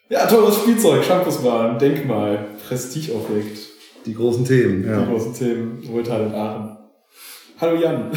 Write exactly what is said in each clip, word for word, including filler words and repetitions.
Ja, teures Spielzeug, Campusbahn, Denkmal, Prestigeobjekt. Die großen Themen, Die ja. Die großen Themen, Wohltat in Aachen. Hallo Jan.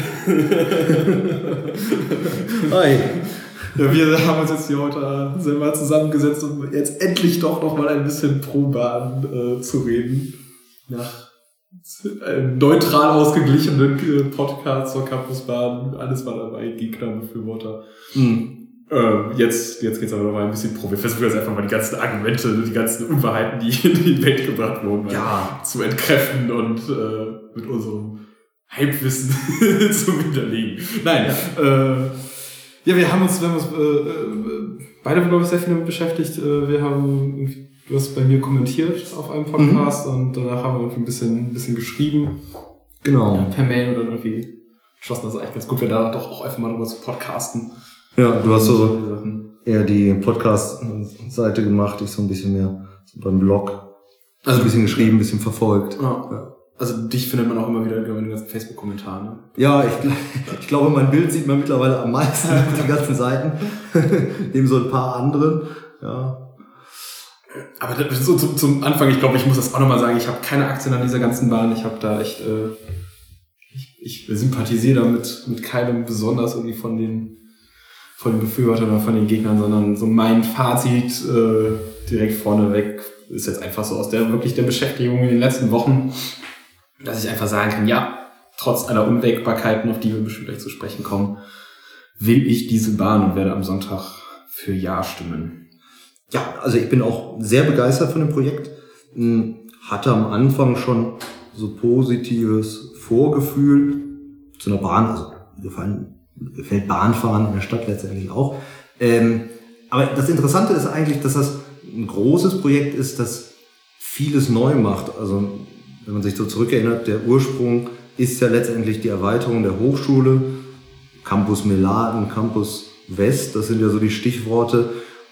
Hi. Ja, wir haben uns jetzt hier heute selber zusammengesetzt, um jetzt endlich doch noch mal ein bisschen pro Bahn äh, zu reden. Nach einem neutral ausgeglichenen äh, Podcast zur Campusbahn. Alles war dabei, Gegner, Befürworter. Mhm. Äh, jetzt, jetzt geht's aber noch mal ein bisschen pro. Wir versuchen jetzt einfach mal die ganzen Argumente, die ganzen Unwahrheiten, die in die Welt gebracht wurden, ja. zu entkräften und äh, mit unserem Halbwissen zu widerlegen. Nein, ja. Äh, ja, wir haben uns, wir haben uns äh, beide, glaube ich, sehr viel damit beschäftigt. Äh, wir haben, du hast bei mir kommentiert auf einem Podcast mhm. und danach haben wir irgendwie ein bisschen, ein bisschen geschrieben. Genau. Ja, per Mail oder irgendwie beschlossen, dass es eigentlich ganz gut wäre, da doch auch einfach mal drüber zu podcasten. Ja, du hast so eher die Podcast-Seite gemacht, ich so ein bisschen mehr so beim Blog. Also ein bisschen geschrieben, ein bisschen verfolgt. Ja. Ja. Also dich findet man auch immer wieder in den ganzen Facebook-Kommentaren. Ne? Ja, ich, ich glaube, mein Bild sieht man mittlerweile am meisten auf den ganzen Seiten. Neben so ein paar anderen. Ja. Aber das, so zum, zum Anfang, ich glaube, ich muss das auch nochmal sagen, ich habe keine Aktien an dieser ganzen Bahn. Ich habe da echt, äh, ich, ich sympathisiere damit mit keinem besonders irgendwie von den von den Befürwortern oder von den Gegnern, sondern so mein Fazit äh, direkt vorneweg ist jetzt einfach so aus der wirklich der Beschäftigung in den letzten Wochen, dass ich einfach sagen kann, ja, trotz aller Unwägbarkeiten, auf die wir bestimmt gleich zu sprechen kommen, will ich diese Bahn und werde am Sonntag für Ja stimmen. Ja, also ich bin auch sehr begeistert von dem Projekt. Hatte am Anfang schon so positives Vorgefühl zu einer Bahn, also gefallen gefällt Bahnfahren in der Stadt letztendlich auch. Ähm, aber das Interessante ist eigentlich, dass das ein großes Projekt ist, das vieles neu macht. Also wenn man sich so zurückerinnert, der Ursprung ist ja letztendlich die Erweiterung der Hochschule. Campus Meladen, Campus West, das sind ja so die Stichworte.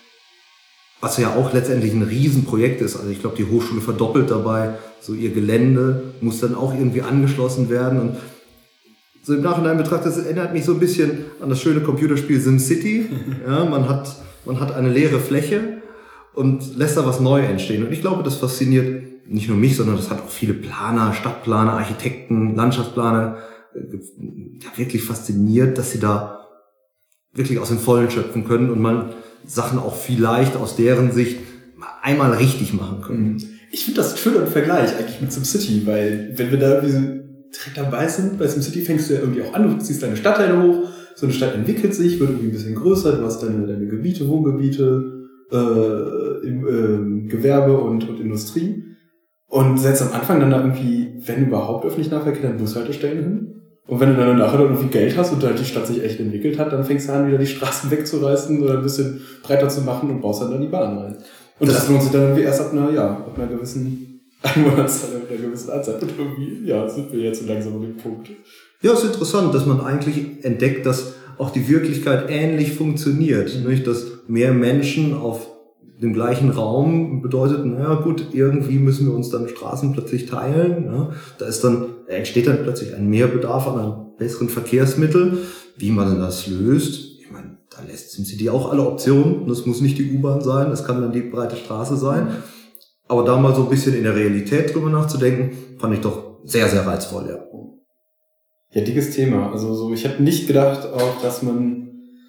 Was ja auch letztendlich ein Riesenprojekt ist. Also ich glaube, die Hochschule verdoppelt dabei. So ihr Gelände muss dann auch irgendwie angeschlossen werden. Und so im Nachhinein betrachtet, das erinnert mich so ein bisschen an das schöne Computerspiel SimCity. Ja, man hat, man hat eine leere Fläche und lässt da was Neues entstehen. Und ich glaube, das fasziniert nicht nur mich, sondern das hat auch viele Planer, Stadtplaner, Architekten, Landschaftsplaner ja, wirklich fasziniert, dass sie da wirklich aus dem Vollen schöpfen können und man Sachen auch vielleicht aus deren Sicht einmal richtig machen können. Ich finde das ein schöner Vergleich eigentlich mit SimCity, weil wenn wir da irgendwie direkt dabei sind, bei SimCity fängst du ja irgendwie auch an, du ziehst deine Stadtteile hoch, so eine Stadt entwickelt sich, wird irgendwie ein bisschen größer, du hast deine, deine Gebiete, Wohngebiete, äh, im, äh, Gewerbe und, und Industrie und setzt am Anfang dann da irgendwie, wenn überhaupt öffentlich Nahverkehr, dann Bushaltestellen hin. Und wenn du dann nachher dann irgendwie Geld hast und halt die Stadt sich echt entwickelt hat, dann fängst du an, wieder die Straßen wegzureißen oder ein bisschen breiter zu machen und baust dann da die Bahn rein. Und das, das lohnt sich dann irgendwie erst ab einer, ja, ab einer gewissen Einwohnerzahl, ab einer gewissen Anzahl. Und irgendwie, ja, sind wir jetzt so langsam an dem Punkt. Ja, es ist interessant, dass man eigentlich entdeckt, dass auch die Wirklichkeit ähnlich funktioniert. Mhm. Nicht, dass mehr Menschen auf dem gleichen Raum bedeutet, naja gut, irgendwie müssen wir uns dann Straßen plötzlich teilen. Ja. Da ist dann, entsteht dann plötzlich ein Mehrbedarf an einem besseren Verkehrsmittel. Wie man das löst, ich meine, da lässt SimCity auch alle Optionen. Das muss nicht die U-Bahn sein, das kann dann die breite Straße sein. Aber da mal so ein bisschen in der Realität drüber nachzudenken, fand ich doch sehr, sehr reizvoll, ja. Ja, dickes Thema. Also so, ich hätte nicht gedacht auch, dass man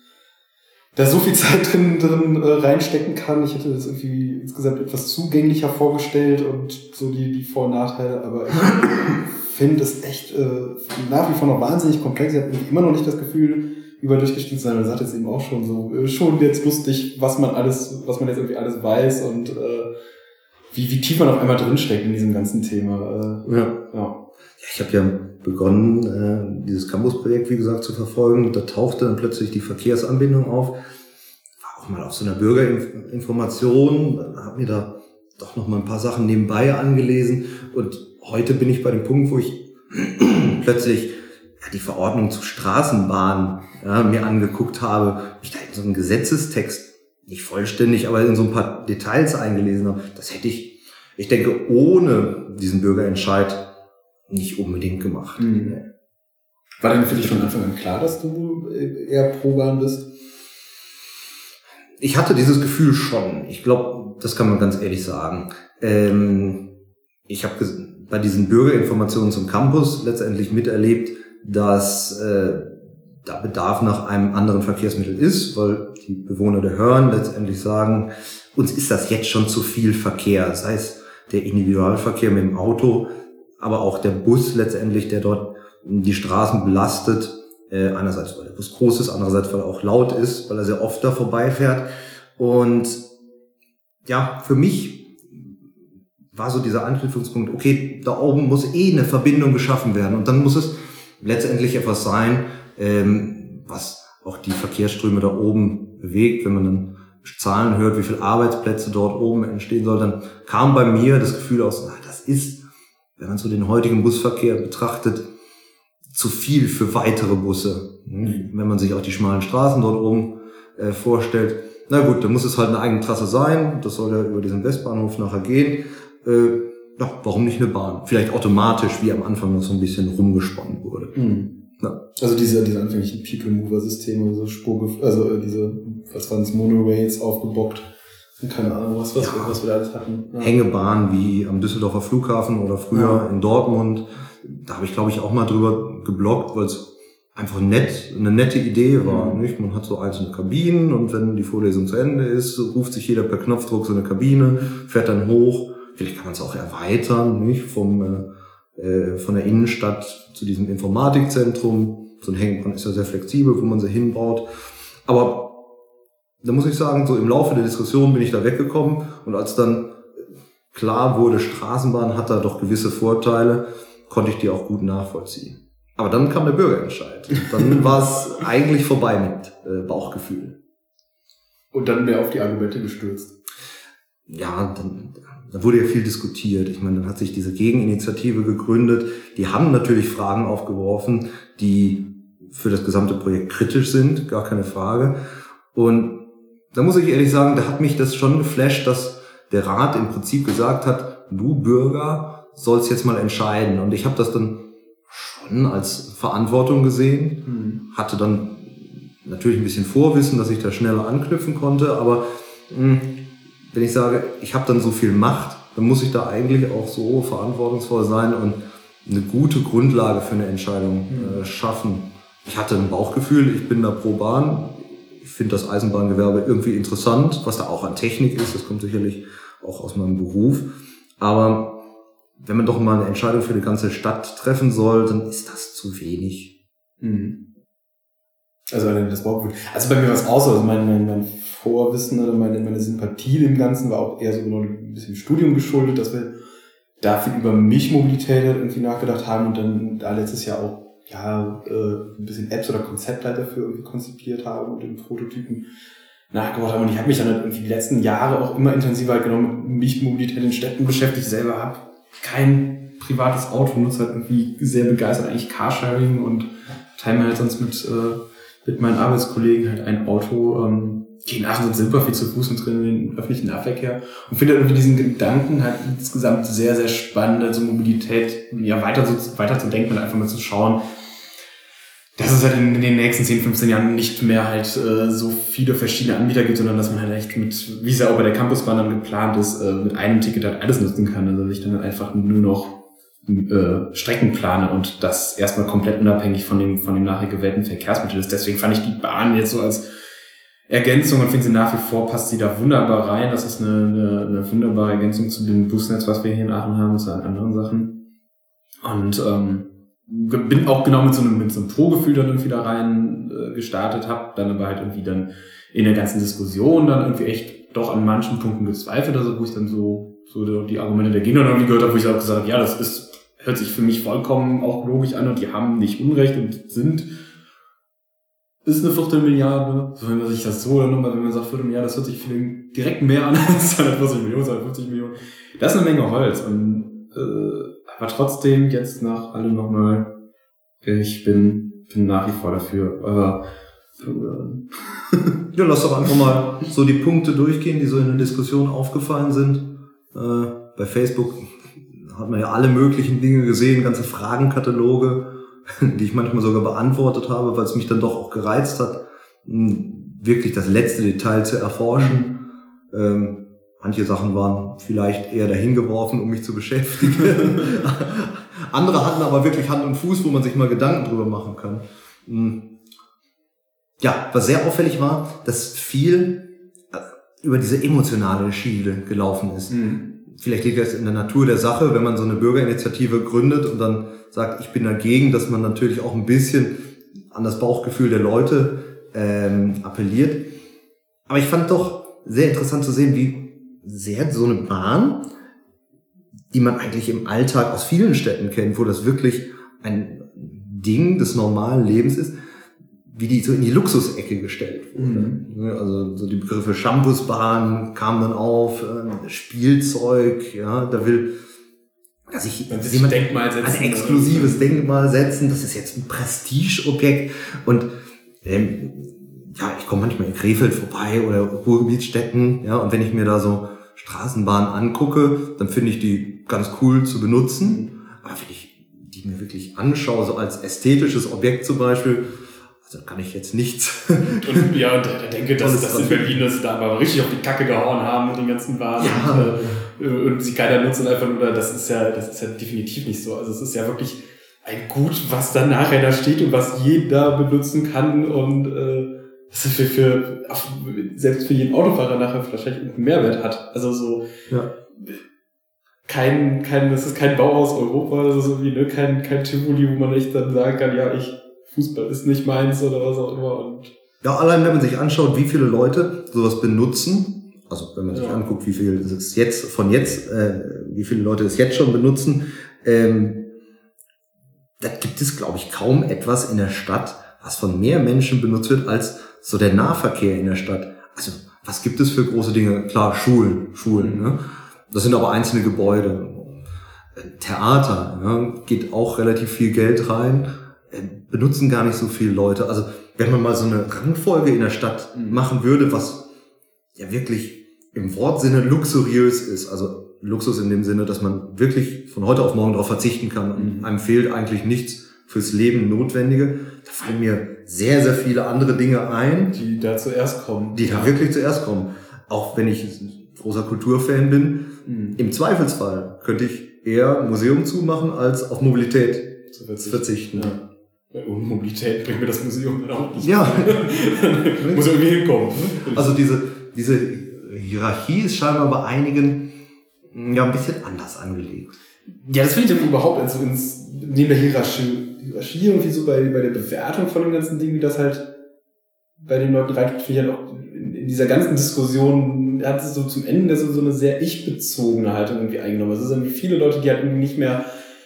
da so viel Zeit drin, drin äh, reinstecken kann. Ich hätte das irgendwie insgesamt etwas zugänglicher vorgestellt und so die, die Vor- und Nachteile, aber ich finde es echt äh, nach wie vor noch wahnsinnig komplex. Ich habe immer noch nicht das Gefühl, überall durchgestiegen zu sein. Man sagt jetzt eben auch schon so, äh, schon jetzt lustig, was man alles, was man jetzt irgendwie alles weiß und äh, wie, wie tief man auf einmal drinsteckt in diesem ganzen Thema. Äh, ja. ja. Ich habe ja begonnen, äh, dieses Campus-Projekt, wie gesagt, zu verfolgen. Da tauchte dann plötzlich die Verkehrsanbindung auf. War auch mal auf so einer Bürgerinformation, habe mir da doch noch mal ein paar Sachen nebenbei angelesen. Und heute bin ich bei dem Punkt, wo ich plötzlich ja, die Verordnung zu Straßenbahnen ja, mir angeguckt habe, mich da in so einen Gesetzestext, nicht vollständig, aber in so ein paar Details eingelesen habe. Das hätte ich, ich denke, ohne diesen Bürgerentscheid nicht unbedingt gemacht. Mhm. War denn für dich von Anfang an klar, dass du eher pro Bahn bist? Ich hatte dieses Gefühl schon. Ich glaube, das kann man ganz ehrlich sagen. Ähm, ich habe bei diesen Bürgerinformationen zum Campus letztendlich miterlebt, dass äh, da Bedarf nach einem anderen Verkehrsmittel ist, weil die Bewohner der Hörn letztendlich sagen, uns ist das jetzt schon zu viel Verkehr, sei es der Individualverkehr mit dem Auto, aber auch der Bus letztendlich, der dort die Straßen belastet, äh, einerseits weil der Bus groß ist, andererseits weil er auch laut ist, weil er sehr oft da vorbeifährt. Und ja, für mich war so dieser Anknüpfungspunkt, okay, da oben muss eh eine Verbindung geschaffen werden und dann muss es letztendlich etwas sein, ähm, was auch die Verkehrsströme da oben bewegt. Wenn man dann Zahlen hört, wie viele Arbeitsplätze dort oben entstehen soll, dann kam bei mir das Gefühl aus, na, das ist, wenn man so den heutigen Busverkehr betrachtet, zu viel für weitere Busse. Mhm. Wenn man sich auch die schmalen Straßen dort oben äh, vorstellt, na gut, dann muss es halt eine eigene Trasse sein, das soll ja über diesen Westbahnhof nachher gehen. Äh, ja, warum nicht eine Bahn? Vielleicht automatisch, wie am Anfang noch so ein bisschen rumgesponnen wurde. Mhm. Ja. Also diese, diese anfänglichen People-Mover-Systeme, so Spur, also diese, was waren es, Monorails aufgebockt. Keine Ahnung, was, was, ja. was wir da alles hatten. Ja. Hängebahnen wie am Düsseldorfer Flughafen oder früher ja. in Dortmund. Da habe ich, glaube ich, auch mal drüber gebloggt, weil es einfach nett, eine nette Idee war. Mhm. Nicht? Man hat so einzelne Kabinen und wenn die Vorlesung zu Ende ist, ruft sich jeder per Knopfdruck so eine Kabine, fährt dann hoch. Vielleicht kann man es auch erweitern, nicht? Vom, äh, von der Innenstadt zu diesem Informatikzentrum. So ein Hängebahn ist ja sehr flexibel, wo man sie hinbaut. Aber da muss ich sagen, so im Laufe der Diskussion bin ich da weggekommen und als dann klar wurde, Straßenbahn hat da doch gewisse Vorteile, konnte ich die auch gut nachvollziehen. Aber dann kam der Bürgerentscheid. Dann war es eigentlich vorbei mit äh, Bauchgefühl. Und dann mehr auf die Argumente gestürzt. Ja, dann, da wurde ja viel diskutiert. Ich meine, dann hat sich diese Gegeninitiative gegründet. Die haben natürlich Fragen aufgeworfen, die für das gesamte Projekt kritisch sind, gar keine Frage. Und da muss ich ehrlich sagen, da hat mich das schon geflasht, dass der Rat im Prinzip gesagt hat, du Bürger sollst jetzt mal entscheiden. Und ich habe das dann schon als Verantwortung gesehen, mhm. hatte dann natürlich ein bisschen Vorwissen, dass ich da schneller anknüpfen konnte, aber mh, wenn ich sage, ich habe dann so viel Macht, dann muss ich da eigentlich auch so verantwortungsvoll sein und eine gute Grundlage für eine Entscheidung mhm. äh, schaffen. Ich hatte ein Bauchgefühl, ich bin da pro Bahn. Ich finde das Eisenbahngewerbe irgendwie interessant, was da auch an Technik ist, das kommt sicherlich auch aus meinem Beruf. Aber wenn man doch mal eine Entscheidung für die ganze Stadt treffen soll, dann ist das zu wenig. Mhm. Also das Bauchgefühl. Also bei mir war es auch so, also mein, mein, mein Vorwissen oder meine, meine Sympathie dem Ganzen war auch eher so genau ein bisschen Studium geschuldet, dass wir da viel über Milchmobilität irgendwie nachgedacht haben und dann da letztes Jahr auch ja, äh, ein bisschen Apps oder Konzepte dafür irgendwie konzipiert haben und in Prototypen nachgebaut haben. Und ich habe mich dann halt irgendwie die letzten Jahre auch immer intensiver halt genau mit Milchmobilität in Städten beschäftigt. Ich selber habe kein privates Auto, nutze halt irgendwie sehr begeistert eigentlich Carsharing und teile mir halt sonst mit, äh, mit meinen Arbeitskollegen halt ein Auto. Ähm, gehe nachher sonst super viel zu Fuß und drin in den öffentlichen Nahverkehr und finde halt irgendwie diesen Gedanken halt insgesamt sehr, sehr spannend, also Mobilität ja weiter, so, weiter zu denken und einfach mal zu schauen, dass es halt in, in den nächsten zehn, fünfzehn Jahren nicht mehr halt äh, so viele verschiedene Anbieter gibt, sondern dass man halt echt mit, wie es ja auch bei der Campusbahn dann geplant ist, äh, mit einem Ticket halt alles nutzen kann. Also ich dann halt einfach nur noch äh, Strecken plane und das erstmal komplett unabhängig von dem von dem nachher gewählten Verkehrsmittel ist. Deswegen fand ich die Bahn jetzt so als Ergänzung und finde sie nach wie vor, passt sie da wunderbar rein. Das ist eine, eine, eine wunderbare Ergänzung zu dem Busnetz, was wir hier in Aachen haben, zu anderen Sachen. Und ähm, bin auch genau mit so einem, mit so einem Pro-Gefühl dann irgendwie da rein äh, gestartet, habe dann aber halt irgendwie dann in der ganzen Diskussion dann irgendwie echt doch an manchen Punkten gezweifelt, also wo ich dann so so die Argumente der Gegner irgendwie gehört habe, wo ich auch gesagt habe, ja, das ist hört sich für mich vollkommen auch logisch an und die haben nicht Unrecht und sind ist eine Viertelmilliarde, so wenn man sich das so oder nochmal, wenn man sagt Viertelmilliarde, das hört sich viel direkt mehr an als zweihundertvierzig Millionen, zweihundertfünfzig Millionen. Das ist eine Menge Holz und äh, aber trotzdem jetzt nach allem nochmal, ich bin, bin nach wie vor dafür. Aber ja, lass doch einfach mal so die Punkte durchgehen, die so in der Diskussion aufgefallen sind. Äh, bei Facebook hat man ja alle möglichen Dinge gesehen, ganze Fragenkataloge, die ich manchmal sogar beantwortet habe, weil es mich dann doch auch gereizt hat, wirklich das letzte Detail zu erforschen. Ähm, Manche Sachen waren vielleicht eher dahin geworfen, um mich zu beschäftigen. Andere hatten aber wirklich Hand und Fuß, wo man sich mal Gedanken drüber machen kann. Ja, was sehr auffällig war, dass viel über diese emotionale Schiene gelaufen ist. Mhm. Vielleicht liegt das in der Natur der Sache, wenn man so eine Bürgerinitiative gründet und dann sagt, ich bin dagegen, dass man natürlich auch ein bisschen an das Bauchgefühl der Leute ähm, appelliert. Aber ich fand doch sehr interessant zu sehen, wie sehr so eine Bahn, die man eigentlich im Alltag aus vielen Städten kennt, wo das wirklich ein Ding des normalen Lebens ist, wie die so in die Luxusecke gestellt wurde. Mhm. Also so die Begriffe Shampoosbahn kamen dann auf, äh, Spielzeug, ja, da will, dass ich jemand Denkmal setzen, ein exklusives oder? Denkmal setzen, das ist jetzt ein Prestigeobjekt und ähm, ja, ich komme manchmal in Krefeld vorbei oder Ruhrgebietsstädten, ja, und wenn ich mir da so Straßenbahnen angucke, dann finde ich die ganz cool zu benutzen, aber wenn ich die mir wirklich anschaue, so als ästhetisches Objekt zum Beispiel, also kann ich jetzt nichts. Und ja, und ich denke, dass das in Berlin das da aber richtig auf die Kacke gehauen haben mit den ganzen Waren. Ja. Und, äh, und sie keiner nutzt und einfach nur, das ist ja, das ist ja definitiv nicht so. Also es ist ja wirklich ein Gut, was dann nachher da steht und was jeder benutzen kann und äh, das ist für, für selbst für jeden Autofahrer nachher wahrscheinlich einen Mehrwert hat. Also so ja. kein, kein, das ist kein Bauhaus Europa, das ist so wie, ne, kein, kein Tivoli, wo man echt dann sagen kann, ja, ich Fußball ist nicht meins oder was auch immer. Und ja, allein wenn man sich anschaut, wie viele Leute sowas benutzen, also wenn man sich ja. anguckt, wie viel es jetzt von jetzt, äh, wie viele Leute es jetzt schon benutzen, ähm, da gibt es, glaube ich, kaum etwas in der Stadt, was von mehr Menschen benutzt wird als so der Nahverkehr in der Stadt. Also was gibt es für große Dinge? Klar, Schulen, Schulen. Mhm. Ne? Das sind aber einzelne Gebäude. Theater, ja, geht auch relativ viel Geld rein. Benutzen gar nicht so viele Leute. Also wenn man mal so eine Rangfolge in der Stadt machen würde, was ja wirklich im Wortsinne luxuriös ist, also Luxus in dem Sinne, dass man wirklich von heute auf morgen darauf verzichten kann. Mhm. Einem fehlt eigentlich nichts fürs Leben Notwendige. Da fallen mir sehr, sehr viele andere Dinge ein. Die da zuerst kommen. Die da wirklich zuerst kommen. Auch wenn ich großer Kulturfan bin, mhm. im Zweifelsfall könnte ich eher Museum zumachen, als auf Mobilität zu verzichten. Ja. Ja, ohne Mobilität bringt mir das Museum dann auch nicht. Ja. Muss irgendwie hinkommen. Also diese, diese Hierarchie ist scheinbar bei einigen ja ein bisschen anders angelegt. Ja, das finde ich dann überhaupt also ins, neben der Hierarchie, Hierarchie irgendwie so bei, bei der Bewertung von dem ganzen Ding, wie das halt bei den Leuten reingeht, finde ich halt auch in, in dieser ganzen Diskussion hat es so zum Ende so, so eine sehr ich-bezogene Haltung irgendwie eingenommen. Es ist irgendwie viele Leute, die halt irgendwie nicht mehr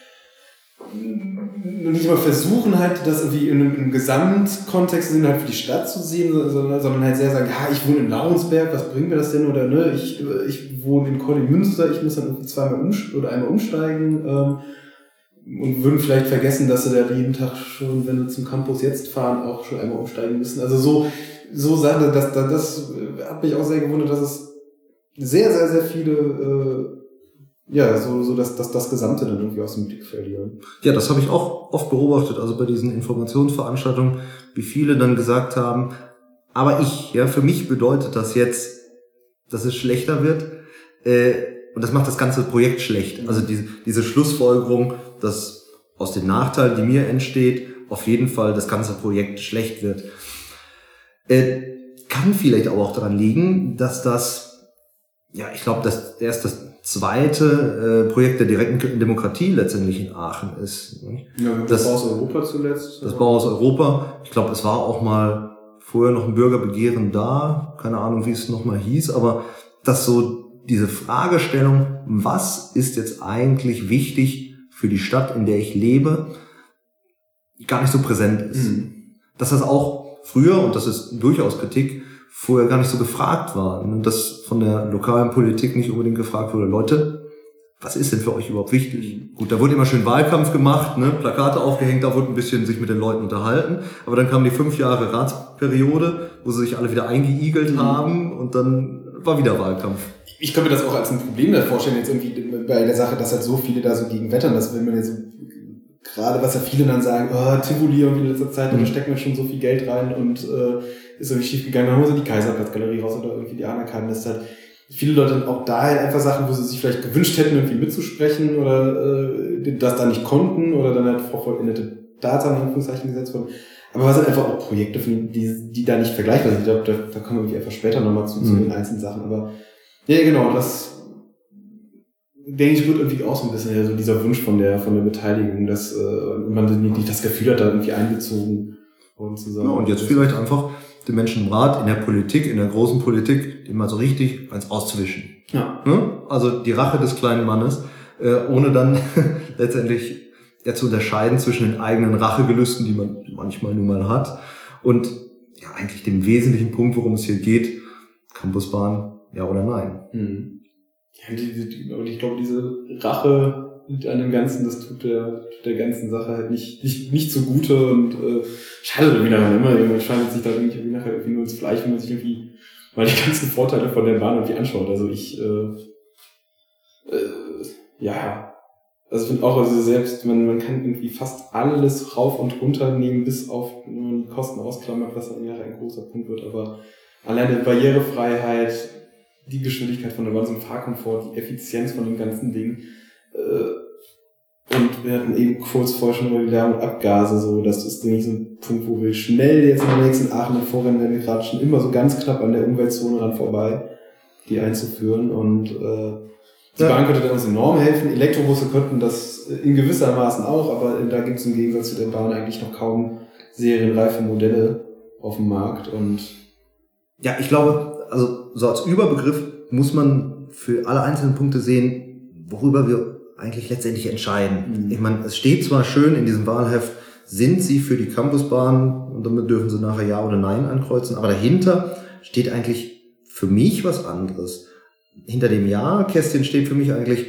nicht mal versuchen halt, das irgendwie in einem, in einem Gesamtkontext sind halt für die Stadt zu sehen, sondern, sondern halt sehr sagen, ja, ich wohne in Laurensberg, was bringt mir das denn, oder ne, ich, ich wohne in Kornemünster, ich muss dann irgendwie zweimal umsteigen oder einmal umsteigen, ähm, und würden vielleicht vergessen, dass sie da jeden Tag schon, wenn sie zum Campus jetzt fahren, auch schon einmal umsteigen müssen. Also so, so Sachen, das, das, das hat mich auch sehr gewundert, dass es sehr, sehr, sehr viele, äh, ja, so, so dass, dass das Gesamte dann irgendwie aus dem Blick verlieren. Ja, das habe ich auch oft beobachtet, also bei diesen Informationsveranstaltungen, wie viele dann gesagt haben, aber ich, ja, für mich bedeutet das jetzt, dass es schlechter wird, äh, und das macht das ganze Projekt schlecht. Also diese, diese Schlussfolgerung, dass aus den Nachteilen, die mir entsteht, auf jeden Fall das ganze Projekt schlecht wird. Äh, kann vielleicht aber auch daran liegen, dass das, ja, ich glaube, dass erst das zweite äh, Projekt der direkten Demokratie letztendlich in Aachen ist. Ja, das, das Bauhaus Europa zuletzt. Das Bauhaus Europa. Ich glaube, es war auch mal vorher noch ein Bürgerbegehren da. Keine Ahnung, wie es nochmal hieß, aber dass so diese Fragestellung, was ist jetzt eigentlich wichtig für die Stadt, in der ich lebe, gar nicht so präsent ist. Mhm. Dass das auch früher, und das ist durchaus Kritik, vorher gar nicht so gefragt war. Und dass von der lokalen Politik nicht unbedingt gefragt wurde, Leute, was ist denn für euch überhaupt wichtig? Gut, da wurde immer schön Wahlkampf gemacht, ne, Plakate aufgehängt, da wurde ein bisschen sich mit den Leuten unterhalten. Aber dann kamen die fünf Jahre Ratsperiode, wo sie sich alle wieder eingeigelt mhm. haben und dann war wieder Wahlkampf. Ich könnte mir das auch als ein Problem da vorstellen, jetzt irgendwie bei der Sache, dass halt so viele da so gegen wettern, dass wenn man jetzt gerade, was ja viele dann sagen, oh, Tivoli irgendwie in letzter Zeit, mhm. da steckt man schon so viel Geld rein und äh, ist irgendwie schief gegangen, dann haben sie die Kaiserplatzgalerie raus oder irgendwie die anerkannt, das halt, viele Leute auch da halt einfach Sachen, wo sie sich vielleicht gewünscht hätten, irgendwie mitzusprechen oder äh, das dann nicht konnten oder dann halt vor vollendete Daten in Anführungszeichen gesetzt wurden. Aber was sind einfach auch Projekte, die, die da nicht vergleichbar sind. Ich glaube, da, da kommen wir irgendwie einfach später nochmal zu, mhm. zu den einzelnen Sachen. Aber ja, genau, das denke ich, wird irgendwie auch so ein bisschen ja, so dieser Wunsch von der von der Beteiligung, dass äh, man nicht das Gefühl hat, da irgendwie einbezogen worden zu sein. Ja, und jetzt vielleicht einfach den Menschen im Rat, in der Politik, in der großen Politik, die mal so richtig eins auszuwischen. Ja. Ne? Also die Rache des kleinen Mannes, äh, ohne dann letztendlich ja zu unterscheiden zwischen den eigenen Rachegelüsten, die man manchmal nun mal hat, und ja eigentlich dem wesentlichen Punkt, worum es hier geht, Campusbahn, ja oder nein. Mhm. Ja, die, die, und ich glaube, diese Rache an dem Ganzen, das tut der, tut der ganzen Sache halt nicht, nicht, nicht zugute und äh, schadet irgendwie daran immer. Man schneidet sich da irgendwie nachher irgendwie nur ins Fleisch, wenn man sich irgendwie mal die ganzen Vorteile von der Bahn irgendwie anschaut. Also ich, äh, äh, ja, also ich finde auch, also selbst, man, man kann irgendwie fast alles rauf und runter nehmen, bis auf nur die Kosten ausklammert, was dann nachher ein großer Punkt wird, aber alleine Barrierefreiheit, die Geschwindigkeit von der Bahn, so ein Fahrkomfort, die Effizienz von dem ganzen Ding, äh, und wir hatten eben kurz vorher schon über die Lärm und Abgase, so, das ist, denke ich, so ein Punkt, wo wir schnell jetzt in der nächsten Aachen vorrennen, denn wir gerade schon immer so ganz knapp an der Umweltzone ran vorbei, die einzuführen, und äh, die ja. Bahn könnte uns enorm helfen. Elektrobusse könnten das in gewissermaßen auch, aber da gibt es im Gegensatz zu der Bahn eigentlich noch kaum serienreife Modelle auf dem Markt. Und ja, ich glaube, also so als Überbegriff muss man für alle einzelnen Punkte sehen, worüber wir eigentlich letztendlich entscheiden. Mhm. Ich meine, es steht zwar schön in diesem Wahlheft, sind Sie für die Campusbahn, und damit dürfen Sie nachher Ja oder Nein ankreuzen, aber dahinter steht eigentlich für mich was anderes. Hinter dem Ja-Kästchen steht für mich eigentlich,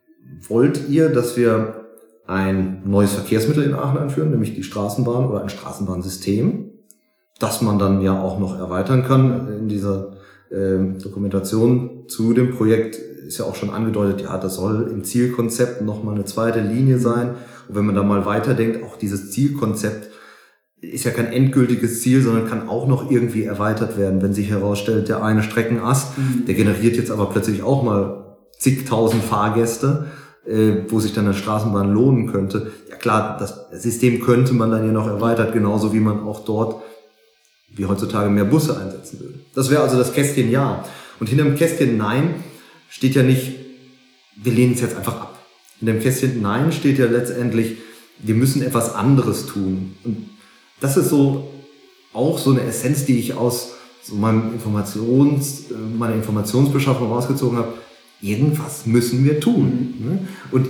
wollt ihr, dass wir ein neues Verkehrsmittel in Aachen einführen, nämlich die Straßenbahn oder ein Straßenbahnsystem, das man dann ja auch noch erweitern kann. In dieser äh, Dokumentation zu dem Projekt ist ja auch schon angedeutet, ja, das soll im Zielkonzept nochmal eine zweite Linie sein. Und wenn man da mal weiterdenkt, auch dieses Zielkonzept ist ja kein endgültiges Ziel, sondern kann auch noch irgendwie erweitert werden, wenn sich herausstellt, der eine Streckenast, mhm. der generiert jetzt aber plötzlich auch mal zigtausend Fahrgäste, äh, wo sich dann eine Straßenbahn lohnen könnte. Ja klar, das System könnte man dann ja noch erweitert, genauso wie man auch dort, wie heutzutage, mehr Busse einsetzen würde. Das wäre also das Kästchen Ja. Und hinter dem Kästchen Nein steht ja nicht, wir lehnen es jetzt einfach ab. In dem Kästchen Nein steht ja letztendlich, wir müssen etwas anderes tun. Und das ist so auch so eine Essenz, die ich aus so meinem Informations, meiner Informationsbeschaffung rausgezogen habe. Irgendwas müssen wir tun. Und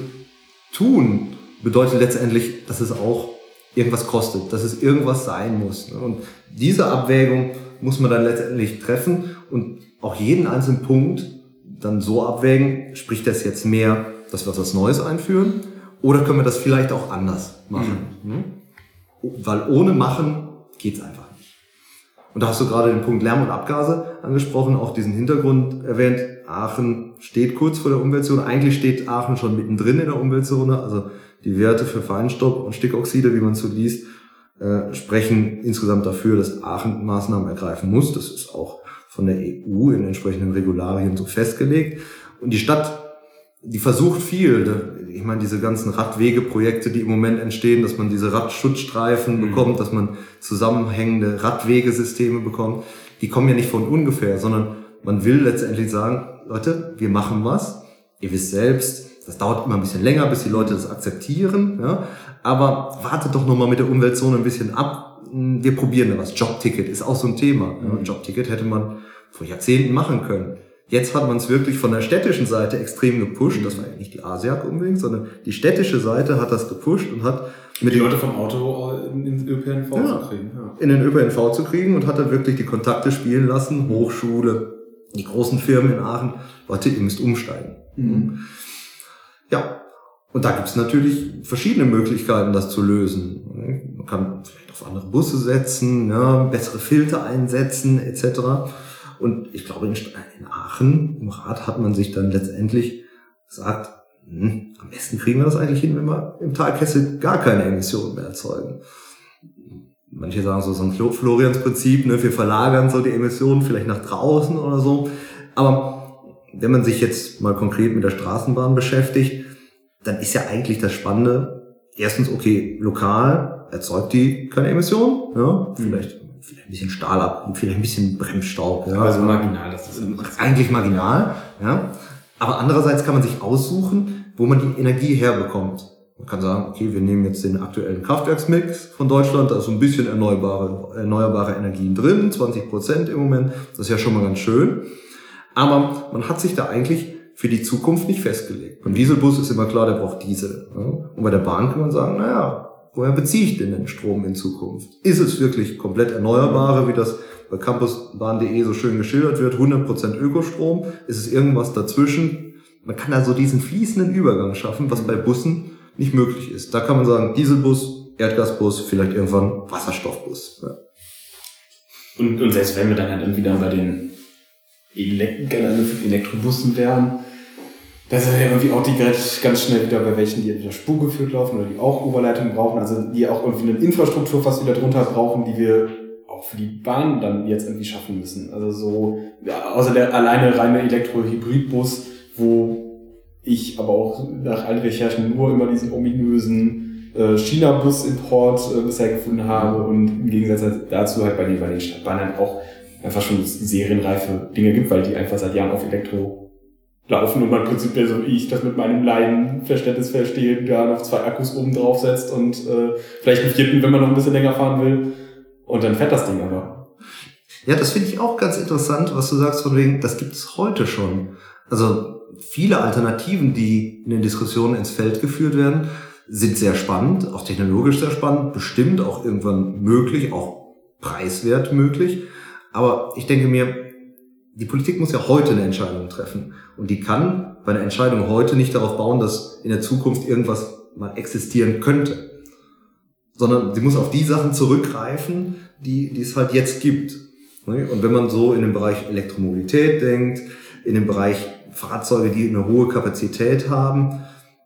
tun bedeutet letztendlich, dass es auch irgendwas kostet, dass es irgendwas sein muss. Und diese Abwägung muss man dann letztendlich treffen und auch jeden einzelnen Punkt dann so abwägen, spricht das jetzt mehr, dass wir was Neues einführen, oder können wir das vielleicht auch anders machen? Mhm. Weil ohne Machen geht's einfach nicht. Und da hast du gerade den Punkt Lärm und Abgase angesprochen, auch diesen Hintergrund erwähnt. Aachen steht kurz vor der Umweltzone. Eigentlich steht Aachen schon mittendrin in der Umweltzone. Also die Werte für Feinstaub und Stickoxide, wie man so liest, äh, sprechen insgesamt dafür, dass Aachen Maßnahmen ergreifen muss. Das ist auch von der E U in entsprechenden Regularien so festgelegt. Und die Stadt, die versucht viel. Ich meine, diese ganzen Radwegeprojekte, die im Moment entstehen, dass man diese Radschutzstreifen mhm. bekommt, dass man zusammenhängende Radwegesysteme bekommt, die kommen ja nicht von ungefähr, sondern man will letztendlich sagen, Leute, wir machen was. Ihr wisst selbst, das dauert immer ein bisschen länger, bis die Leute das akzeptieren, ja. Aber wartet doch nochmal mit der Umweltzone ein bisschen ab. Wir probieren da was. Jobticket ist auch so ein Thema. Ja. Jobticket hätte man vor Jahrzehnten machen können. Jetzt hat man es wirklich von der städtischen Seite extrem gepusht. Das war ja nicht die A S I A G unbedingt, sondern die städtische Seite hat das gepusht und hat mit die Leute vom Auto in den Ö P N V ja, zu kriegen. Ja. In den Ö P N V zu kriegen und hat dann wirklich die Kontakte spielen lassen. Hochschule, die großen Firmen in Aachen. Leute, ihr müsst umsteigen. Mhm. Ja, und da gibt es natürlich verschiedene Möglichkeiten, das zu lösen. Man kann vielleicht auf andere Busse setzen, ja, bessere Filter einsetzen et cetera. Und ich glaube, in Aachen, im Rat, hat man sich dann letztendlich gesagt, hm, am besten kriegen wir das eigentlich hin, wenn wir im Talkessel gar keine Emissionen mehr erzeugen. Manche sagen so, so ein Florians Prinzip, ne, wir verlagern so die Emissionen vielleicht nach draußen oder so. Aber wenn man sich jetzt mal konkret mit der Straßenbahn beschäftigt, dann ist ja eigentlich das Spannende, erstens, okay, lokal erzeugt die keine Emissionen, ja, vielleicht, vielleicht ein bisschen Stahl ab, vielleicht ein bisschen Bremsstaub, ja. Also marginal, das ist eigentlich marginal, ja. Aber andererseits kann man sich aussuchen, wo man die Energie herbekommt. Man kann sagen, okay, wir nehmen jetzt den aktuellen Kraftwerksmix von Deutschland, da ist so ein bisschen erneuerbare, erneuerbare Energien drin, zwanzig Prozent im Moment, das ist ja schon mal ganz schön. Aber man hat sich da eigentlich für die Zukunft nicht festgelegt. Beim Dieselbus ist immer klar, der braucht Diesel. Und bei der Bahn kann man sagen, naja, woher beziehe ich denn den Strom in Zukunft? Ist es wirklich komplett erneuerbare, wie das bei campusbahn punkt de so schön geschildert wird, hundert Prozent Ökostrom? Ist es irgendwas dazwischen? Man kann da so diesen fließenden Übergang schaffen, was bei Bussen nicht möglich ist. Da kann man sagen, Dieselbus, Erdgasbus, vielleicht irgendwann Wasserstoffbus. Ja. Und, und selbst wenn wir dann halt irgendwie dann bei den Elekt- Elektrobussen wären, da sind ja irgendwie auch die ganz schnell wieder bei welchen, die entweder spurgeführt laufen oder die auch Oberleitungen brauchen, also die auch irgendwie eine Infrastruktur fast wieder drunter brauchen, die wir auch für die Bahn dann jetzt irgendwie schaffen müssen. Also so, ja, außer der alleine reine Elektro-Hybridbus, wo ich aber auch nach allen Recherchen nur immer diesen ominösen äh, China-Bus-Import äh, bisher gefunden habe und im Gegensatz dazu halt bei den, bei den Stadtbahnen auch einfach schon serienreife Dinge gibt, weil die einfach seit Jahren auf Elektro laufen und man prinzipiell so wie ich das mit meinem Laienverständnis verstehe, da noch zwei Akkus oben drauf setzt und äh, vielleicht einen vierten, wenn man noch ein bisschen länger fahren will und dann fährt das Ding aber. Ja, das finde ich auch ganz interessant, was du sagst von wegen, das gibt es heute schon. Also viele Alternativen, die in den Diskussionen ins Feld geführt werden, sind sehr spannend, auch technologisch sehr spannend, bestimmt auch irgendwann möglich, auch preiswert möglich. Aber ich denke mir, die Politik muss ja heute eine Entscheidung treffen. Und die kann bei einer Entscheidung heute nicht darauf bauen, dass in der Zukunft irgendwas mal existieren könnte. Sondern sie muss auf die Sachen zurückgreifen, die, die es halt jetzt gibt. Und wenn man so in den Bereich Elektromobilität denkt, in den Bereich Fahrzeuge, die eine hohe Kapazität haben.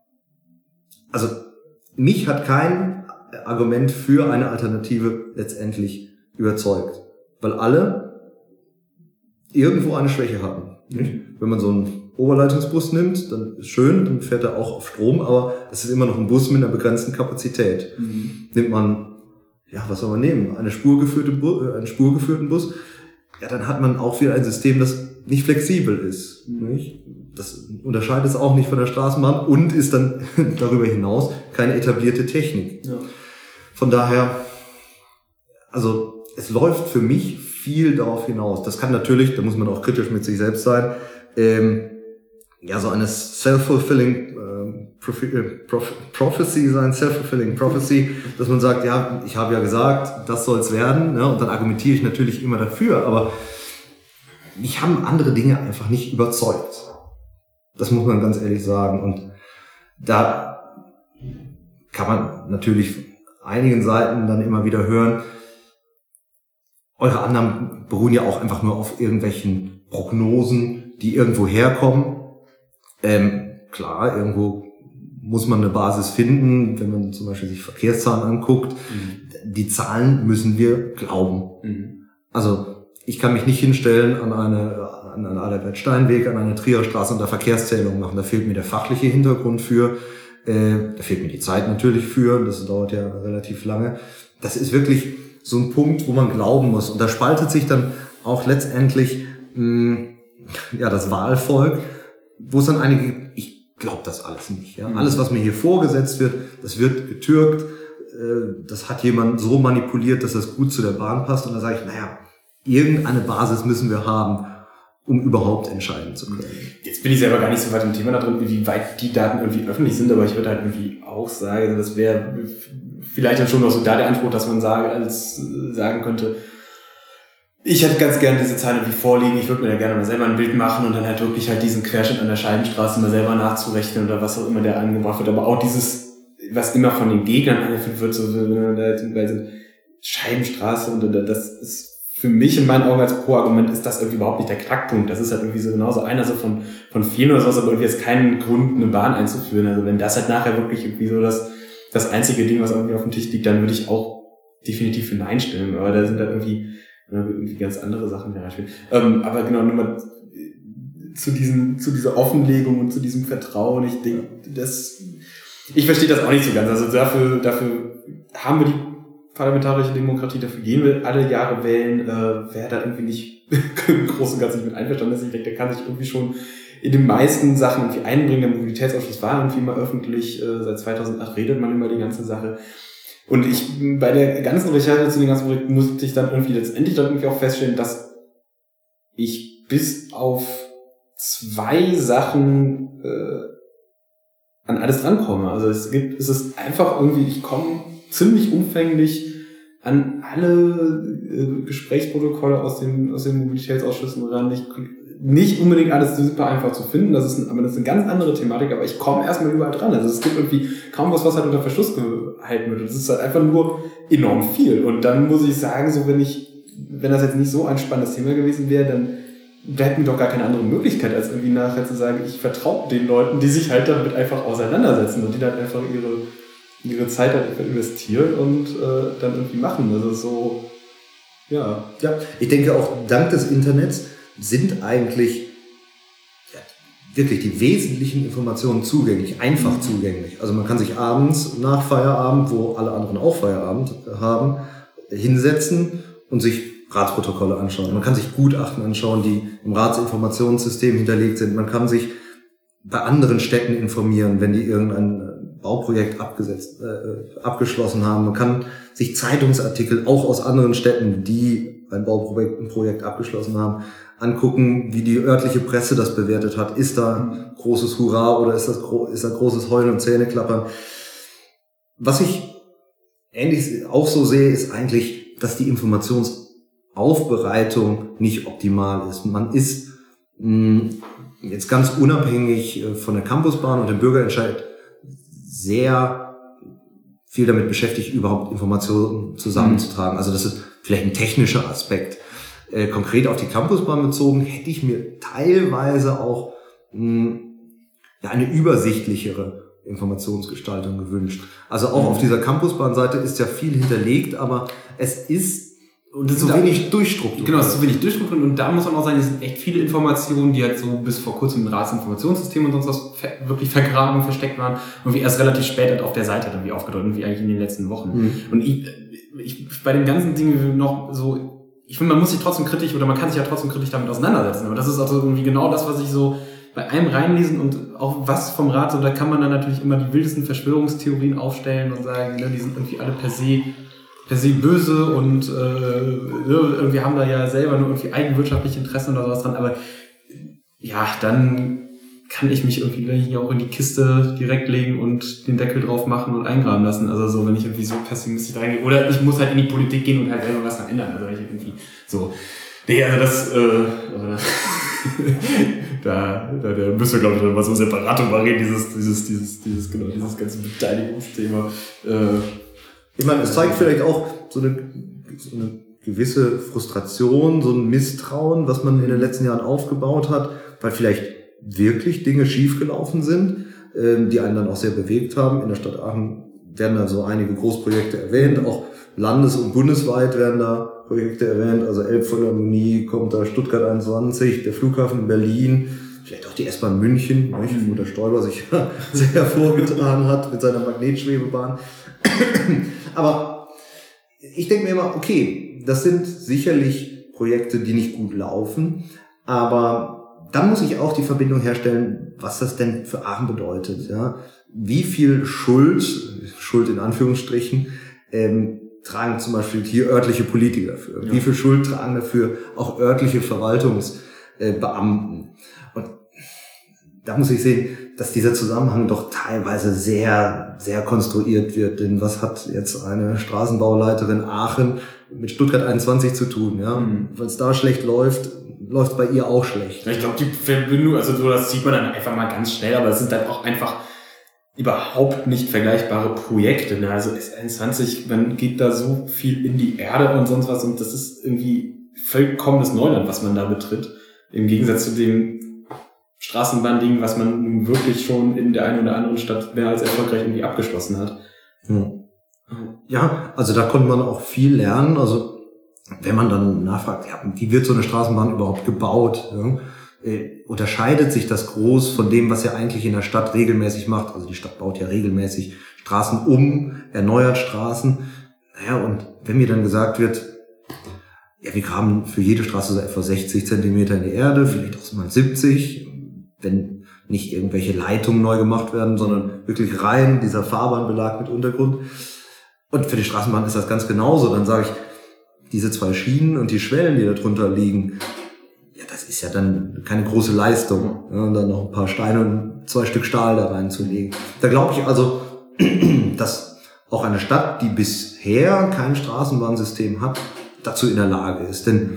Also mich hat kein Argument für eine Alternative letztendlich überzeugt, weil alle irgendwo eine Schwäche hatten. Mhm. Wenn man so einen Oberleitungsbus nimmt, dann ist schön, dann fährt er auch auf Strom, aber es ist immer noch ein Bus mit einer begrenzten Kapazität. Mhm. Nimmt man, ja, was soll man nehmen? Eine spurgeführte Bu- einen spurgeführten Bus, ja, dann hat man auch wieder ein System, das nicht flexibel ist. Nicht? Das unterscheidet es auch nicht von der Straßenbahn und ist dann darüber hinaus keine etablierte Technik. Ja. Von daher, also es läuft für mich viel darauf hinaus. Das kann natürlich, da muss man auch kritisch mit sich selbst sein, ähm, ja, so eine self-fulfilling ähm, Prophe- äh, Prophe- Prophecy sein, self-fulfilling Prophecy, dass man sagt, ja, ich habe ja gesagt, das soll es werden, ne? Und dann argumentiere ich natürlich immer dafür, aber mich haben andere Dinge einfach nicht überzeugt. Das muss man ganz ehrlich sagen. Und da kann man natürlich einigen Seiten dann immer wieder hören, eure Annahmen beruhen ja auch einfach nur auf irgendwelchen Prognosen, die irgendwo herkommen. Ähm, klar, irgendwo muss man eine Basis finden, wenn man zum Beispiel sich Verkehrszahlen anguckt. Mhm. Die Zahlen müssen wir glauben. Mhm. Also ich kann mich nicht hinstellen an eine an einen Adalbert-Steinweg, an eine Trierer Straße und da Verkehrszählung machen. Da fehlt mir der fachliche Hintergrund für. Äh, da fehlt mir die Zeit natürlich für. Das dauert ja relativ lange. Das ist wirklich so ein Punkt, wo man glauben muss. Und da spaltet sich dann auch letztendlich mh, ja das Wahlvolk, wo es dann einige gibt, ich glaube das alles nicht. Ja? Mhm. Alles, was mir hier vorgesetzt wird, das wird getürkt. Äh, das hat jemand so manipuliert, dass das gut zu der Bahn passt. Und da sage ich, naja, irgendeine Basis müssen wir haben, um überhaupt entscheiden zu können. Jetzt bin ich selber gar nicht so weit im Thema da drin, wie weit die Daten irgendwie öffentlich sind, aber ich würde halt irgendwie auch sagen, das wäre vielleicht dann schon noch so da der Anspruch, dass man sagen, als sagen könnte, ich hätte ganz gerne diese Zahlen irgendwie vorliegen, ich würde mir da gerne mal selber ein Bild machen und dann halt wirklich halt diesen Querschnitt an der Scheibenstraße mal selber nachzurechnen oder was auch immer der angebracht wird, aber auch dieses, was immer von den Gegnern angeführt wird, so bei so Scheibenstraße und das ist für mich in meinen Augen als Pro-Argument ist das irgendwie überhaupt nicht der Knackpunkt. Das ist halt irgendwie so genauso einer so von, von vielen oder sowas, aber irgendwie jetzt keinen Grund, eine Bahn einzuführen. Also wenn das halt nachher wirklich irgendwie so das, das einzige Ding, was irgendwie auf dem Tisch liegt, dann würde ich auch definitiv für Nein stimmen. Aber da sind halt irgendwie, irgendwie ganz andere Sachen, die reinspielen. Ähm, aber genau, nur mal zu diesen, zu dieser Offenlegung und zu diesem Vertrauen. Ich denke, das, ich verstehe das auch nicht so ganz. Also dafür, dafür haben wir die parlamentarische Demokratie, dafür gehen wir alle Jahre wählen. Äh, wer da irgendwie nicht im Großen und Ganzen nicht mit einverstanden ist, ich denke, der kann sich irgendwie schon in den meisten Sachen irgendwie einbringen. Der Mobilitätsausschuss war irgendwie mal öffentlich. Äh, seit zweitausendacht redet man über die ganze Sache. Und ich, bei der ganzen Recherche zu den ganzen Projekten musste ich dann irgendwie letztendlich dann irgendwie auch feststellen, dass ich bis auf zwei Sachen äh, an alles drankomme. Also es gibt, es ist einfach irgendwie, ich komme ziemlich umfänglich an alle äh, Gesprächsprotokolle aus den aus den Mobilitätsausschüssen ran. Ich krieg nicht unbedingt alles super einfach zu finden, das ist ein, aber das ist eine ganz andere Thematik, aber ich komme erstmal überall dran. Also es gibt irgendwie kaum was, was halt unter Verschluss gehalten wird. Das ist halt einfach nur enorm viel. Und dann muss ich sagen, so wenn ich, wenn das jetzt nicht so ein spannendes Thema gewesen wäre, dann hätten wir doch gar keine andere Möglichkeit, als irgendwie nachher zu sagen, ich vertraue den Leuten, die sich halt damit einfach auseinandersetzen und die dann einfach ihre, ihre Zeit halt einfach investieren und äh, dann irgendwie machen. Also so, ja. Ja, ich denke auch, dank des Internets sind eigentlich ja, wirklich die wesentlichen Informationen zugänglich, einfach mhm. zugänglich. Also man kann sich abends nach Feierabend, wo alle anderen auch Feierabend haben, hinsetzen und sich Ratsprotokolle anschauen. Man kann sich Gutachten anschauen, die im Ratsinformationssystem hinterlegt sind. Man kann sich bei anderen Städten informieren, wenn die irgendein Bauprojekt abgesetzt, äh, abgeschlossen haben. Man kann sich Zeitungsartikel auch aus anderen Städten, die ein Bauprojekt ein Projekt abgeschlossen haben, angucken, wie die örtliche Presse das bewertet hat. Ist da großes Hurra oder ist das ist da großes Heulen und Zähneklappern? Was ich ähnlich auch so sehe, ist eigentlich, dass die Informationsaufbereitung nicht optimal ist. Man ist mh, jetzt ganz unabhängig von der Campusbahn und dem Bürgerentscheid sehr viel damit beschäftigt, überhaupt Informationen zusammenzutragen. Also das ist vielleicht ein technischer Aspekt. Äh, konkret auf die Campusbahn bezogen, hätte ich mir teilweise auch mh, ja, eine übersichtlichere Informationsgestaltung gewünscht. Also auch mhm. auf dieser Campusbahnseite ist ja viel hinterlegt, aber es ist und das ist so wenig durchstrukturiert. Genau, es ist so wenig durchstrukturiert und da muss man auch sagen, es sind echt viele Informationen, die halt so bis vor kurzem im Ratsinformationssystem und sonst was wirklich vergraben, versteckt waren und wie erst relativ spät halt auf der Seite dann wie aufgedeutet, wie eigentlich in den letzten Wochen. Mhm. Und ich, ich bei den ganzen Dingen noch so, ich finde, man muss sich trotzdem kritisch oder man kann sich ja trotzdem kritisch damit auseinandersetzen, aber das ist also irgendwie genau das, was ich so bei einem reinlesen und auch was vom Rat, so da kann man dann natürlich immer die wildesten Verschwörungstheorien aufstellen und sagen, ne, die sind irgendwie alle per se per se böse und äh, irgendwie haben da ja selber nur irgendwie eigenwirtschaftliche Interessen oder sowas dran, aber ja, dann kann ich mich irgendwie hier auch in die Kiste direkt legen und den Deckel drauf machen und eingraben lassen. Also so, wenn ich irgendwie so pessimistisch reingehe. Oder ich muss halt in die Politik gehen und halt selber was dann ändern. Also wenn ich irgendwie so. Nee, also das, äh, äh da, da, da müssen wir, glaube ich, noch mal so separat drüber reden, dieses, dieses, dieses, dieses, genau, dieses ganze Beteiligungsthema. Äh, Ich meine, es zeigt vielleicht auch so eine, so eine gewisse Frustration, so ein Misstrauen, was man in den letzten Jahren aufgebaut hat, weil vielleicht wirklich Dinge schiefgelaufen sind, die einen dann auch sehr bewegt haben. In der Stadt Aachen werden da so einige Großprojekte erwähnt, auch landes- und bundesweit werden da Projekte erwähnt, also Elbphilharmonie kommt da, Stuttgart einundzwanzig, der Flughafen in Berlin, vielleicht auch die S-Bahn München, nicht, wo der Stoiber sich sehr hervorgetan hat mit seiner Magnetschwebebahn. Aber ich denke mir immer, okay, das sind sicherlich Projekte, die nicht gut laufen, aber dann muss ich auch die Verbindung herstellen, was das denn für Aachen bedeutet. Ja? Wie viel Schuld, Schuld in Anführungsstrichen, ähm, tragen zum Beispiel hier örtliche Politiker dafür? Ja. Wie viel Schuld tragen dafür auch örtliche Verwaltungsbeamten? Und da muss ich sehen, dass dieser Zusammenhang doch teilweise sehr, sehr konstruiert wird. Denn was hat jetzt eine Straßenbauleiterin Aachen mit Stuttgart einundzwanzig zu tun? Ja? Mhm. Wenn es da schlecht läuft, läuft bei ihr auch schlecht. Ich glaube, die Verbindung, also so, das sieht man dann einfach mal ganz schnell, aber es sind dann auch einfach überhaupt nicht vergleichbare Projekte. Ne? Also S einundzwanzig, man geht da so viel in die Erde und sonst was und das ist irgendwie vollkommenes Neuland, was man da betritt. Im Gegensatz zu dem Straßenbahnding, was man nun wirklich schon in der einen oder anderen Stadt mehr als erfolgreich irgendwie abgeschlossen hat. Hm. Ja, also da konnte man auch viel lernen. Also wenn man dann nachfragt, ja, wie wird so eine Straßenbahn überhaupt gebaut? Ja? äh, unterscheidet sich das groß von dem, was er eigentlich in der Stadt regelmäßig macht. Also die Stadt baut ja regelmäßig Straßen um, erneuert Straßen. Naja, und wenn mir dann gesagt wird, ja, wir graben für jede Straße so etwa sechzig Zentimeter in die Erde, vielleicht auch mal siebzig, wenn nicht irgendwelche Leitungen neu gemacht werden, sondern wirklich rein dieser Fahrbahnbelag mit Untergrund. Und für die Straßenbahn ist das ganz genauso. Dann sage ich, diese zwei Schienen und die Schwellen, die da drunter liegen, ja, das ist ja dann keine große Leistung. Ja, und dann noch ein paar Steine und zwei Stück Stahl da reinzulegen. Da glaube ich also, dass auch eine Stadt, die bisher kein Straßenbahnsystem hat, dazu in der Lage ist. Denn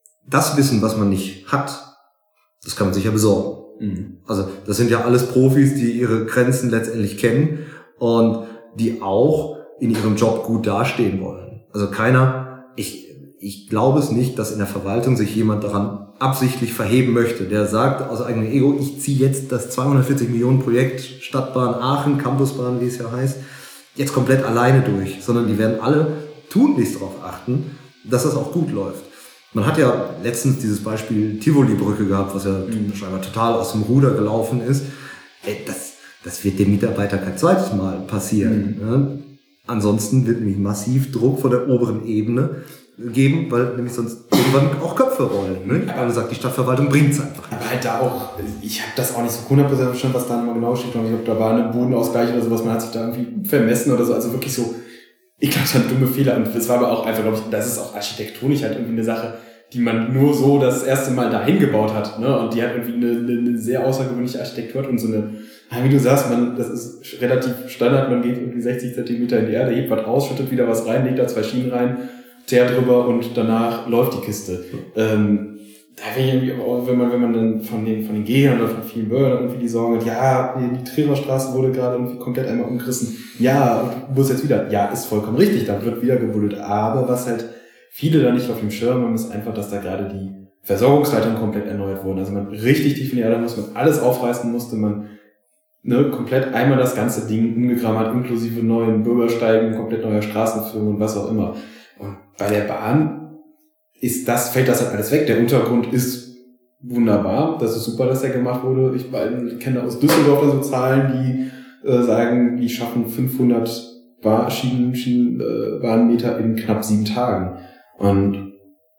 das Wissen, was man nicht hat, das kann man sich ja besorgen. Mhm. Also das sind ja alles Profis, die ihre Grenzen letztendlich kennen und die auch in ihrem Job gut dastehen wollen. Also keiner, ich ich glaube es nicht, dass in der Verwaltung sich jemand daran absichtlich verheben möchte, der sagt aus eigenem Ego, ich ziehe jetzt das zweihundertvierzig Millionen Projekt Stadtbahn Aachen, Campusbahn, wie es ja heißt, jetzt komplett alleine durch, sondern die werden alle tunlichst darauf achten, dass das auch gut läuft. Man hat ja letztens dieses Beispiel Tivoli-Brücke gehabt, was ja mhm. scheinbar total aus dem Ruder gelaufen ist. Ey, das, das wird dem Mitarbeiter kein zweites Mal passieren. Mhm. Ja? Ansonsten wird nämlich massiv Druck von der oberen Ebene geben, weil nämlich sonst irgendwann auch Köpfe rollen. Ne? Aber sagt, die Stadtverwaltung bringt es einfach. Aber halt da auch, ich habe das auch nicht so hundert Prozent verstanden, was da nochmal genau steht. Ich glaube, da war ein Bodenausgleich oder sowas, man hat sich da irgendwie vermessen oder so. Also wirklich so, ich glaube, dann dumme Fehler. Und das war aber auch einfach, glaube ich, das ist auch architektonisch halt irgendwie eine Sache, die man nur so das erste Mal dahin gebaut hat. Ne? Und die hat irgendwie eine, eine sehr außergewöhnliche Architektur hat und so eine, wie du sagst, man, das ist relativ Standard, man geht irgendwie sechzig Zentimeter in die Erde, hebt was aus, schüttet wieder was rein, legt da zwei Schienen rein, Teer drüber und danach läuft die Kiste. Ähm, da wäre irgendwie auch, wenn man, wenn man dann von den, von den Gegnern oder von vielen Bürgern irgendwie die Sorge hat, ja, die Triererstraße wurde gerade irgendwie komplett einmal umgerissen. Ja, und du musst jetzt wieder, ja, ist vollkommen richtig, da wird wieder gebuddelt. Aber was halt viele da nicht auf dem Schirm haben, ist einfach, dass da gerade die Versorgungsleitungen komplett erneuert wurden. Also man richtig tief in die Erde musste, man alles aufreißen musste, man, ne, komplett einmal das ganze Ding umgegraben hat, inklusive neuen Bürgersteigen, komplett neuer Straßenführung und was auch immer. Und bei der Bahn ist das, fällt das halt alles weg. Der Untergrund ist wunderbar. Das ist super, dass der gemacht wurde. Ich, ich kenne aus Düsseldorf da so Zahlen, die äh, sagen, die schaffen fünfhundert Bar- Schienen, Schienen, äh, Bahnmeter in knapp sieben Tagen. Und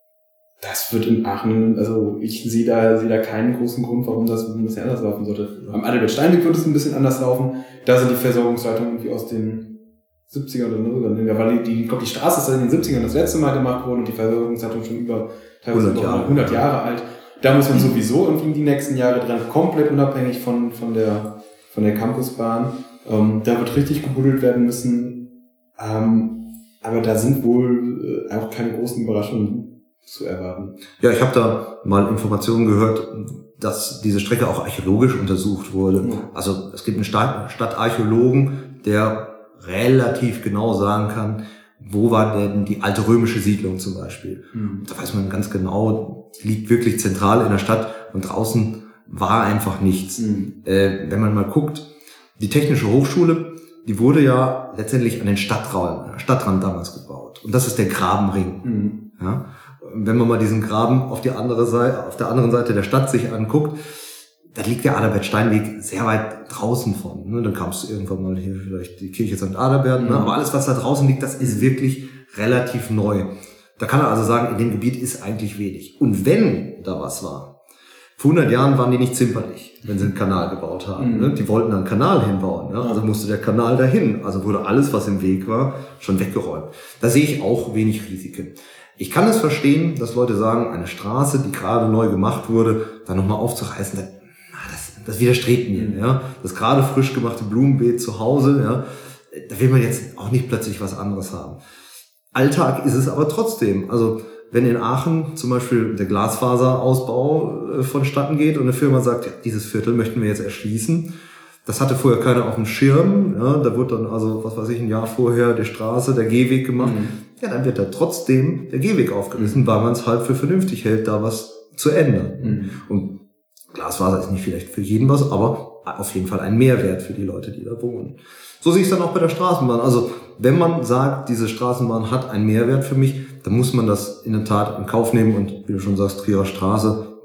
das wird in Aachen, also ich sehe da, sehe da keinen großen Grund, warum das ein bisschen anders laufen sollte. Am Adalbert-Steinweg wird es ein bisschen anders laufen. Da sind die Versorgungsleitungen irgendwie aus den siebzigern oder so. Da war die, die, ich glaube, die Straße ist in den siebzigern das letzte Mal gemacht worden und die Versorgungsleitung schon über teilweise hundert Jahre. hundert Jahre alt. Da muss man sowieso irgendwie die nächsten Jahre dran, komplett unabhängig von, von der, von der Campusbahn. Ähm, da wird richtig gebuddelt werden müssen. Ähm, aber da sind wohl äh, auch keine großen Überraschungen zu erwarten. Ja, ich habe da mal Informationen gehört, dass diese Strecke auch archäologisch untersucht wurde. Ja. Also es gibt einen Stadt, Stadtarchäologen, der relativ genau sagen kann, wo war denn die alte römische Siedlung zum Beispiel. Mhm. Da weiß man ganz genau, liegt wirklich zentral in der Stadt und draußen war einfach nichts. Mhm. Äh, wenn man mal guckt, die Technische Hochschule, die wurde ja letztendlich an den Stadtrand, Stadtrand damals gebaut. Und das ist der Grabenring. Mhm. Ja? Wenn man mal diesen Graben auf die andere Seite, auf der anderen Seite der Stadt sich anguckt, da liegt der Adalbert-Steinweg sehr weit draußen von. Ne? Dann kamst du irgendwann mal hier vielleicht die Kirche Sankt Adalbert. Mhm. Ne? Aber alles, was da draußen liegt, das ist wirklich relativ neu. Da kann er also sagen, in dem Gebiet ist eigentlich wenig. Und wenn da was war, vor hundert Jahren waren die nicht zimperlich, wenn sie einen Kanal gebaut haben. Mhm. Ne? Die wollten einen Kanal hinbauen. Ne? Also musste der Kanal dahin. Also wurde alles, was im Weg war, schon weggeräumt. Da sehe ich auch wenig Risiken. Ich kann es verstehen, dass Leute sagen, eine Straße, die gerade neu gemacht wurde, da nochmal aufzureißen, das, das widerstrebt mir. Mhm. Ja? Das gerade frisch gemachte Blumenbeet zu Hause, ja, da will man jetzt auch nicht plötzlich was anderes haben. Alltag ist es aber trotzdem. Also wenn in Aachen zum Beispiel der Glasfaserausbau vonstatten geht und eine Firma sagt, ja, dieses Viertel möchten wir jetzt erschließen, das hatte vorher keiner auf dem Schirm, ja, da wird dann also, was weiß ich, ein Jahr vorher die Straße, der Gehweg gemacht, mhm. ja, dann wird da trotzdem der Gehweg aufgerissen, mhm. weil man es halt für vernünftig hält, da was zu ändern. Mhm. Und Glasfaser ist nicht vielleicht für jeden was, aber auf jeden Fall ein Mehrwert für die Leute, die da wohnen. So sehe ich es dann auch bei der Straßenbahn. Also wenn man sagt, diese Straßenbahn hat einen Mehrwert für mich, dann muss man das in der Tat in Kauf nehmen und wie du schon sagst, Trierer Straße,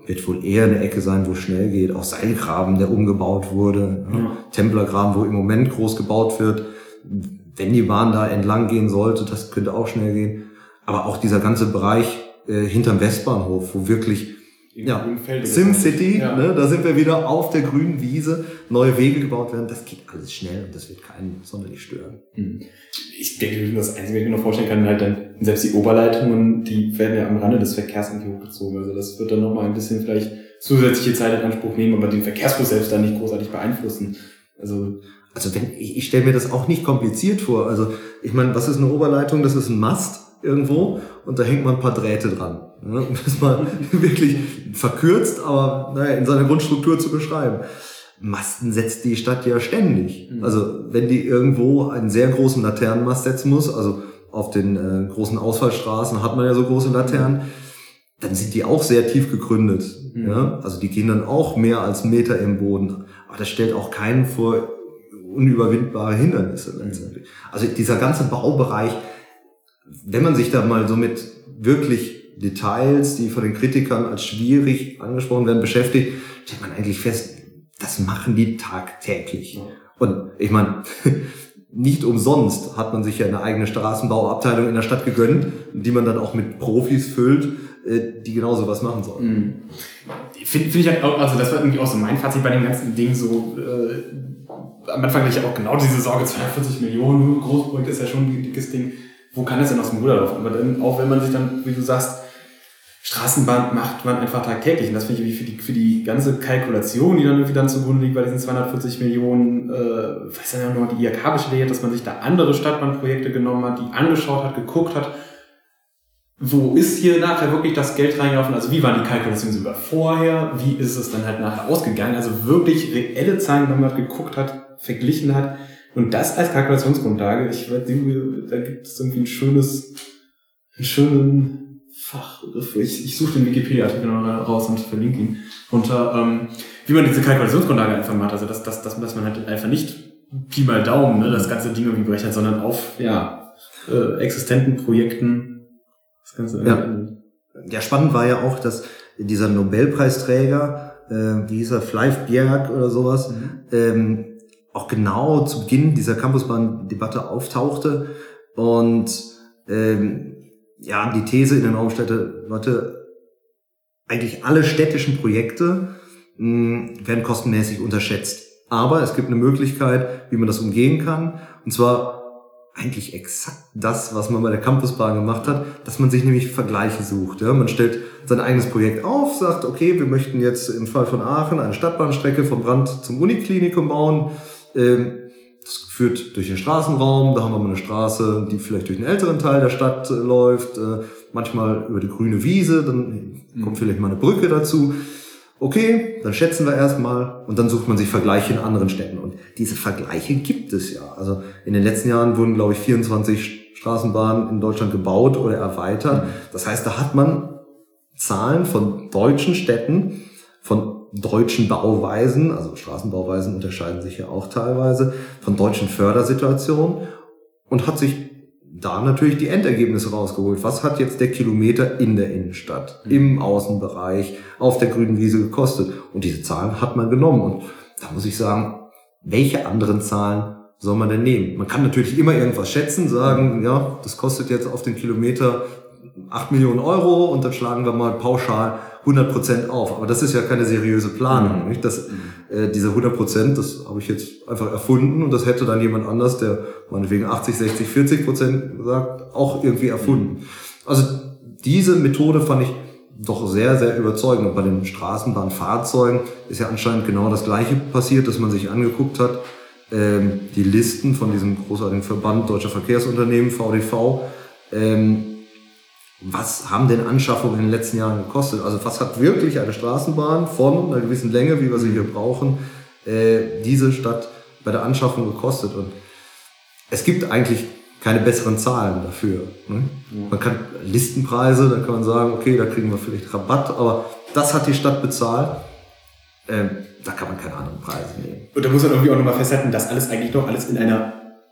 wird wohl eher eine Ecke sein, wo es schnell geht. Auch Seilgraben, der umgebaut wurde. Ja. Ja. Templergraben, wo im Moment groß gebaut wird. Wenn die Bahn da entlang gehen sollte, das könnte auch schnell gehen. Aber auch dieser ganze Bereich äh, hinterm Westbahnhof, wo wirklich ja, SimCity, ja. ne, da sind wir wieder auf der grünen Wiese, neue Wege gebaut werden, das geht alles schnell und das wird keinen sonderlich stören. Ich denke, das Einzige, was ich mir noch vorstellen kann, halt dann, selbst die Oberleitungen, die werden ja am Rande des Verkehrs irgendwie hochgezogen, also das wird dann nochmal ein bisschen vielleicht zusätzliche Zeit in Anspruch nehmen, aber den Verkehrsfluss selbst dann nicht großartig beeinflussen. Also, also wenn, ich, ich stelle mir das auch nicht kompliziert vor, also ich meine, was ist eine Oberleitung? Das ist ein Mast irgendwo und da hängt man ein paar Drähte dran. Ne, um das mal wirklich verkürzt, aber naja, in seiner Grundstruktur zu beschreiben. Masten setzt die Stadt ja ständig. Mhm. Also wenn die irgendwo einen sehr großen Laternenmast setzen muss, also auf den äh, großen Ausfallstraßen hat man ja so große Laternen, mhm. dann sind die auch sehr tief gegründet. Mhm. Ja? Also die gehen dann auch mehr als einen Meter im Boden. Aber das stellt auch keinen vor unüberwindbare Hindernisse letztendlich. Mhm. Also dieser ganze Baubereich, wenn man sich da mal so mit wirklich Details, die von den Kritikern als schwierig angesprochen werden, beschäftigt, stellt man eigentlich fest, das machen die tagtäglich. Ja. Und ich meine, nicht umsonst hat man sich ja eine eigene Straßenbauabteilung in der Stadt gegönnt, die man dann auch mit Profis füllt, die genau sowas machen sollen. Mhm. Finde find ich halt auch, also das war irgendwie auch so mein Fazit bei dem ganzen Ding, so äh, am Anfang hatte ich auch genau diese Sorge, zweihundertvierzig Millionen, Großprojekt ist ja schon ein dickes Ding. Wo kann das denn aus dem Ruder laufen? Aber dann, auch wenn man sich dann, wie du sagst, Straßenbahn macht man einfach tagtäglich. Und das finde ich für die, für die ganze Kalkulation, die dann irgendwie dann zugrunde liegt bei diesen zweihundertvierzig Millionen, äh, weiß ja noch, die I H K beschlägt, dass man sich da andere Stadtbahnprojekte genommen hat, die angeschaut hat, geguckt hat. Wo ist hier nachher wirklich das Geld reingelaufen? Also wie waren die Kalkulationen sogar vorher? Wie ist es dann halt nachher ausgegangen? Also wirklich reelle Zahlen, wenn man halt geguckt hat, verglichen hat. Und das als Kalkulationsgrundlage, ich denke, da gibt es irgendwie ein schönes, einen schönen Fachbegriff. Ich, ich suche den Wikipedia-Artikel noch raus und verlinke ihn. Unter, ähm, wie man diese Kalkulationsgrundlage einfach macht. Also, dass, dass, dass, dass man halt einfach nicht Pi mal Daumen, ne, das ganze Ding irgendwie berechnet, sondern auf, ja, äh, existenten Projekten das Ganze ja. ja, spannend war ja auch, dass dieser Nobelpreisträger, äh, wie hieß er, Fleif Bjerg oder sowas, mhm. ähm, auch genau zu Beginn dieser Campusbahn-Debatte auftauchte und ähm, ja, die These in den Raum stellte, Leute, eigentlich alle städtischen Projekte mh, werden kostenmäßig unterschätzt. Aber es gibt eine Möglichkeit, wie man das umgehen kann. Und zwar eigentlich exakt das, was man bei der Campusbahn gemacht hat, dass man sich nämlich Vergleiche sucht. Ja? Man stellt sein eigenes Projekt auf, sagt, okay, wir möchten jetzt im Fall von Aachen eine Stadtbahnstrecke vom Brand zum Uniklinikum bauen. Das führt durch den Straßenraum, da haben wir mal eine Straße, die vielleicht durch den älteren Teil der Stadt läuft, manchmal über die grüne Wiese, dann kommt vielleicht mal eine Brücke dazu. Okay, dann schätzen wir erstmal und dann sucht man sich Vergleiche in anderen Städten. Und diese Vergleiche gibt es ja. Also in den letzten Jahren wurden, glaube ich, vierundzwanzig Straßenbahnen in Deutschland gebaut oder erweitert. Das heißt, da hat man Zahlen von deutschen Städten, von deutschen Bauweisen, also Straßenbauweisen unterscheiden sich ja auch teilweise, von deutschen Fördersituationen und hat sich da natürlich die Endergebnisse rausgeholt. Was hat jetzt der Kilometer in der Innenstadt, im Außenbereich, auf der grünen Wiese gekostet? Und diese Zahlen hat man genommen. Und da muss ich sagen, welche anderen Zahlen soll man denn nehmen? Man kann natürlich immer irgendwas schätzen, sagen, ja, das kostet jetzt auf den Kilometer acht Millionen Euro und dann schlagen wir mal pauschal hundert Prozent auf. Aber das ist ja keine seriöse Planung. Nicht? Das, äh, diese hundert Prozent, das habe ich jetzt einfach erfunden und das hätte dann jemand anders, der meinetwegen achtzig, sechzig, vierzig Prozent sagt, auch irgendwie erfunden. Also diese Methode fand ich doch sehr, sehr überzeugend. Und bei den Straßenbahnfahrzeugen ist ja anscheinend genau das Gleiche passiert, dass man sich angeguckt hat, ähm, die Listen von diesem großartigen Verband Deutscher Verkehrsunternehmen, V D V, ähm, was haben denn Anschaffungen in den letzten Jahren gekostet? Also was hat wirklich eine Straßenbahn von einer gewissen Länge, wie wir sie hier brauchen, äh, diese Stadt bei der Anschaffung gekostet? Und es gibt eigentlich keine besseren Zahlen dafür. Ne? Ja. Man kann Listenpreise, da kann man sagen, okay, da kriegen wir vielleicht Rabatt, aber das hat die Stadt bezahlt. Ähm, da kann man keine anderen Preise nehmen. Und da muss man irgendwie auch nochmal festhalten, dass alles eigentlich doch alles in einer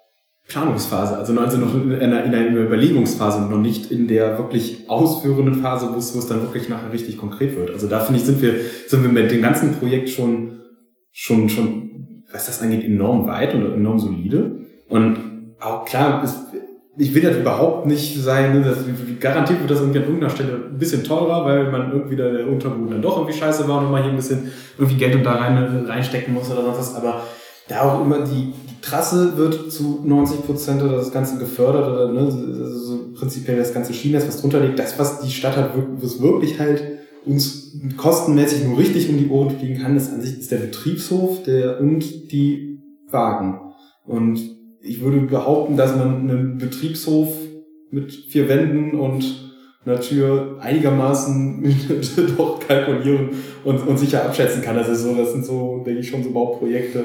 Planungsphase, also noch, also noch in, einer, in einer Überlegungsphase, noch nicht in der wirklich ausführenden Phase, wo es, wo es dann wirklich nachher richtig konkret wird. Also da finde ich, sind wir, sind wir mit dem ganzen Projekt schon, schon, schon, was das angeht, enorm weit und enorm solide. Und auch klar, ist, ich will das überhaupt nicht sein, ne, dass, garantiert wird das irgendwie an irgendeiner Stelle ein bisschen teurer, weil man irgendwie da der Unterboden dann doch irgendwie scheiße war und mal hier ein bisschen irgendwie Geld und da rein, reinstecken muss oder sonst was, aber da auch immer die, die Trasse wird zu neunzig Prozent oder das Ganze gefördert oder ne, so prinzipiell das ganze Schienennetz, was drunter liegt, das, was die Stadt hat, was wirklich halt uns kostenmäßig nur richtig um die Ohren fliegen kann, ist an sich ist der Betriebshof der und die Wagen. Und ich würde behaupten, dass man einen Betriebshof mit vier Wänden und einer Tür einigermaßen doch kalkulieren und, und sicher abschätzen kann. Also so, das sind so, denke ich, schon so Bauprojekte.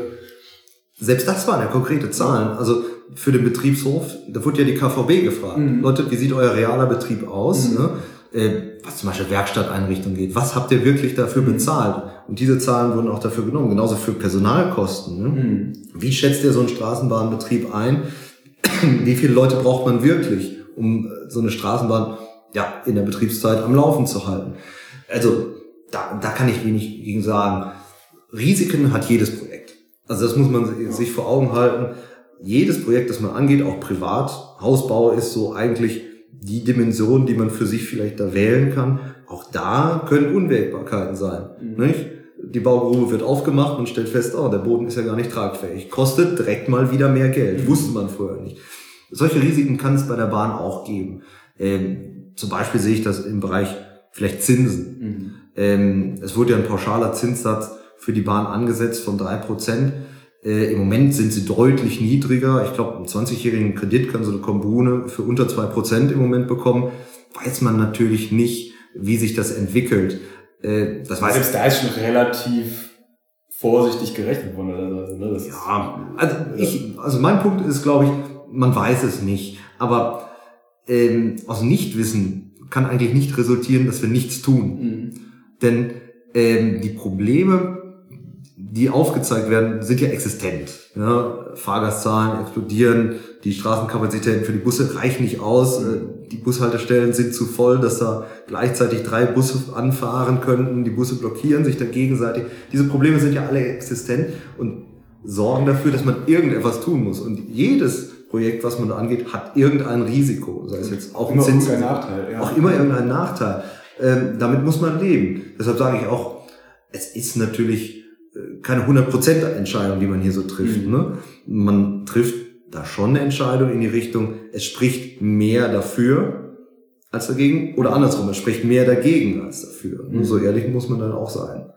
Selbst das waren ja konkrete Zahlen. Also für den Betriebshof, da wurde ja die K V B gefragt. Mhm. Leute, wie sieht euer realer Betrieb aus? Mhm. Ne? Äh, was zum Beispiel Werkstatteinrichtung geht. Was habt ihr wirklich dafür mhm. bezahlt? Und diese Zahlen wurden auch dafür genommen. Genauso für Personalkosten. Ne? Mhm. Wie schätzt ihr so einen Straßenbahnbetrieb ein? Wie viele Leute braucht man wirklich, um so eine Straßenbahn ja in der Betriebszeit am Laufen zu halten? Also da, da kann ich wenig gegen sagen. Risiken hat jedes Projekt. Also das muss man sich vor Augen halten. Jedes Projekt, das man angeht, auch privat, Hausbau ist so eigentlich die Dimension, die man für sich vielleicht da wählen kann. Auch da können Unwägbarkeiten sein. Mhm. Nicht? Die Baugrube wird aufgemacht und stellt fest, oh, der Boden ist ja gar nicht tragfähig. Kostet direkt mal wieder mehr Geld. Mhm. Wusste man vorher nicht. Solche Risiken kann es bei der Bahn auch geben. Ähm, zum Beispiel sehe ich das im Bereich vielleicht Zinsen. Mhm. Ähm, es wurde ja ein pauschaler Zinssatz für die Bahn angesetzt von drei Prozent. Äh, Im Moment sind sie deutlich niedriger. Ich glaube, einen zwanzigjährigen Kredit kann so eine Kommune für unter zwei Prozent im Moment bekommen. Weiß man natürlich nicht, wie sich das entwickelt. Äh, das weiß Selbst da ist schon relativ vorsichtig gerechnet worden. Also, ne? Das ja, also, ich, also mein Punkt ist, glaube ich, man weiß es nicht. Aber ähm, aus Nichtwissen kann eigentlich nicht resultieren, dass wir nichts tun. Mhm. Denn ähm, die Probleme, die aufgezeigt werden, sind ja existent. Ja, Fahrgastzahlen explodieren, die Straßenkapazitäten für die Busse reichen nicht aus, die Bushaltestellen sind zu voll, dass da gleichzeitig drei Busse anfahren könnten, die Busse blockieren sich dann gegenseitig. Diese Probleme sind ja alle existent und sorgen dafür, dass man irgendetwas tun muss. Und jedes Projekt, was man da angeht, hat irgendein Risiko. Sei es jetzt auch ein Zins, Nachteil, ja. auch immer irgendein Nachteil. Ähm, damit muss man leben. Deshalb sage ich auch, es ist natürlich keine hundert Prozent Entscheidung, die man hier so trifft. Mhm. Ne? Man trifft da schon eine Entscheidung in die Richtung, es spricht mehr dafür als dagegen oder andersrum, es spricht mehr dagegen als dafür. Mhm. So ehrlich muss man dann auch sein.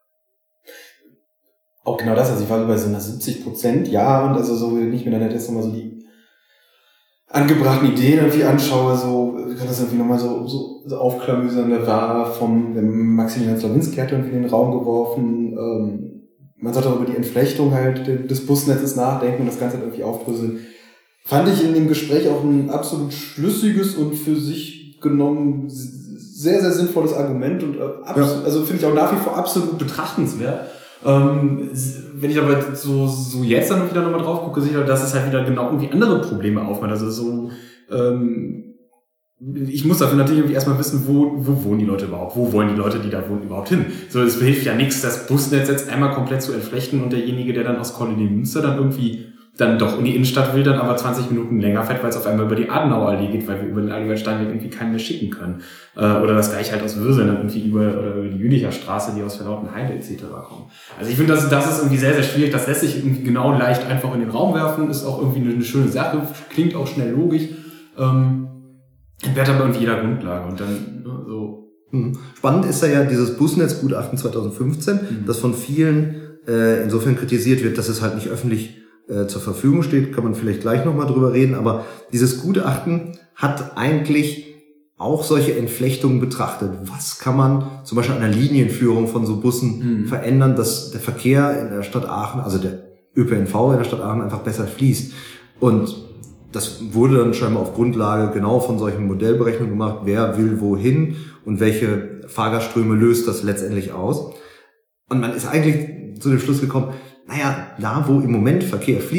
Auch genau das, also ich war bei so einer siebzig Prozent, ja, und also so, wenn ich mir dann jetzt nochmal so die angebrachten Ideen irgendwie anschaue, so kann das irgendwie nochmal so, so, so aufklamüsern. Da war vom Maximilian Slawinski hat irgendwie in den Raum geworfen, ähm, man sollte auch über die Entflechtung halt des Busnetzes nachdenken und das Ganze halt irgendwie aufdröseln. Fand ich in dem Gespräch auch ein absolut schlüssiges und für sich genommen sehr, sehr sinnvolles Argument und äh, abs- ja. also finde ich auch nach wie vor absolut betrachtenswert. Ähm, wenn ich aber so, so jetzt dann wieder nochmal drauf gucke, sehe ich halt, dass es halt wieder genau irgendwie andere Probleme aufmacht. Also so, ähm, ich muss dafür natürlich irgendwie erstmal wissen, wo, wo wohnen die Leute überhaupt? Wo wollen die Leute, die da wohnen, überhaupt hin? So, es hilft ja nichts, das Busnetz jetzt einmal komplett zu entflechten und derjenige, der dann aus Kolonie-Münster dann irgendwie dann doch in die Innenstadt will, dann aber zwanzig Minuten länger fährt, weil es auf einmal über die Adenauerallee geht, weil wir über den Albert-Steinweg irgendwie keinen mehr schicken können. Äh, oder das gleiche halt aus Würseln dann irgendwie über, oder über die Jülicher Straße, die aus Verlautenheide et cetera kommen. Also ich finde, das, das ist irgendwie sehr, sehr schwierig. Das lässt sich irgendwie genau leicht einfach in den Raum werfen, ist auch irgendwie eine, eine schöne Sache, klingt auch schnell logisch, ähm, entbehrt aber irgendwie jeder Grundlage und dann so. Spannend ist ja, ja dieses Busnetzgutachten zwanzig fünfzehn, mhm. das von vielen äh, insofern kritisiert wird, dass es halt nicht öffentlich zur Verfügung steht, kann man vielleicht gleich nochmal drüber reden, aber dieses Gutachten hat eigentlich auch solche Entflechtungen betrachtet. Was kann man zum Beispiel an der Linienführung von so Bussen mhm. verändern, dass der Verkehr in der Stadt Aachen, also der Ö P N V in der Stadt Aachen einfach besser fließt. Und das wurde dann scheinbar auf Grundlage genau von solchen Modellberechnungen gemacht, wer will wohin und welche Fahrgastströme löst das letztendlich aus. Und man ist eigentlich zu dem Schluss gekommen, naja, da wo im Moment Verkehr fließt,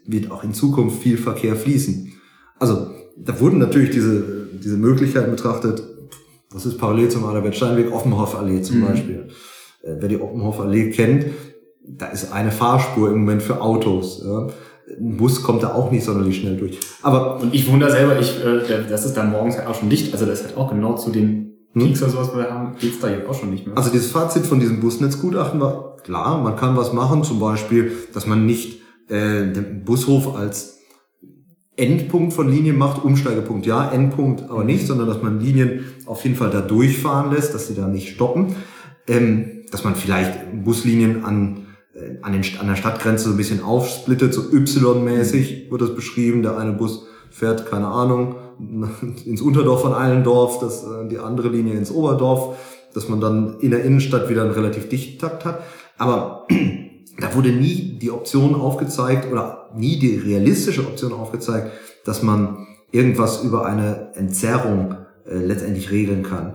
wird auch in Zukunft viel Verkehr fließen. Also da wurden natürlich diese diese Möglichkeiten betrachtet. Was ist parallel zum Adalbert-Steinweg? Oppenhoff-Allee zum mhm. Beispiel. Äh, wer die Oppenhoff-Allee kennt, da ist eine Fahrspur im Moment für Autos. Ja. Ein Bus kommt da auch nicht sonderlich schnell durch. Aber und ich wundere selber, ich, äh, das ist dann morgens halt auch schon dicht. Also das ist halt auch genau zu den Peaks oder sowas, wir haben, geht's da jetzt auch schon nicht mehr. Also dieses Fazit von diesem Busnetzgutachten war, klar, man kann was machen, zum Beispiel, dass man nicht äh, den Bushof als Endpunkt von Linien macht, Umsteigepunkt ja, Endpunkt aber nicht, sondern dass man Linien auf jeden Fall da durchfahren lässt, dass sie da nicht stoppen. Ähm, dass man vielleicht Buslinien an, äh, an, den, an der Stadtgrenze so ein bisschen aufsplittet, so Y-mäßig wird das beschrieben. Der eine Bus fährt, keine Ahnung, ins Unterdorf von Eilendorf, das, äh, die andere Linie ins Oberdorf, dass man dann in der Innenstadt wieder einen relativ dichten Takt hat. Aber da wurde nie die Option aufgezeigt oder nie die realistische Option aufgezeigt, dass man irgendwas über eine Entzerrung äh, letztendlich regeln kann.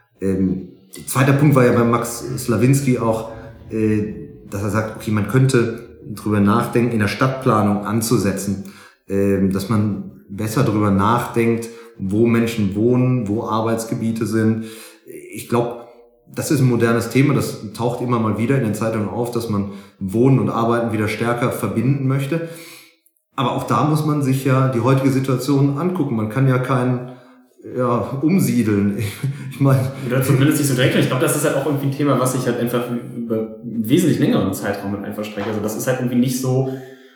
Ähm, zweiter Punkt war ja bei Max Slawinski auch, äh, dass er sagt, okay, man könnte drüber nachdenken, in der Stadtplanung anzusetzen, äh, dass man besser drüber nachdenkt, wo Menschen wohnen, wo Arbeitsgebiete sind. Ich glaube, das ist ein modernes Thema, das taucht immer mal wieder in den Zeitungen auf, dass man Wohnen und Arbeiten wieder stärker verbinden möchte. Aber auch da muss man sich ja die heutige Situation angucken. Man kann ja kein ja, umsiedeln. Ich, ich meine, oder zumindest nicht so direkt. Ich glaube, das ist halt auch irgendwie ein Thema, was sich halt einfach über einen wesentlich längeren Zeitraum mit einfach streckt. Also das ist halt irgendwie nicht so,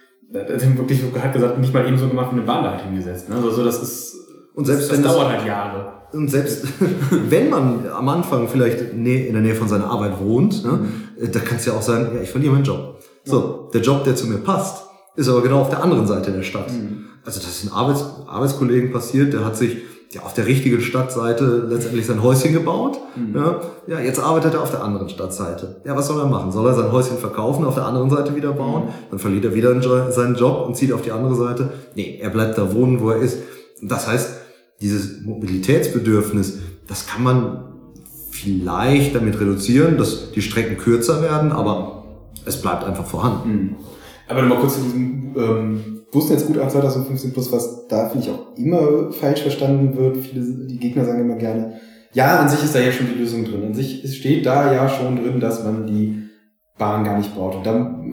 das haben wirklich hat gesagt, nicht mal eben so gemacht, eine Bahn halt hingesetzt. Ne? Also das ist, und selbst das, wenn das das dauert halt Jahre. Und selbst wenn man am Anfang vielleicht in der Nähe von seiner Arbeit wohnt, ne, mhm. da kann es ja auch sein, ja, ich verliere meinen Job. So, der Job, der zu mir passt, ist aber genau auf der anderen Seite der Stadt. Mhm. Also das ist ein Arbeits Arbeitskollegen passiert, der hat sich ja auf der richtigen Stadtseite letztendlich sein Häuschen gebaut. Mhm. Ja, ja, jetzt arbeitet er auf der anderen Stadtseite. Ja, was soll er machen? Soll er sein Häuschen verkaufen, auf der anderen Seite wieder bauen? Mhm. Dann verliert er wieder seinen Job und zieht auf die andere Seite. Nee, er bleibt da wohnen, wo er ist. Das heißt, dieses Mobilitätsbedürfnis, das kann man vielleicht damit reduzieren, dass die Strecken kürzer werden, aber es bleibt einfach vorhanden. Mhm. Aber nochmal kurz zu diesem ähm, Busnetzgutachten zweitausendfünfzehn plus, was da finde ich auch immer falsch verstanden wird. Viele, die Gegner sagen immer gerne, ja, an sich ist da ja schon die Lösung drin. An sich steht da ja schon drin, dass man die Bahn gar nicht braucht. Und dann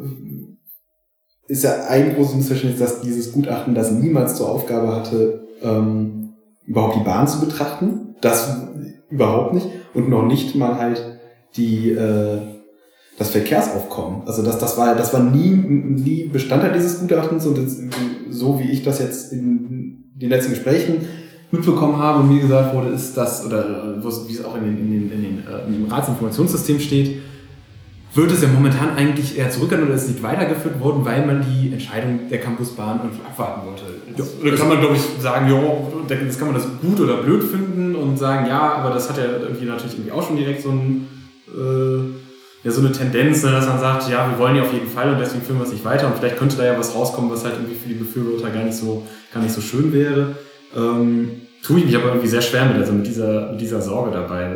äh, ist ja ein großes Missverständnis, dass dieses Gutachten das niemals zur Aufgabe hatte, ähm, überhaupt die Bahn zu betrachten. Das überhaupt nicht. Und noch nicht mal halt die äh, das Verkehrsaufkommen. Also das, das war das war nie, nie Bestandteil dieses Gutachtens. Und das, so wie ich das jetzt in den letzten Gesprächen mitbekommen habe und mir gesagt wurde, ist das, oder wie es auch in, den, in, den, in, den, äh, in dem Ratsinformationssystem steht, wird es ja momentan eigentlich eher zurückgegangen oder ist nicht weitergeführt worden, weil man die Entscheidung der Campusbahn irgendwie abwarten wollte. Ja, oder kann man, glaube ich, sagen, ja, das kann man das gut oder blöd finden und sagen, ja, aber das hat ja irgendwie natürlich irgendwie auch schon direkt so, ein, äh, ja, so eine Tendenz, dass man sagt, ja, wir wollen die auf jeden Fall und deswegen führen wir es nicht weiter und vielleicht könnte da ja was rauskommen, was halt irgendwie für die Befürworter gar nicht so, gar nicht so schön wäre. Ähm, tue ich mich aber irgendwie sehr schwer mit, also mit dieser, mit dieser Sorge dabei.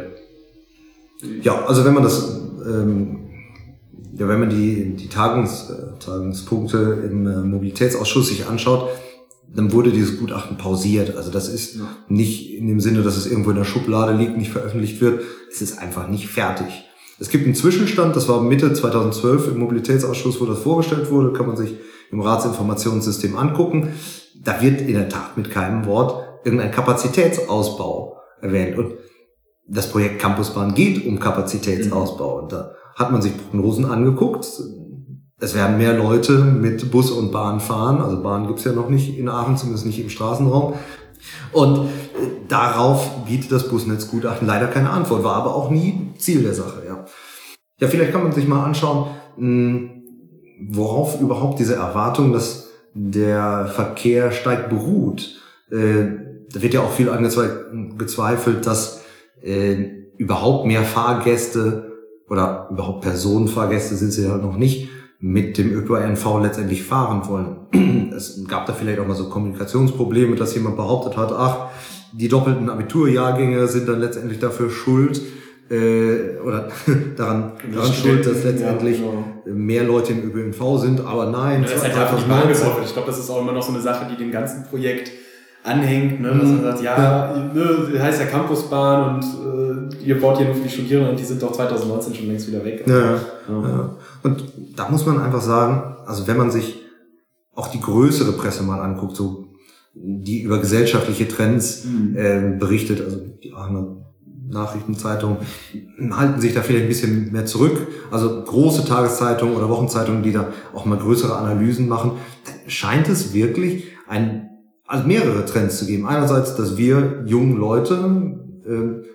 Ja, also wenn man das, ähm, ja, wenn man die, die Tagungs, äh, Tagungspunkte im äh, Mobilitätsausschuss sich anschaut, dann wurde dieses Gutachten pausiert. Also das ist ja. nicht in dem Sinne, dass es irgendwo in der Schublade liegt, nicht veröffentlicht wird. Es ist einfach nicht fertig. Es gibt einen Zwischenstand, das war Mitte zweitausendzwölf im Mobilitätsausschuss, wo das vorgestellt wurde, kann man sich im Ratsinformationssystem angucken. Da wird in der Tat mit keinem Wort irgendein Kapazitätsausbau erwähnt. Und das Projekt Campusbahn geht um Kapazitätsausbau. Und da hat man sich Prognosen angeguckt. Es werden mehr Leute mit Bus und Bahn fahren. Also Bahn gibt's ja noch nicht in Aachen, zumindest nicht im Straßenraum. Und darauf bietet das Busnetzgutachten leider keine Antwort, war aber auch nie Ziel der Sache. Ja, ja, vielleicht kann man sich mal anschauen, worauf überhaupt diese Erwartung, dass der Verkehr steigt, beruht. Da wird ja auch viel angezweifelt, dass überhaupt mehr Fahrgäste oder überhaupt Personenfahrgäste sind sie ja noch nicht, mit dem Ö P N V letztendlich fahren wollen. Es gab da vielleicht auch mal so Kommunikationsprobleme, dass jemand behauptet hat, ach, die doppelten Abiturjahrgänge sind dann letztendlich dafür schuld, äh, oder daran, daran schuld, dass letztendlich ja, genau. mehr Leute im Ö P N V sind, aber nein. Ja, das ist halt einfach nicht mal gebaut wird. Ich glaube, das ist auch immer noch so eine Sache, die dem ganzen Projekt anhängt, ne? Dass man sagt, ja, ja. Ne, heißt ja Campusbahn und äh, ihr baut hier nur für die Studierenden und die sind doch zwanzig neunzehn schon längst wieder weg. Ja, ja. Ja. Und da muss man einfach sagen, also wenn man sich auch die größere Presse mal anguckt, so die über gesellschaftliche Trends mhm. äh, berichtet, also die Aachener Nachrichtenzeitung halten sich da vielleicht ein bisschen mehr zurück. Also große Tageszeitungen oder Wochenzeitungen, die da auch mal größere Analysen machen, dann scheint es wirklich ein also mehrere Trends zu geben. Einerseits, dass wir jungen Leute äh,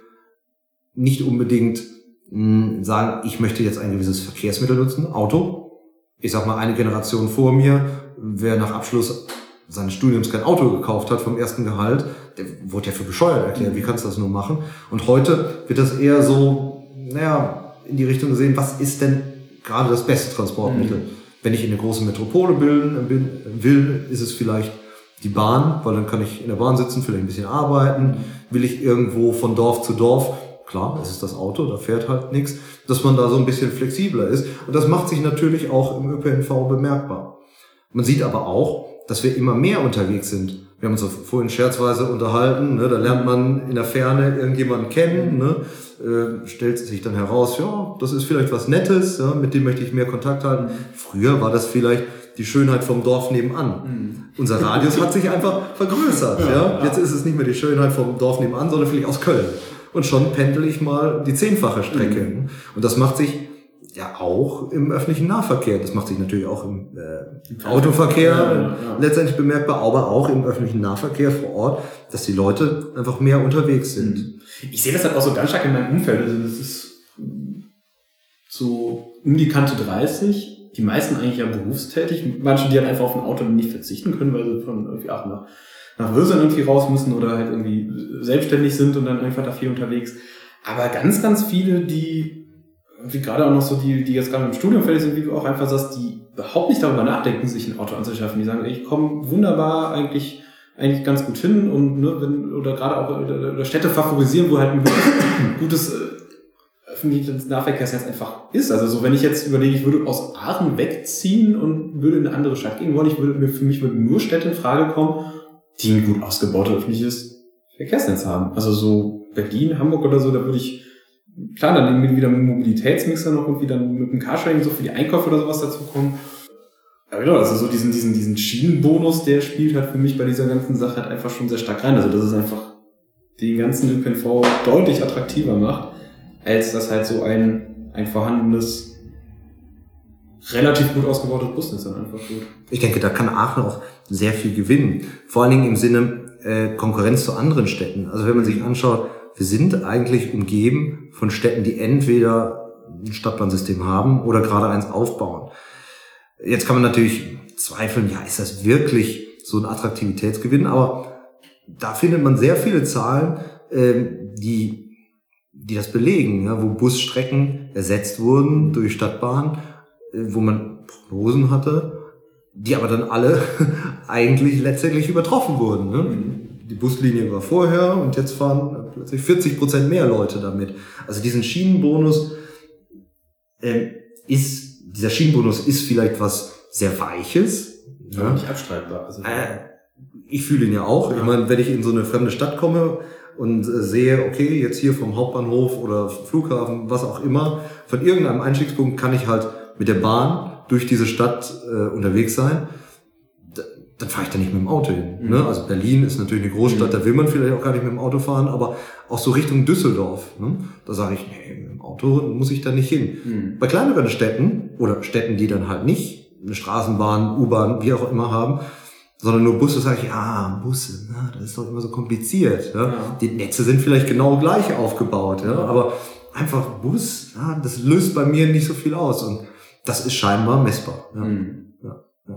nicht unbedingt mh, sagen, ich möchte jetzt ein gewisses Verkehrsmittel nutzen, Auto. Ich sag mal, eine Generation vor mir, wer nach Abschluss seines Studiums kein Auto gekauft hat vom ersten Gehalt, der wurde ja für bescheuert erklärt. Wie kannst du das nur machen? Und heute wird das eher so, naja, in die Richtung gesehen, was ist denn gerade das beste Transportmittel? Mhm. Wenn ich in eine große Metropole bilden, bin, will, ist es vielleicht die Bahn, weil dann kann ich in der Bahn sitzen, vielleicht ein bisschen arbeiten. Will ich irgendwo von Dorf zu Dorf, klar, das ist das Auto, da fährt halt nichts, dass man da so ein bisschen flexibler ist. Und das macht sich natürlich auch im Ö P N V bemerkbar. Man sieht aber auch, dass wir immer mehr unterwegs sind. Wir haben uns vorhin scherzweise unterhalten, ne, da lernt man in der Ferne irgendjemanden kennen, ne, äh, stellt sich dann heraus, ja, das ist vielleicht was Nettes, ja, mit dem möchte ich mehr Kontakt halten. Früher war das vielleicht die Schönheit vom Dorf nebenan. Mhm. Unser Radius hat sich einfach vergrößert. Ja, ja. Jetzt ist es nicht mehr die Schönheit vom Dorf nebenan, sondern vielleicht aus Köln. Und schon pendel ich mal die zehnfache Strecke. Mhm. Und das macht sich ja auch im öffentlichen Nahverkehr. Das macht sich natürlich auch im äh, Autoverkehr ja, ja, ja. letztendlich bemerkbar, aber auch im öffentlichen Nahverkehr vor Ort, dass die Leute einfach mehr unterwegs sind. Ich sehe das halt auch so ganz stark in meinem Umfeld. Also das ist so um die Kante dreißig. Die meisten eigentlich ja berufstätig. Manche, die halt einfach auf ein Auto nicht verzichten können, weil sie von irgendwie Aachen nach, nach Würselen irgendwie raus müssen oder halt irgendwie selbstständig sind und dann einfach da viel unterwegs. Aber ganz, ganz viele, die wie gerade auch noch so die, die jetzt gerade im Studium fertig sind, wie du auch einfach sagst, die überhaupt nicht darüber nachdenken, sich ein Auto anzuschaffen. Die sagen, ich komme wunderbar eigentlich eigentlich ganz gut hin und ne, wenn oder gerade auch oder, oder Städte favorisieren, wo halt ein gutes, gutes äh, öffentliches Nahverkehrsnetz einfach ist. Also so, wenn ich jetzt überlege, ich würde aus Aachen wegziehen und würde in eine andere Stadt gehen wollen, ich würde für mich würden nur Städte in Frage kommen, die ein gut ausgebautes öffentliches Verkehrsnetz haben. Also so Berlin, Hamburg oder so, da würde ich klar, dann irgendwie wieder mit dem Mobilitätsmixer noch irgendwie dann mit dem Carsharing so für die Einkäufe oder sowas dazu kommen. Aber genau, also so diesen, diesen, diesen Schienenbonus, der spielt halt für mich bei dieser ganzen Sache halt einfach schon sehr stark rein. Also das ist einfach den ganzen Ö P N V deutlich attraktiver macht, als das halt so ein, ein vorhandenes, relativ gut ausgebautes Busnetz dann einfach tut. Ich denke, da kann Aachen auch sehr viel gewinnen. Vor allen Dingen im Sinne äh, Konkurrenz zu anderen Städten. Also wenn man sich anschaut, wir sind eigentlich umgeben von Städten, die entweder ein Stadtbahnsystem haben oder gerade eins aufbauen. Jetzt kann man natürlich zweifeln, ja, ist das wirklich so ein Attraktivitätsgewinn? Aber da findet man sehr viele Zahlen, ähm, die, die das belegen, ja, wo Busstrecken ersetzt wurden durch Stadtbahn, äh, wo man Prognosen hatte, die aber dann alle eigentlich letztendlich übertroffen wurden. Ne? Die Buslinie war vorher und jetzt fahren plötzlich vierzig Prozent mehr Leute damit. Also diesen Schienenbonus äh, ist, dieser Schienenbonus ist vielleicht was sehr Weiches. Ja, ja. Nicht abstreitbar. Also, äh, ich fühle ihn ja auch. Ja. Ich meine, wenn ich in so eine fremde Stadt komme und äh, sehe, okay, jetzt hier vom Hauptbahnhof oder Flughafen, was auch immer, von irgendeinem Einstiegspunkt kann ich halt mit der Bahn durch diese Stadt äh, unterwegs sein. Dann fahre ich da nicht mit dem Auto hin. Mhm. Ne? Also Berlin ist natürlich eine Großstadt, mhm. da will man vielleicht auch gar nicht mit dem Auto fahren, aber auch so Richtung Düsseldorf, ne? Da sage ich, nee, mit dem Auto muss ich da nicht hin. Mhm. Bei kleineren Städten oder Städten, die dann halt nicht eine Straßenbahn, U-Bahn, wie auch immer haben, sondern nur Busse, sage ich, ja, Busse, na, das ist doch immer so kompliziert. Ja? Ja. Die Netze sind vielleicht genau gleich aufgebaut, ja? Aber einfach Bus, ja, das löst bei mir nicht so viel aus und das ist scheinbar messbar. Ja. Mhm. Ja. Ja.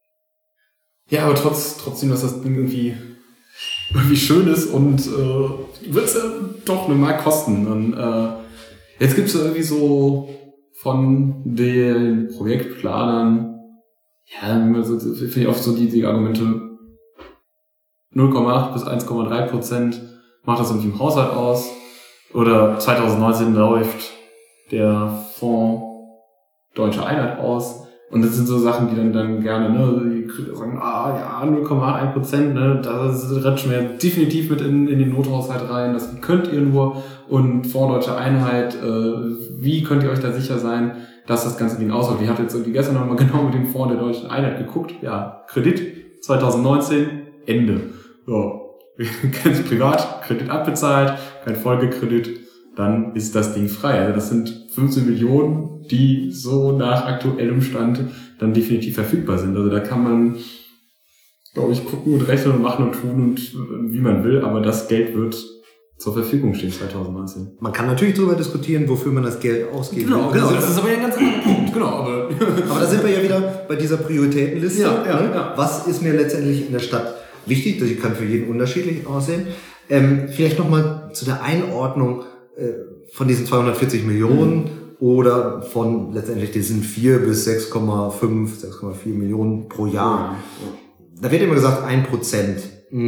Ja, aber trotz, trotzdem, dass das Ding irgendwie, irgendwie schön ist und äh, wird es ja doch eine Mark kosten. Und, äh, jetzt gibt es irgendwie so von den Projektplanern, ja, so, finde ich oft so die, die Argumente, null Komma acht bis eins Komma drei Prozent macht das irgendwie im Haushalt aus. Oder zwanzig neunzehn läuft der Fonds Deutsche Einheit aus. Und das sind so Sachen, die dann, dann gerne, ne, die sagen, ah, ja, null Komma eins Prozent, ne, das rutschen wir definitiv mit in, in den Nothaushalt rein, das könnt ihr nur. Und Fonds Deutsche Einheit, äh, wie könnt ihr euch da sicher sein, dass das ganze Ding ausläuft? Ich hatte jetzt irgendwie gestern nochmal genau mit dem Fonds der Deutschen Einheit geguckt. Ja, Kredit zwanzig neunzehn, Ende. So, ganz privat, Kredit abbezahlt, kein Folgekredit, dann ist das Ding frei. Also das sind fünfzehn Millionen, die so nach aktuellem Stand dann definitiv verfügbar sind. Also da kann man, glaube ich, gucken und rechnen und machen und tun und wie man will, aber das Geld wird zur Verfügung stehen zwanzig neunzehn. Man kann natürlich darüber diskutieren, wofür man das Geld ausgeben Genau, will. genau, Also, das ist aber ja ein ganz anderer Punkt. Genau, aber, aber da sind wir ja wieder bei dieser Prioritätenliste. Ja, ja, ne? ja. Was ist mir letztendlich in der Stadt wichtig? Das kann für jeden unterschiedlich aussehen. Ähm, vielleicht nochmal zu der Einordnung äh, von diesen zweihundertvierzig Millionen mhm. oder von letztendlich diesen vier bis sechs Komma fünf, sechs Komma vier Millionen pro Jahr. Ja. Da wird immer gesagt, ein Prozent.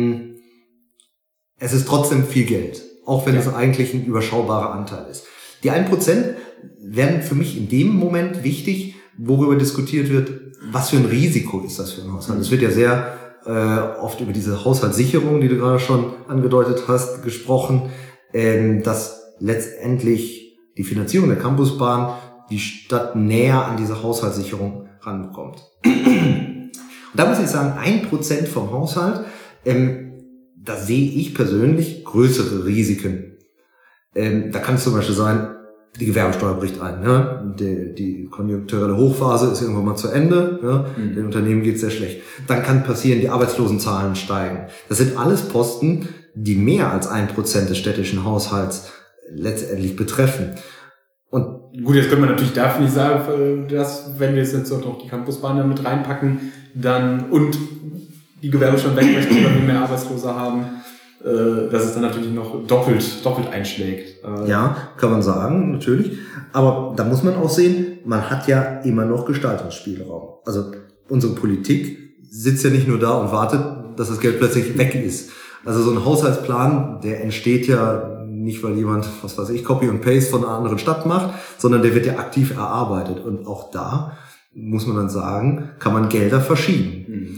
Es ist trotzdem viel Geld, auch wenn ja. es eigentlich ein überschaubarer Anteil ist. Die ein Prozent werden für mich in dem Moment wichtig, worüber diskutiert wird, was für ein Risiko ist das für ein Haushalt. Mhm. Es wird ja sehr äh, oft über diese Haushaltssicherung, die du gerade schon angedeutet hast, gesprochen, ähm, dass letztendlich die Finanzierung der Campusbahn die Stadt näher an diese Haushaltssicherung ranbekommt. Und da muss ich sagen, ein Prozent vom Haushalt, ähm, da sehe ich persönlich größere Risiken. Ähm, da kann es zum Beispiel sein, die Gewerbesteuer bricht ein. Ne? Die, die konjunkturelle Hochphase ist irgendwann mal zu Ende. Ne? Mhm. Den Unternehmen geht es sehr schlecht. Dann kann passieren, die Arbeitslosenzahlen steigen. Das sind alles Posten, die mehr als ein Prozent des städtischen Haushalts letztendlich betreffen. Und gut, jetzt können wir natürlich dafür nicht sagen, dass, wenn wir jetzt auch noch die Campusbahn da mit reinpacken, dann und die Gewerbesteuer wegbrechen, weil wir mehr Arbeitslose haben, äh, dass es dann natürlich noch doppelt, doppelt einschlägt. Äh, ja, kann man sagen, natürlich. Aber da muss man auch sehen, man hat ja immer noch Gestaltungsspielraum. Also unsere Politik sitzt ja nicht nur da und wartet, dass das Geld plötzlich weg ist. Also so ein Haushaltsplan, der entsteht ja nicht, weil jemand, was weiß ich, Copy und Paste von einer anderen Stadt macht, sondern der wird ja aktiv erarbeitet. Und auch da, muss man dann sagen, kann man Gelder verschieben. Mhm.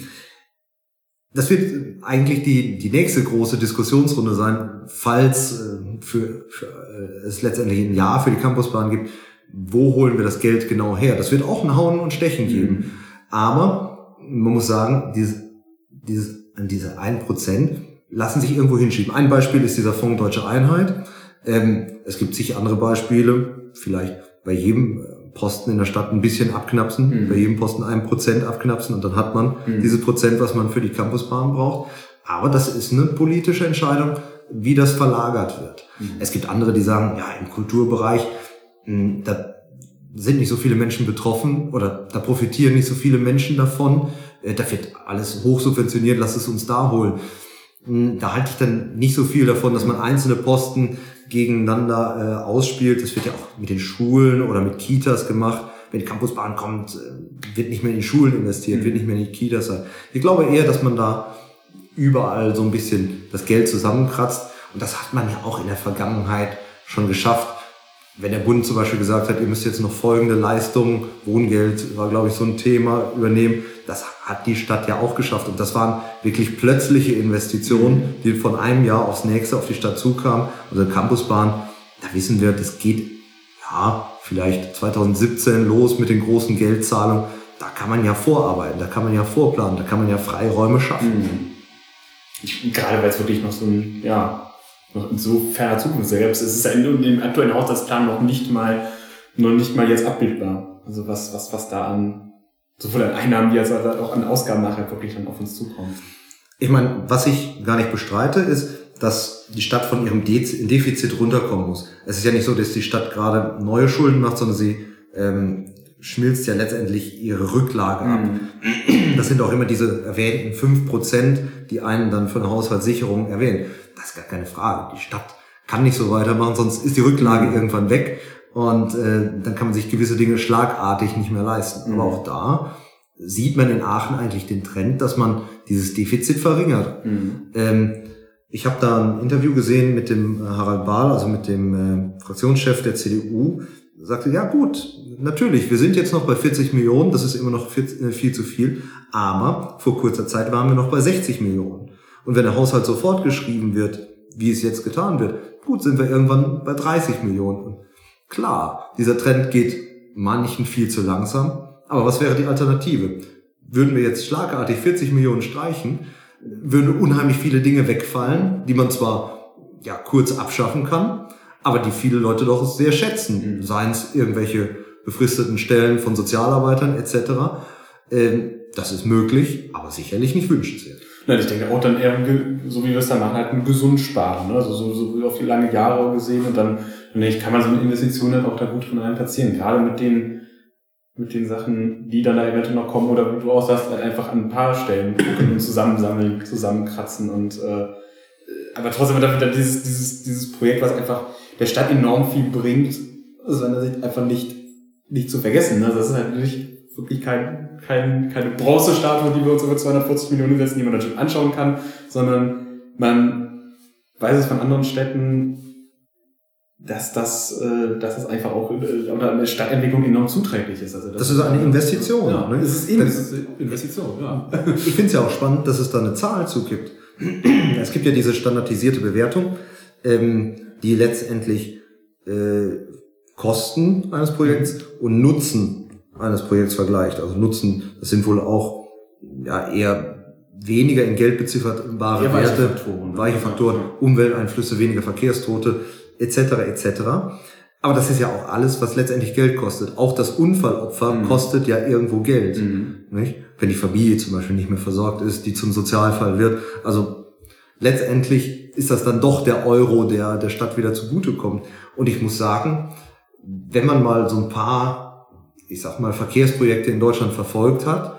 Das wird eigentlich die, die nächste große Diskussionsrunde sein, falls äh, für, für äh, es letztendlich ein Ja für die Campusbahn gibt. Wo holen wir das Geld genau her? Das wird auch ein Hauen und Stechen geben. Mhm. Aber man muss sagen, dieses, dieses, an diese ein Prozent lassen sich irgendwo hinschieben. Ein Beispiel ist dieser Fonds Deutsche Einheit. Ähm, es gibt sicher andere Beispiele, vielleicht bei jedem Posten in der Stadt ein bisschen abknapsen, mhm. bei jedem Posten ein Prozent abknapsen und dann hat man mhm. diese Prozent, was man für die Campusbahn braucht. Aber das ist eine politische Entscheidung, wie das verlagert wird. Mhm. Es gibt andere, die sagen, ja, im Kulturbereich, mh, da sind nicht so viele Menschen betroffen oder da profitieren nicht so viele Menschen davon. Äh, da wird alles hochsubventioniert, lass es uns da holen. Da halte ich dann nicht so viel davon, dass man einzelne Posten gegeneinander äh, ausspielt. Das wird ja auch mit den Schulen oder mit Kitas gemacht. Wenn die Campusbahn kommt, äh, wird nicht mehr in die Schulen investiert, mhm. wird nicht mehr in die Kitas sein. Ich glaube eher, dass man da überall so ein bisschen das Geld zusammenkratzt. Und das hat man ja auch in der Vergangenheit schon geschafft. Wenn der Bund zum Beispiel gesagt hat, ihr müsst jetzt noch folgende Leistungen, Wohngeld war, glaube ich, so ein Thema, übernehmen. Das hat die Stadt ja auch geschafft. Und das waren wirklich plötzliche Investitionen, die von einem Jahr aufs nächste auf die Stadt zukamen. Unsere Campusbahn, da wissen wir, das geht ja vielleicht zwanzig siebzehn los mit den großen Geldzahlungen. Da kann man ja vorarbeiten, da kann man ja vorplanen, da kann man ja Freiräume schaffen. Mhm. Gerade weil es wirklich noch so ein, ja, noch in so ferner Zukunft ist. Es ist ja in dem aktuellen Haushaltsplan noch nicht mal, noch nicht mal jetzt abbildbar. Also was, was, was da an, sowohl an Einnahmen wie als auch an Ausgaben nachher wirklich dann auf uns zukommt. Ich meine, was ich gar nicht bestreite, ist, dass die Stadt von ihrem Defizit runterkommen muss. Es ist ja nicht so, dass die Stadt gerade neue Schulden macht, sondern sie ähm, schmilzt ja letztendlich ihre Rücklage ab. Mhm. Das sind auch immer diese erwähnten fünf Prozent, die einen dann für eine Haushaltssicherung erwähnen. Das ist gar keine Frage. Die Stadt kann nicht so weitermachen, sonst ist die Rücklage mhm. irgendwann weg und äh, dann kann man sich gewisse Dinge schlagartig nicht mehr leisten. Mhm. Aber auch da sieht man in Aachen eigentlich den Trend, dass man dieses Defizit verringert. Mhm. Ähm, Ich habe da ein Interview gesehen mit dem Harald Bahl, also mit dem äh, Fraktionschef der C D U. Er sagte, ja gut, natürlich, wir sind jetzt noch bei vierzig Millionen, das ist immer noch viel, äh, viel zu viel, aber vor kurzer Zeit waren wir noch bei sechzig Millionen. Und wenn der Haushalt so fortgeschrieben wird, wie es jetzt getan wird, gut, sind wir irgendwann bei dreißig Millionen. Und klar, dieser Trend geht manchen viel zu langsam, aber was wäre die Alternative? Würden wir jetzt schlagartig vierzig Millionen streichen, würden unheimlich viele Dinge wegfallen, die man zwar ja kurz abschaffen kann, aber die viele Leute doch sehr schätzen, mhm. seien es irgendwelche befristeten Stellen von Sozialarbeitern et cetera. Ähm, das ist möglich, aber sicherlich nicht wünschenswert. Nein, ich denke auch dann eher, so wie wir es dann machen, halt ein gesund sparen, ne? Also so, so auf die lange Jahre gesehen und dann, und ich kann man so eine Investition dann auch da gut drin reinplatzieren, gerade mit den mit den Sachen, die dann da eventuell noch kommen oder wie du auch sagst, halt einfach an ein paar Stellen gucken und zusammensammeln, zusammenkratzen und äh, aber trotzdem dafür dieses dieses dieses Projekt, was einfach der Stadt enorm viel bringt, aus seiner Sicht einfach nicht nicht zu vergessen. Ne? Das ist halt nicht wirklich kein kein keine Bronzestatue, die wir uns über zweihundertvierzig Millionen setzen, die man natürlich anschauen kann, sondern man weiß es von anderen Städten, dass das, äh, dass das einfach auch äh, oder eine Stadtentwicklung enorm zuträglich ist. Also das, das ist eine Investition. Ja, ne? Es ist eben, es ist eine Investition, ja. Ich finde es ja auch spannend, dass es da eine Zahl zugibt. Es gibt ja diese standardisierte Bewertung, ähm, die letztendlich äh, Kosten eines Projekts und Nutzen eines Projekts vergleicht. Also Nutzen, das sind wohl auch ja eher weniger in Geld bezifferbare ja, Werte, Faktoren, weiche Faktoren, Umwelteinflüsse, weniger Verkehrstote, et cetera et cetera. Aber das ist ja auch alles, was letztendlich Geld kostet. Auch das Unfallopfer mhm. kostet ja irgendwo Geld. Mhm. Nicht? Wenn die Familie zum Beispiel nicht mehr versorgt ist, die zum Sozialfall wird. Also letztendlich ist das dann doch der Euro, der der Stadt wieder zugutekommt. Und ich muss sagen, wenn man mal so ein paar, ich sag mal, Verkehrsprojekte in Deutschland verfolgt hat,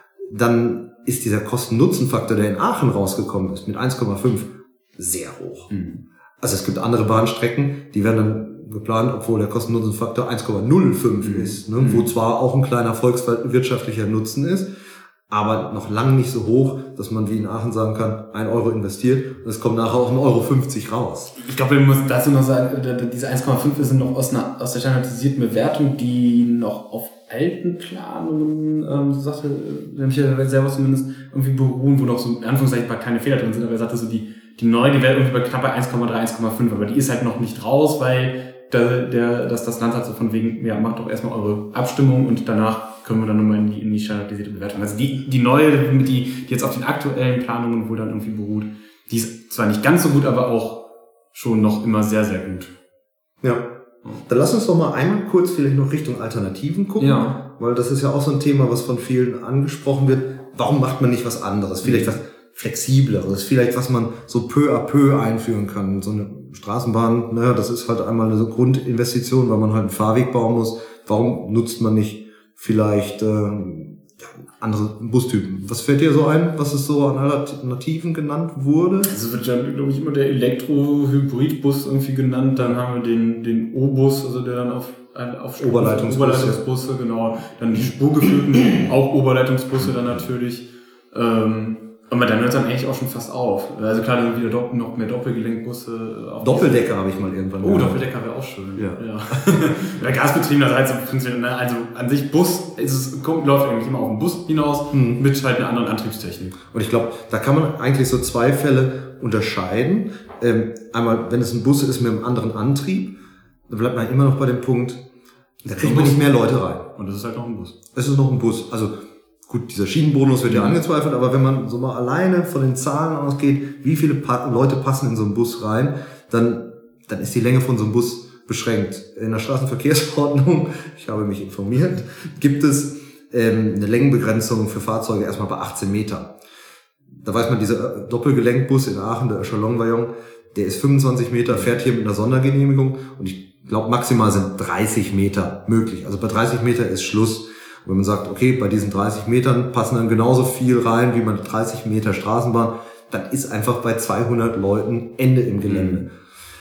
dann ist dieser Kosten-Nutzen-Faktor, der in Aachen rausgekommen ist, mit eins Komma fünf, sehr hoch. Mhm. Also es gibt andere Bahnstrecken, die werden dann geplant, obwohl der Kosten-Nutzen-Faktor eins Komma null fünf mhm. ist, ne? Mhm. Wo zwar auch ein kleiner volkswirtschaftlicher Nutzen ist, aber noch lange nicht so hoch, dass man wie in Aachen sagen kann, ein Euro investiert und es kommt nachher auch ein Euro fünfzig raus. Ich glaube, man muss dazu noch sagen, diese eins Komma fünf sind noch aus, einer, aus der standardisierten Bewertung, die noch auf alten Planungen, ähm, so sagte der Michael selber zumindest, irgendwie beruhen, wo noch so in Anführungszeichen keine Fehler drin sind, aber er sagte so, die Die neue, die wäre irgendwie bei knapp bei eins Komma drei, eins Komma fünf, aber die ist halt noch nicht raus, weil der, der, dass das Land hat so von wegen, ja, macht doch erstmal eure Abstimmung und danach können wir dann nochmal in die, in die standardisierte Bewertung. Also die, die neue, die, die jetzt auf den aktuellen Planungen wohl dann irgendwie beruht, die ist zwar nicht ganz so gut, aber auch schon noch immer sehr, sehr gut. Ja. Dann lass uns doch mal einmal kurz vielleicht noch Richtung Alternativen gucken, ja. Weil das ist ja auch so ein Thema, was von vielen angesprochen wird. Warum macht man nicht was anderes? Vielleicht was Flexibleres, vielleicht was man so peu à peu einführen kann. So eine Straßenbahn, naja, das ist halt einmal eine so Grundinvestition, weil man halt einen Fahrweg bauen muss. Warum nutzt man nicht vielleicht äh, ja, andere Bustypen? Was fällt dir so ein, was es so an Alternativen genannt wurde? Also wird ja, glaube ich, immer der Elektro-Hybrid-Bus irgendwie genannt. Dann haben wir den den O-Bus, also der dann auf auf Oberleitungsbusse. Oberleitungsbusse, genau. Dann die spurgeführten, auch Oberleitungsbusse dann natürlich. Ähm, Aber dann hört es dann eigentlich auch schon fast auf. Also klar, dann wieder dopp- noch mehr Doppelgelenkbusse. Auf Doppeldecker habe ich mal irgendwann Oh, gehört. Doppeldecker wäre auch schön. Ja. ja. Der Gasbetrieben, das heißt, also an sich Bus, es kommt, läuft eigentlich immer auf den Bus hinaus, hm. mit halt einer anderen Antriebstechnik. Und ich glaube, da kann man eigentlich so zwei Fälle unterscheiden. Ähm, einmal, wenn es ein Bus ist mit einem anderen Antrieb, dann bleibt man immer noch bei dem Punkt, da kriegt man nicht mehr Leute rein. Und das ist halt noch ein Bus. Es ist noch ein Bus. Also gut, dieser Schienenbonus wird ja angezweifelt, aber wenn man so mal alleine von den Zahlen ausgeht, wie viele pa- Leute passen in so einen Bus rein, dann, dann ist die Länge von so einem Bus beschränkt. In der Straßenverkehrsordnung, ich habe mich informiert, gibt es ähm, eine Längenbegrenzung für Fahrzeuge erstmal bei achtzehn Meter. Da weiß man, dieser Doppelgelenkbus in Aachen, der Echelon-Waggon, der ist fünfundzwanzig Meter, fährt hier mit einer Sondergenehmigung und ich glaube, maximal sind dreißig Meter möglich. Also bei dreißig Meter ist Schluss. Und wenn man sagt, okay, bei diesen dreißig Metern passen dann genauso viel rein wie man dreißig Meter Straßenbahn, dann ist einfach bei zweihundert Leuten Ende im Gelände. Mhm.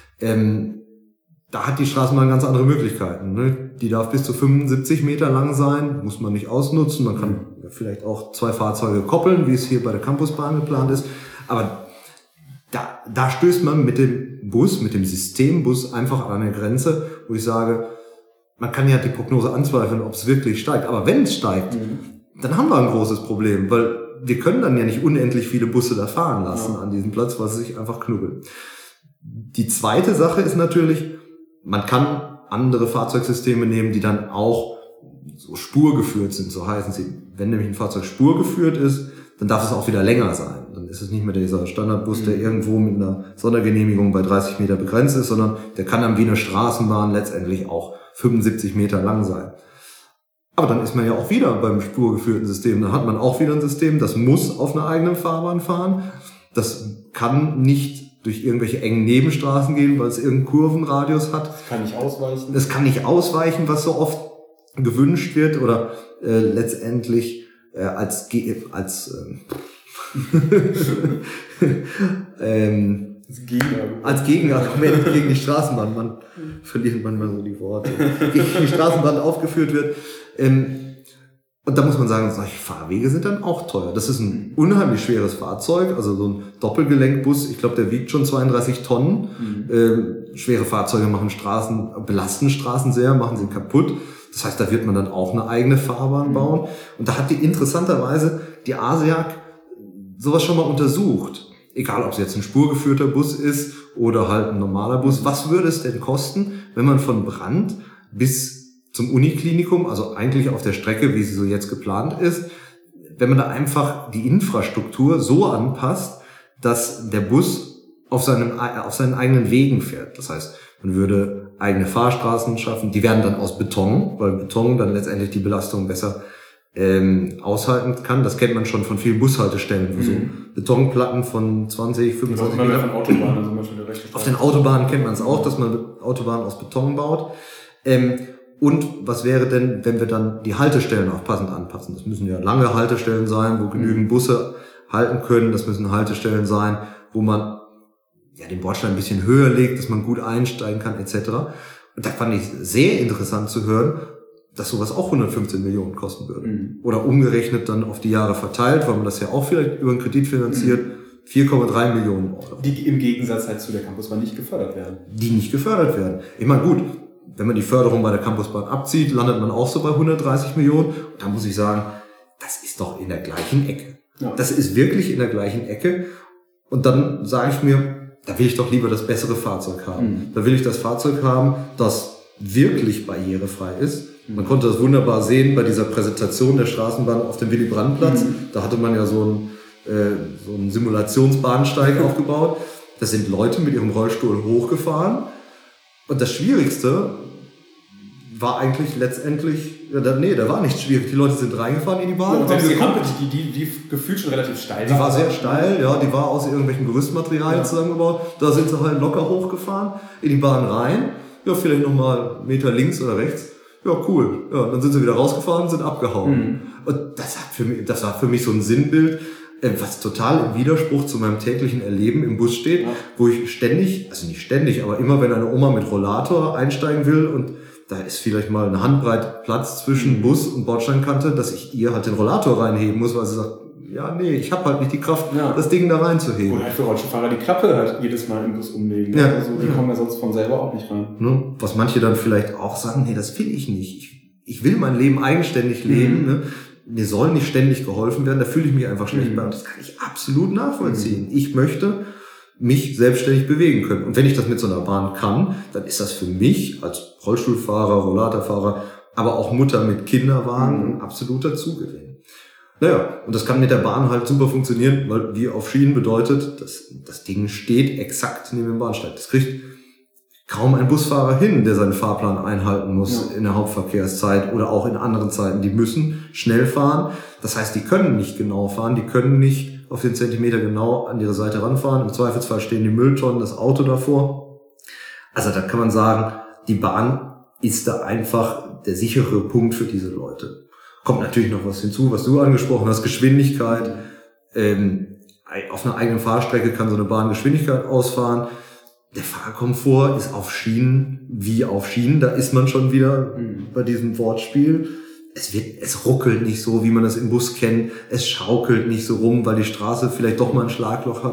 Ähm, da hat die Straßenbahn ganz andere Möglichkeiten. Ne? Die darf bis zu fünfundsiebzig Meter lang sein, muss man nicht ausnutzen. Man kann vielleicht auch zwei Fahrzeuge koppeln, wie es hier bei der Campusbahn geplant ist. Aber da, da stößt man mit dem Bus, mit dem Systembus einfach an eine Grenze, wo ich sage, man kann ja die Prognose anzweifeln, ob es wirklich steigt. Aber wenn es steigt, mhm. dann haben wir ein großes Problem, weil wir können dann ja nicht unendlich viele Busse da fahren lassen ja. an diesem Platz, weil sie sich einfach knubbeln. Die zweite Sache ist natürlich, man kann andere Fahrzeugsysteme nehmen, die dann auch so spurgeführt sind, so heißen sie. Wenn nämlich ein Fahrzeug spurgeführt ist, dann darf es auch wieder länger sein. Dann ist es nicht mehr dieser Standardbus, der irgendwo mit einer Sondergenehmigung bei dreißig Meter begrenzt ist, sondern der kann dann wie eine Straßenbahn letztendlich auch fünfundsiebzig Meter lang sein. Aber dann ist man ja auch wieder beim spurgeführten System. Dann hat man auch wieder ein System, das muss auf einer eigenen Fahrbahn fahren. Das kann nicht durch irgendwelche engen Nebenstraßen gehen, weil es irgendeinen Kurvenradius hat. Das kann nicht ausweichen. Das kann nicht ausweichen, was so oft gewünscht wird oder äh, letztendlich äh, als Ge- als ähm, ähm, als Gegenargument. Als Gegenargument gegen die Straßenbahn. Man verliert manchmal so die Worte. Gegen die Straßenbahn aufgeführt wird. Ähm, und da muss man sagen, solche Fahrwege sind dann auch teuer. Das ist ein unheimlich schweres Fahrzeug, also so ein Doppelgelenkbus. Ich glaube, der wiegt schon zweiunddreißig Tonnen. Mhm. Ähm, schwere Fahrzeuge machen Straßen, belasten Straßen sehr, machen sie kaputt. Das heißt, da wird man dann auch eine eigene Fahrbahn bauen. Mhm. Und da hat die interessanterweise die ASEAG sowas schon mal untersucht. Egal, ob es jetzt ein spurgeführter Bus ist oder halt ein normaler Bus. Was würde es denn kosten, wenn man von Brand bis zum Uniklinikum, also eigentlich auf der Strecke, wie sie so jetzt geplant ist, wenn man da einfach die Infrastruktur so anpasst, dass der Bus auf seinem, auf seinen eigenen Wegen fährt. Das heißt, man würde eigene Fahrstraßen schaffen, die werden dann aus Beton, weil Beton dann letztendlich die Belastung besser ähm, aushalten kann. Das kennt man schon von vielen Bushaltestellen, wo mhm. so Betonplatten von zwanzig, fünfundzwanzig Meter. Von Autobahnen, also man schon der rechte auf den Autobahnen kennt man es auch, dass man Autobahnen aus Beton baut. Ähm, Und was wäre denn, wenn wir dann die Haltestellen auch passend anpassen? Das müssen ja lange Haltestellen sein, wo genügend Busse halten können. Das müssen Haltestellen sein, wo man ja den Bordstein ein bisschen höher legt, dass man gut einsteigen kann et cetera. Und da fand ich sehr interessant zu hören, dass sowas auch hundertfünfzehn Millionen kosten würde. Mhm. Oder umgerechnet dann auf die Jahre verteilt, weil man das ja auch vielleicht über einen Kredit finanziert, mhm. vier Komma drei Millionen Euro. Die im Gegensatz halt zu der Campusbahn nicht gefördert werden. Die nicht gefördert werden. Ich meine, gut, wenn man die Förderung bei der Campusbahn abzieht, landet man auch so bei hundertdreißig Millionen. Und da muss ich sagen, das ist doch in der gleichen Ecke. Ja. Das ist wirklich in der gleichen Ecke. Und dann sage ich mir, da will ich doch lieber das bessere Fahrzeug haben. Mhm. Da will ich das Fahrzeug haben, das wirklich barrierefrei ist. Mhm. Man konnte das wunderbar sehen bei dieser Präsentation der Straßenbahn auf dem Willy-Brandt-Platz. Mhm. Da hatte man ja so einen, äh, so einen Simulationsbahnsteig aufgebaut. Da sind Leute mit ihrem Rollstuhl hochgefahren. Und das Schwierigste war eigentlich letztendlich, ja, da, nee, da war nichts schwierig. Die Leute sind reingefahren in die Bahn. Ja, und selbst die Rampe, die, die, die gefühlt schon relativ steil war. Die war sehr steil, ja, die war aus irgendwelchen Gerüstmaterialien ja. zusammengebaut. Da sind sie halt locker hochgefahren, in die Bahn rein. Ja, vielleicht nochmal einen Meter links oder rechts. Ja, cool. Ja, dann sind sie wieder rausgefahren, sind abgehauen. Mhm. Und das hat für mich, das war für mich so ein Sinnbild, was total im Widerspruch zu meinem täglichen Erleben im Bus steht, ja. wo ich ständig, also nicht ständig, aber immer wenn eine Oma mit Rollator einsteigen will und da ist vielleicht mal eine Handbreit Platz zwischen Bus und Bordsteinkante, dass ich ihr halt den Rollator reinheben muss, weil sie sagt, ja, nee, ich habe halt nicht die Kraft, ja. das Ding da reinzuheben. Oder halt für Rollstuhlfahrer die Klappe halt jedes Mal im Bus umlegen. Ja. Also die ja. kommen ja sonst von selber auch nicht rein. Ne? Was manche dann vielleicht auch sagen, nee, das will ich nicht. Ich, ich will mein Leben eigenständig leben, mhm. ne? Mir soll nicht ständig geholfen werden, da fühle ich mich einfach schlecht mhm. bei. Und das kann ich absolut nachvollziehen. Mhm. Ich möchte mich selbstständig bewegen können. Und wenn ich das mit so einer Bahn kann, dann ist das für mich als Rollstuhlfahrer, Rollatorfahrer, aber auch Mutter mit Kinderwagen mhm. ein absoluter Zugewinn. Naja, und das kann mit der Bahn halt super funktionieren, weil wie auf Schienen bedeutet, dass das Ding steht exakt neben dem Bahnsteig. Das kriegt kaum ein Busfahrer hin, der seinen Fahrplan einhalten muss ja. in der Hauptverkehrszeit oder auch in anderen Zeiten. Die müssen schnell fahren. Das heißt, die können nicht genau fahren, die können nicht auf den Zentimeter genau an ihre Seite ranfahren. Im Zweifelsfall stehen die Mülltonnen, das Auto davor. Also da kann man sagen, die Bahn ist da einfach der sichere Punkt für diese Leute. Kommt natürlich noch was hinzu, was du angesprochen hast, Geschwindigkeit. Ähm, auf einer eigenen Fahrstrecke kann so eine Bahn Geschwindigkeit ausfahren. Der Fahrkomfort ist auf Schienen wie auf Schienen. Da ist man schon wieder mhm. bei diesem Wortspiel. Es wird, es ruckelt nicht so, wie man das im Bus kennt. Es schaukelt nicht so rum, weil die Straße vielleicht doch mal ein Schlagloch hat.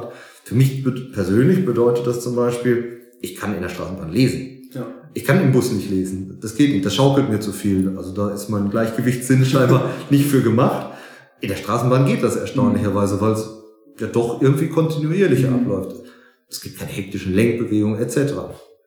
Für mich persönlich bedeutet das zum Beispiel, ich kann in der Straßenbahn lesen. Ja. Ich kann im Bus nicht lesen. Das geht nicht. Das schaukelt mir zu viel. Also da ist mein Gleichgewichtssinn scheinbar nicht für gemacht. In der Straßenbahn geht das erstaunlicherweise, weil es ja doch irgendwie kontinuierlicher mhm. abläuft. Es gibt keine hektischen Lenkbewegungen et cetera.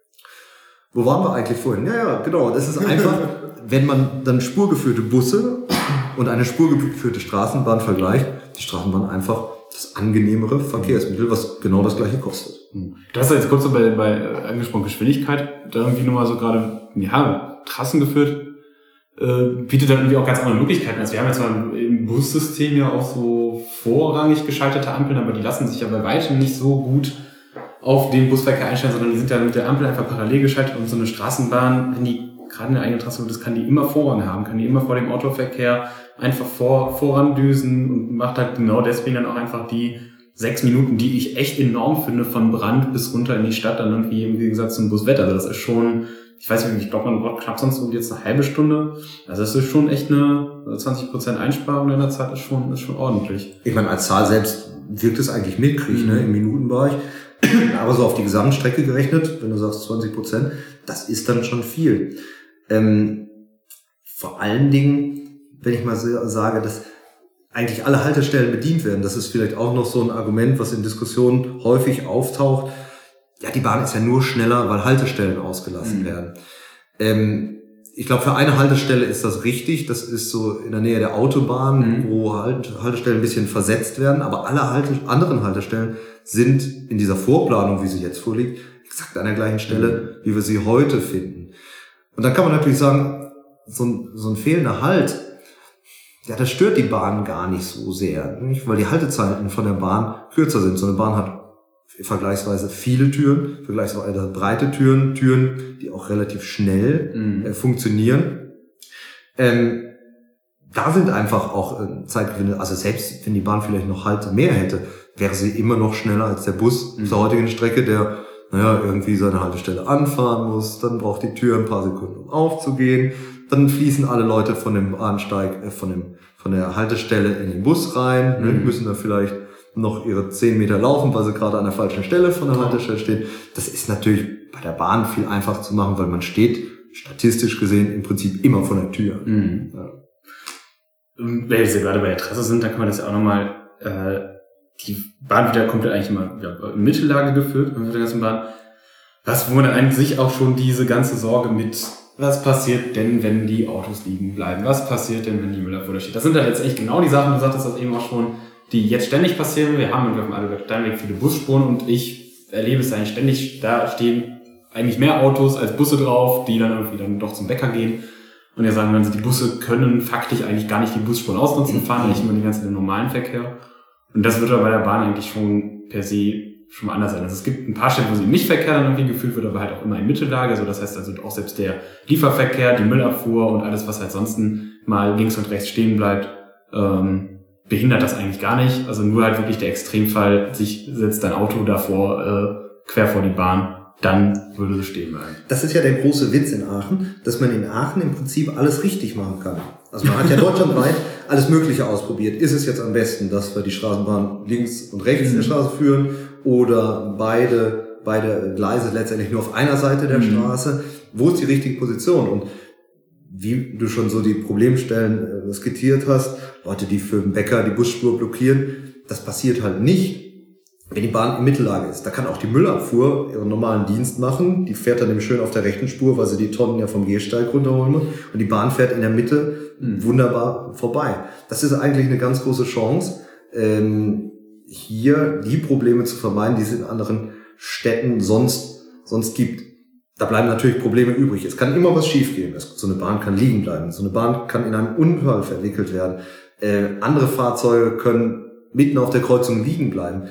Wo waren wir eigentlich vorhin? Ja, ja, genau. Das ist einfach, wenn man dann spurgeführte Busse und eine spurgeführte Straßenbahn vergleicht, die Straßenbahn einfach das angenehmere Verkehrsmittel, was genau das gleiche kostet. Du hast ja jetzt kurz so bei, bei äh, angesprochen Geschwindigkeit, da irgendwie nochmal so gerade, ja, Trassen geführt, äh, bietet dann irgendwie auch ganz andere Möglichkeiten. Also wir haben jetzt mal im Bussystem ja auch so vorrangig geschaltete Ampeln, aber die lassen sich ja bei weitem nicht so gut auf den Busverkehr einstellen, sondern die sind ja mit der Ampel einfach parallel geschaltet und so eine Straßenbahn, wenn die gerade eine eigene Trasse, das kann die immer Vorrang haben, kann die immer vor dem Autoverkehr einfach vor, vorandüsen und macht halt genau deswegen dann auch einfach die sechs Minuten, die ich echt enorm finde, von Brand bis runter in die Stadt, dann irgendwie im Gegensatz zum Buswetter. Also das ist schon, ich weiß nicht, ich glaube, man braucht knapp sonst jetzt eine halbe Stunde. Also das ist schon echt eine zwanzig Prozent Einsparung in der Zeit, ist schon, ist schon ordentlich. Ich meine, als Zahl selbst wirkt es eigentlich mitkrieg, mhm. ne, im Minutenbereich. Aber so auf die Gesamtstrecke gerechnet, wenn du sagst zwanzig Prozent, das ist dann schon viel. Ähm, vor allen Dingen, wenn ich mal so sage, dass eigentlich alle Haltestellen bedient werden, das ist vielleicht auch noch so ein Argument, was in Diskussionen häufig auftaucht. Ja, die Bahn ist ja nur schneller, weil Haltestellen ausgelassen mhm. werden. Ähm, ich glaube, für eine Haltestelle ist das richtig. Das ist so in der Nähe der Autobahn, mhm. wo halt Haltestellen ein bisschen versetzt werden. Aber alle Halte, anderen Haltestellen sind in dieser Vorplanung, wie sie jetzt vorliegt, exakt an der gleichen Stelle, mhm. wie wir sie heute finden. Und dann kann man natürlich sagen, so ein, so ein fehlender Halt, ja, das stört die Bahn gar nicht so sehr, nicht? Weil die Haltezeiten von der Bahn kürzer sind. So eine Bahn hat vergleichsweise viele Türen, vergleichsweise breite Türen, Türen, die auch relativ schnell mhm. äh, funktionieren. Ähm, da sind einfach auch äh, Zeitgewinne, also selbst wenn die Bahn vielleicht noch Halte mehr hätte, wäre sie immer noch schneller als der Bus mhm. zur heutigen Strecke, der naja, irgendwie seine Haltestelle anfahren muss, dann braucht die Tür ein paar Sekunden, um aufzugehen, dann fließen alle Leute von dem Bahnsteig, äh, von dem, von der Haltestelle in den Bus rein, mhm. ne, müssen da vielleicht noch ihre zehn Meter laufen, weil sie gerade an der falschen Stelle von der Haltestelle stehen. Das ist natürlich bei der Bahn viel einfacher zu machen, weil man steht, statistisch gesehen, im Prinzip immer vor der Tür. Mhm. Ja. Wenn wir jetzt gerade bei der Trasse sind, dann kann man das ja auch nochmal, äh, die Bahn wird ja komplett eigentlich immer ja, in Mittellage geführt, mit der ganzen Bahn. Was, wo man dann eigentlich auch schon diese ganze Sorge mit, was passiert denn, wenn die Autos liegen bleiben? Was passiert denn, wenn die Müller vor der steht? Das sind da jetzt echt genau die Sachen, du sagtest das eben auch schon, die jetzt ständig passieren. Wir haben auf dem Adelberg-Steinweg viele Busspuren und ich erlebe es eigentlich ständig, da stehen eigentlich mehr Autos als Busse drauf, die dann irgendwie dann doch zum Bäcker gehen. Und ja sagen wir, die Busse können faktisch eigentlich gar nicht die Busspuren ausnutzen, fahren eigentlich immer die ganze den normalen Verkehr. Und das wird aber bei der Bahn eigentlich schon per se schon mal anders sein. Also es gibt ein paar Stellen, wo sie im Nichtverkehr dann irgendwie geführt wird, aber halt auch immer in Mittellage. Also das heißt also auch selbst der Lieferverkehr, die Müllabfuhr und alles, was halt sonst mal links und rechts stehen bleibt, ähm, behindert das eigentlich gar nicht. Also nur halt wirklich der Extremfall, sich setzt dein Auto davor, äh, quer vor die Bahn, dann würde es stehen bleiben. Das ist ja der große Witz in Aachen, dass man in Aachen im Prinzip alles richtig machen kann. Also man hat ja deutschlandweit alles Mögliche ausprobiert. Ist es jetzt am besten, dass wir die Straßenbahn links und rechts in der Straße führen oder beide, beide Gleise letztendlich nur auf einer Seite der mhm. Straße? Wo ist die richtige Position? Und wie du schon so die Problemstellen äh, skizziert hast, Leute, die für den Bäcker die Busspur blockieren, das passiert halt nicht, wenn die Bahn in Mittellage ist. Da kann auch die Müllabfuhr ihren normalen Dienst machen. Die fährt dann nämlich schön auf der rechten Spur, weil sie die Tonnen ja vom Gehsteig runterholen muss. Und die Bahn fährt in der Mitte wunderbar vorbei. Das ist eigentlich eine ganz große Chance, ähm, hier die Probleme zu vermeiden, die es in anderen Städten sonst, sonst gibt. Da bleiben natürlich Probleme übrig. Es kann immer was schiefgehen. So eine Bahn kann liegen bleiben. So eine Bahn kann in einem Unfall verwickelt werden. Äh, andere Fahrzeuge können mitten auf der Kreuzung liegen bleiben.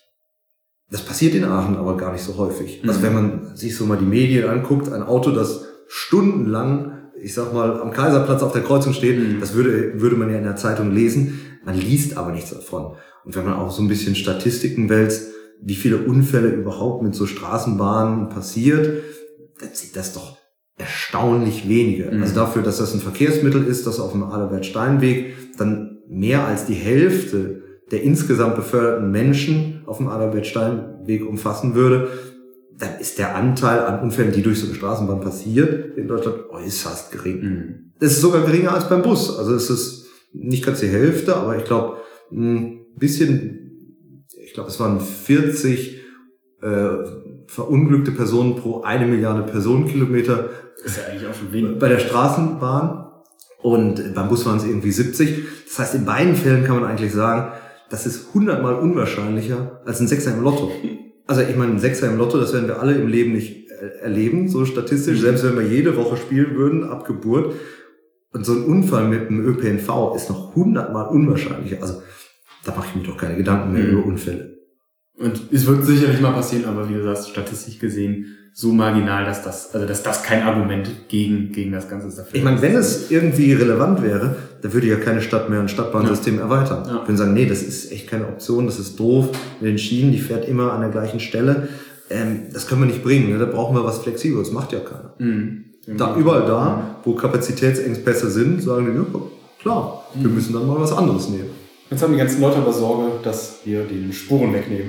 Das passiert in Aachen aber gar nicht so häufig. Mhm. Also wenn man sich so mal die Medien anguckt, ein Auto, das stundenlang, ich sag mal, am Kaiserplatz auf der Kreuzung steht, mhm. das würde, würde man ja in der Zeitung lesen. Man liest aber nichts davon. Und wenn man auch so ein bisschen Statistiken wälzt, wie viele Unfälle überhaupt mit so Straßenbahnen passiert, dann sind das doch erstaunlich wenige. Mhm. Also dafür, dass das ein Verkehrsmittel ist, das auf dem Adelbert-Steinweg dann mehr als die Hälfte der insgesamt beförderten Menschen auf dem Adalbert-Stein-Weg umfassen würde, dann ist der Anteil an Unfällen, die durch so eine Straßenbahn passiert, in Deutschland äußerst gering. Mhm. Das ist sogar geringer als beim Bus. Also es ist nicht ganz die Hälfte, aber ich glaube, ein bisschen, ich glaube, es waren vierzig äh, verunglückte Personen pro eine Milliarde Personenkilometer. Das ist ja eigentlich auch schon wenig. Bei der Straßenbahn. Und beim Bus waren es irgendwie siebzig. Das heißt, in beiden Fällen kann man eigentlich sagen, das ist hundertmal unwahrscheinlicher als ein Sechser im Lotto. Also ich meine, ein Sechser im Lotto, das werden wir alle im Leben nicht erleben, so statistisch, selbst wenn wir jede Woche spielen würden, ab Geburt. Und so ein Unfall mit dem Ö P N V ist noch hundertmal unwahrscheinlicher. Also da mache ich mir doch keine Gedanken mehr mhm. über Unfälle. Und es wird sicherlich mal passieren, aber wie du sagst, statistisch gesehen so marginal, dass das, also dass das kein Argument gegen gegen das Ganze ist. Dafür ich meine, wenn es irgendwie relevant wäre, dann würde ja keine Stadt mehr ein Stadtbahnsystem ja. erweitern. Ja. Würden sagen, nee, das ist echt keine Option, das ist doof. Mit den Schienen, die fährt immer an der gleichen Stelle. Ähm, das können wir nicht bringen. Ne? Da brauchen wir was Flexibles. Macht ja keiner. Mhm. Da überall da, wo Kapazitätsengpässe sind, sagen die, ja, klar, wir müssen dann mal was anderes nehmen. Jetzt haben die ganzen Leute aber Sorge, dass wir den Spuren wegnehmen.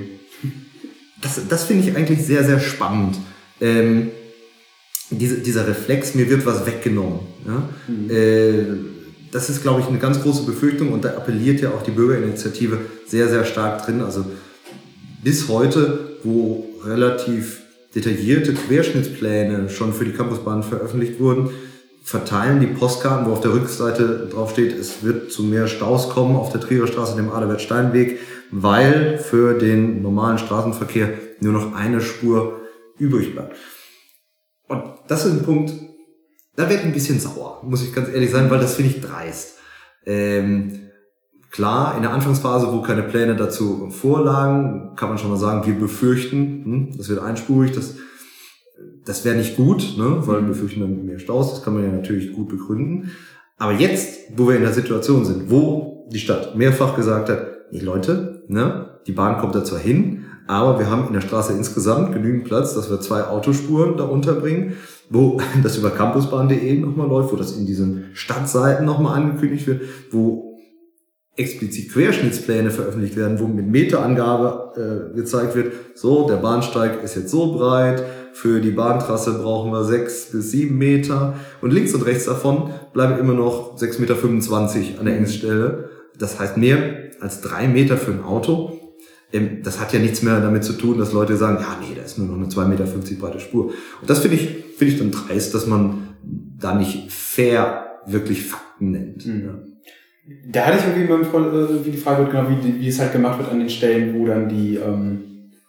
Das, das finde ich eigentlich sehr, sehr spannend. Ähm, diese, dieser Reflex, mir wird was weggenommen. Ja? Mhm. Äh, das ist, glaube ich, eine ganz große Befürchtung und da appelliert ja auch die Bürgerinitiative sehr, sehr stark drin. Also bis heute, wo relativ detaillierte Querschnittspläne schon für die Campusbahn veröffentlicht wurden, verteilen die Postkarten, wo auf der Rückseite drauf steht, es wird zu mehr Staus kommen auf der Trierer Straße, dem Adalbert-Stein-Weg, weil für den normalen Straßenverkehr nur noch eine Spur übrig bleibt. Und das ist ein Punkt, da werde ich ein bisschen sauer, muss ich ganz ehrlich sein, weil das finde ich dreist. Ähm, klar, in der Anfangsphase, wo keine Pläne dazu vorlagen, kann man schon mal sagen, wir befürchten, hm, das wird einspurig, das, das wäre nicht gut, ne, weil wir befürchten dann mehr Staus, das kann man ja natürlich gut begründen. Aber jetzt, wo wir in der Situation sind, wo die Stadt mehrfach gesagt hat, nee Leute, ne, die Bahn kommt da zwar hin, aber wir haben in der Straße insgesamt genügend Platz, dass wir zwei Autospuren da unterbringen, wo das über campusbahn punkt de nochmal läuft, wo das in diesen Stadtseiten nochmal angekündigt wird, wo explizit Querschnittspläne veröffentlicht werden, wo mit Meterangabe äh, gezeigt wird, so, der Bahnsteig ist jetzt so breit, für die Bahntrasse brauchen wir sechs bis sieben Meter und links und rechts davon bleiben immer noch sechs Komma fünfundzwanzig Meter an der Engstelle. Das heißt mehr als drei Meter für ein Auto. Das hat ja nichts mehr damit zu tun, dass Leute sagen, ja, nee, da ist nur noch eine zwei Komma fünfzig Meter breite Spur. Und das finde ich, finde ich dann dreist, dass man da nicht fair wirklich Fakten nennt. Mhm. Ja. Da hatte ich irgendwie beim Freund, wie die Frage wird, genau, wie, wie es halt gemacht wird an den Stellen, wo dann die, ähm,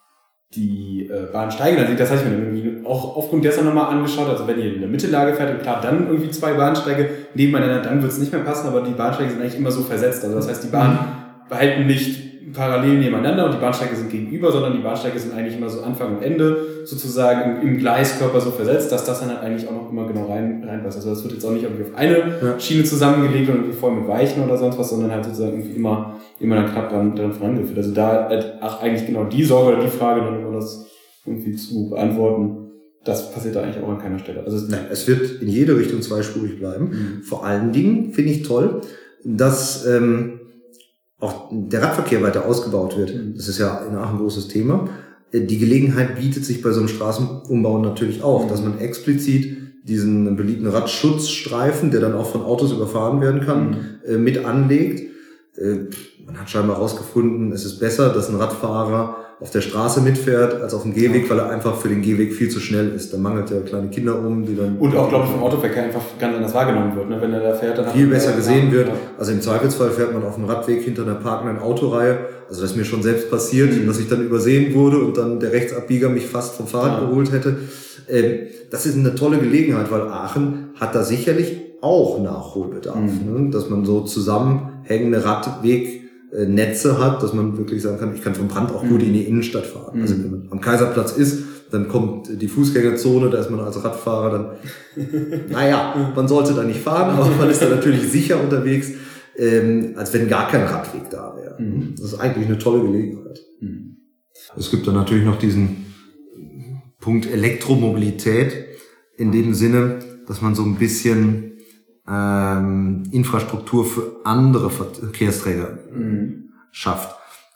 die äh, Bahn steigen. Also das habe ich mir dann irgendwie auch aufgrund dessen nochmal angeschaut. Also wenn ihr in der Mittellage fährt und klar, dann irgendwie zwei Bahnsteige nebeneinander, dann wird es nicht mehr passen, aber die Bahnsteige sind eigentlich immer so versetzt. Also das heißt, die Bahnen behalten nicht parallel nebeneinander und die Bahnsteige sind gegenüber, sondern die Bahnsteige sind eigentlich immer so Anfang und Ende sozusagen im, im Gleiskörper so versetzt, dass das dann halt eigentlich auch noch immer genau rein, reinpasst. Also das wird jetzt auch nicht irgendwie auf eine ja. Schiene zusammengelegt und irgendwie voll mit Weichen oder sonst was, sondern halt sozusagen irgendwie immer, immer dann knapp dran, dran vorangeführt. Also da halt auch eigentlich genau die Sorge oder die Frage, dann immer das irgendwie zu beantworten, das passiert da eigentlich auch an keiner Stelle. Also es, Nein, es wird in jede Richtung zweispurig bleiben. Mhm. Vor allen Dingen finde ich toll, dass ähm, auch der Radverkehr weiter ausgebaut wird. Das ist ja in Aachen ein großes Thema. Die Gelegenheit bietet sich bei so einem Straßenumbau natürlich auch, dass man explizit diesen beliebten Radschutzstreifen, der dann auch von Autos überfahren werden kann, mhm. mit anlegt. Man hat scheinbar herausgefunden, es ist besser, dass ein Radfahrer auf der Straße mitfährt als auf dem Gehweg, weil er einfach für den Gehweg viel zu schnell ist. Da mangelt ja kleine Kinder um, die dann... Und auch, glaube ich, vom Autoverkehr einfach ganz anders wahrgenommen wird. Ne? Wenn er da fährt, dann... Viel besser gesehen wird. Also im Zweifelsfall fährt man auf dem Radweg hinter einer parkenden Autoreihe. Also das ist mir schon selbst passiert, mhm. dass ich dann übersehen wurde und dann der Rechtsabbieger mich fast vom Fahrrad ja. geholt hätte. Ähm, das ist eine tolle Gelegenheit, weil Aachen hat da sicherlich auch Nachholbedarf. Mhm. Ne? Dass man so zusammenhängende Radweg Netze hat, dass man wirklich sagen kann, ich kann vom Brand auch gut in die Innenstadt fahren. Mhm. Also wenn man am Kaiserplatz ist, dann kommt die Fußgängerzone, da ist man als Radfahrer dann, naja, man sollte da nicht fahren, aber man ist da natürlich sicher unterwegs, ähm, als wenn gar kein Radweg da wäre. Mhm. Das ist eigentlich eine tolle Gelegenheit. Mhm. Es gibt dann natürlich noch diesen Punkt Elektromobilität, in dem Sinne, dass man so ein bisschen ähm, Infrastruktur für andere Verkehrsträger mhm. schafft.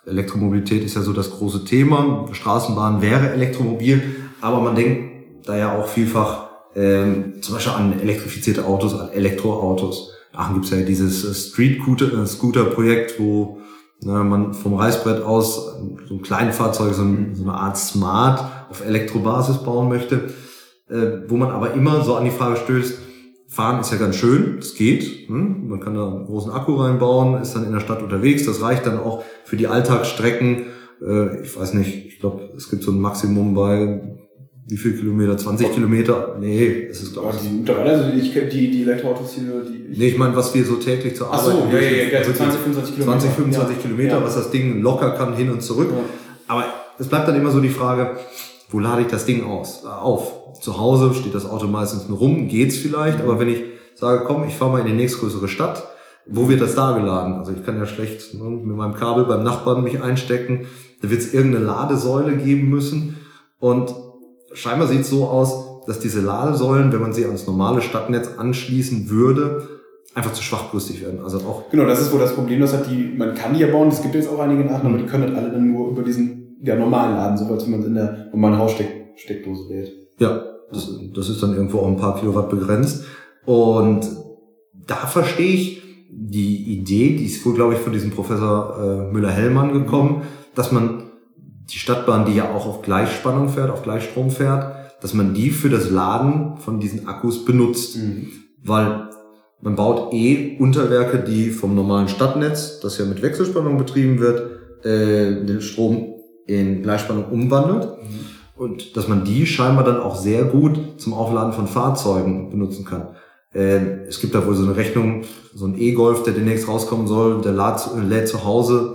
Elektromobilität ist ja so das große Thema. Straßenbahn wäre elektromobil, aber man denkt da ja auch vielfach ähm, zum Beispiel an elektrifizierte Autos, an Elektroautos. Aachen gibt's ja dieses Street-Scooter-Projekt, wo na, man vom Reißbrett aus so ein kleines Fahrzeug, so, ein, so eine Art Smart auf Elektrobasis bauen möchte, äh, wo man aber immer so an die Frage stößt, Fahren ist ja ganz schön, es geht, hm? Man kann da einen großen Akku reinbauen, ist dann in der Stadt unterwegs, das reicht dann auch für die Alltagsstrecken, äh, ich weiß nicht, ich glaube, es gibt so ein Maximum bei wie viel Kilometer, zwanzig Kilometer? Nee, es ist glaube ich... Mittlerweile, also ich kenne die, die Elektroautos hier, die... Nee, ich meine, was wir so täglich zur Arbeit... Ach so, ja, ja, ja, also zwanzig, fünfundzwanzig Kilometer. zwanzig, fünfundzwanzig ja. Kilometer, ja. was das Ding locker kann, hin und zurück. Ja. Aber es bleibt dann immer so die Frage, wo lade ich das Ding aus, äh, auf? Zu Hause steht das Auto meistens nur rum, geht's vielleicht, mhm. aber wenn ich sage, komm, ich fahre mal in die nächstgrößere Stadt, wo wird das da geladen? Also ich kann ja schlecht ne, mit meinem Kabel beim Nachbarn mich einstecken, da wird es irgendeine Ladesäule geben müssen und scheinbar sieht es so aus, dass diese Ladesäulen, wenn man sie ans normale Stadtnetz anschließen würde, einfach zu schwachbrüstig werden. Also auch genau, das ist wohl das Problem, das hat die, man kann die ja bauen, es gibt jetzt auch einige in Aachen, aber die können halt alle dann nur über diesen ja, normalen Laden, so als wenn man es in der normalen Haussteckdose lädt. Ja, das, das ist dann irgendwo auch ein paar Kilowatt begrenzt. Und da verstehe ich die Idee, die ist wohl, glaube ich, von diesem Professor äh, Müller-Hellmann gekommen, dass man die Stadtbahn, die ja auch auf Gleichspannung fährt, auf Gleichstrom fährt, dass man die für das Laden von diesen Akkus benutzt. Mhm. Weil man baut eh Unterwerke, die vom normalen Stadtnetz, das ja mit Wechselspannung betrieben wird, äh, den Strom in Gleichspannung umwandelt. Mhm. Und dass man die scheinbar dann auch sehr gut zum Aufladen von Fahrzeugen benutzen kann. Äh, es gibt da wohl so eine Rechnung, so ein E-Golf, der demnächst rauskommen soll, der lädt, lädt zu Hause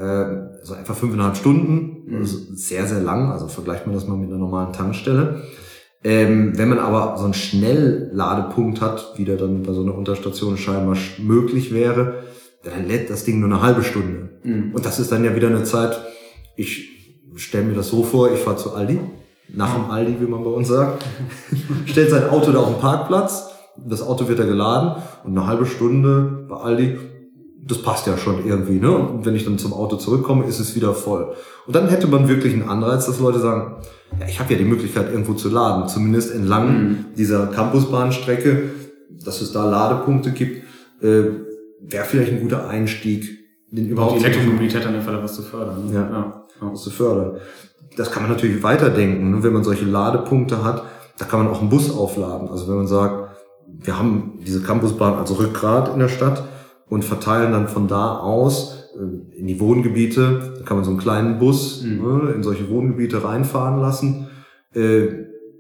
äh, so etwa fünfeinhalb Stunden. Mhm. Also sehr, sehr lang, also vergleicht man das mal mit einer normalen Tankstelle. Ähm, wenn man aber so einen Schnellladepunkt hat, wie der dann bei so einer Unterstation scheinbar möglich wäre, dann lädt das Ding nur eine halbe Stunde. Mhm. Und das ist dann ja wieder eine Zeit, ich stelle mir das so vor, ich fahre zu Aldi, nach dem Aldi, wie man bei uns sagt, stellt sein Auto da auf den Parkplatz, das Auto wird da geladen und eine halbe Stunde bei Aldi, das passt ja schon irgendwie, ne? Und wenn ich dann zum Auto zurückkomme, ist es wieder voll. Und dann hätte man wirklich einen Anreiz, dass Leute sagen, ja, ich habe ja die Möglichkeit, irgendwo zu laden, zumindest entlang mhm. dieser Campusbahnstrecke, dass es da Ladepunkte gibt, äh, wäre vielleicht ein guter Einstieg, den überhaupt die Elektromobilität dann einfach was zu fördern. Ne? Ja, ja, was zu fördern. Das kann man natürlich weiterdenken, ne? Wenn man solche Ladepunkte hat, da kann man auch einen Bus aufladen. Also wenn man sagt, wir haben diese Campusbahn als Rückgrat in der Stadt und verteilen dann von da aus äh, in die Wohngebiete, da kann man so einen kleinen Bus mhm. ne, in solche Wohngebiete reinfahren lassen, äh,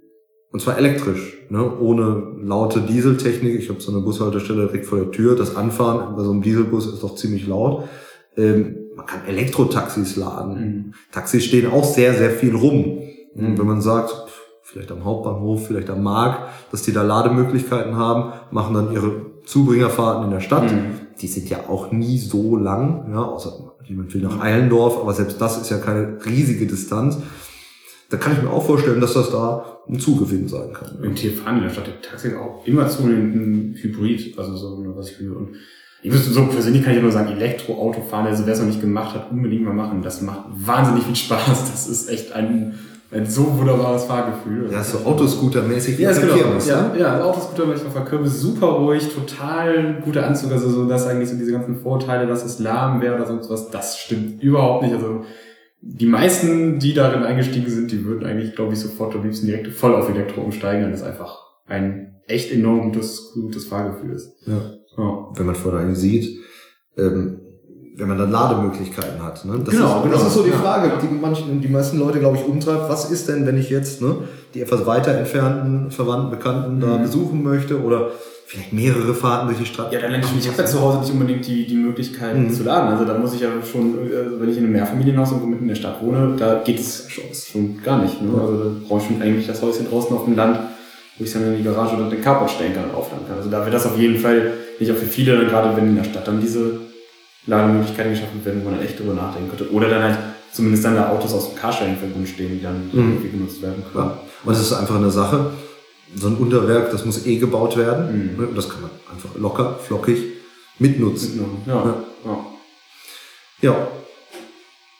und zwar elektrisch, ne, ohne laute Dieseltechnik. Ich habe so eine Bushaltestelle direkt vor der Tür. Das Anfahren bei so einem Dieselbus ist doch ziemlich laut. Ähm, man kann Elektrotaxis laden. Mhm. Taxis stehen auch sehr, sehr viel rum. Mhm. Wenn man sagt, vielleicht am Hauptbahnhof, vielleicht am Markt, dass die da Lademöglichkeiten haben, machen dann ihre Zubringerfahrten in der Stadt. Mhm. Die sind ja auch nie so lang, ja, außer jemand will nach Eilendorf, aber selbst das ist ja keine riesige Distanz. Da kann ich mir auch vorstellen, dass das da ein Zugewinn sein kann. Und hier fahren in der Stadt die Taxis auch immer zunehmend ein Hybrid, also so was ich will. Und ich wüsste, so persönlich kann ich nur sagen, Elektroauto fahren, also wer es noch nicht gemacht hat, unbedingt mal machen. Das macht wahnsinnig viel Spaß. Das ist echt ein, ein so wunderbares Fahrgefühl. Ja, so Autoscooter-mäßig wie ja, auf der Kirmes. Ja, ja, Autoscooter-mäßig auf der Kirmes, super ruhig, total guter Anzug, also so, dass eigentlich so diese ganzen Vorteile, dass es lahm wäre oder sonst was, das stimmt überhaupt nicht. Also die meisten, die darin eingestiegen sind, die würden eigentlich, glaube ich, sofort am liebsten direkt voll auf Elektro umsteigen, weil das einfach ein echt enorm gutes, gutes Fahrgefühl ist. Ja. Ja. Wenn man vor allem sieht, ähm, wenn man dann Lademöglichkeiten hat. Ne? Das genau, ist, genau. Das ist so die Frage, die manchen, die meisten Leute, glaube ich, umtreibt. Was ist denn, wenn ich jetzt ne, die etwas weiter entfernten Verwandten, Bekannten da mhm. besuchen möchte oder vielleicht mehrere Fahrten durch die Stadt? Ja, dann ich, ich habe ja zu Hause nicht unbedingt die, die Möglichkeit mhm. zu laden. Also da muss ich ja schon, also wenn ich in einem Mehrfamilienhaus irgendwo mitten in der Stadt wohne, da geht es schon, schon gar nicht. Ne? Also da brauche ich schon eigentlich das Häuschen draußen auf dem Land, wo ich dann in die Garage oder den Carport stellen kann und aufladen kann. Also da wird das auf jeden Fall nicht auch für viele, dann gerade wenn in der Stadt dann diese Lademöglichkeiten geschaffen werden, wo man dann echt drüber nachdenken könnte. Oder dann halt zumindest dann da Autos aus dem Carsharing-Verbund stehen, die dann mhm. irgendwie genutzt werden können. Ja. Und es ist einfach eine Sache, so ein Unterwerk, das muss eh gebaut werden. Mhm. Das kann man einfach locker, flockig mitnutzen. Ja. Ja. Ja. Ja.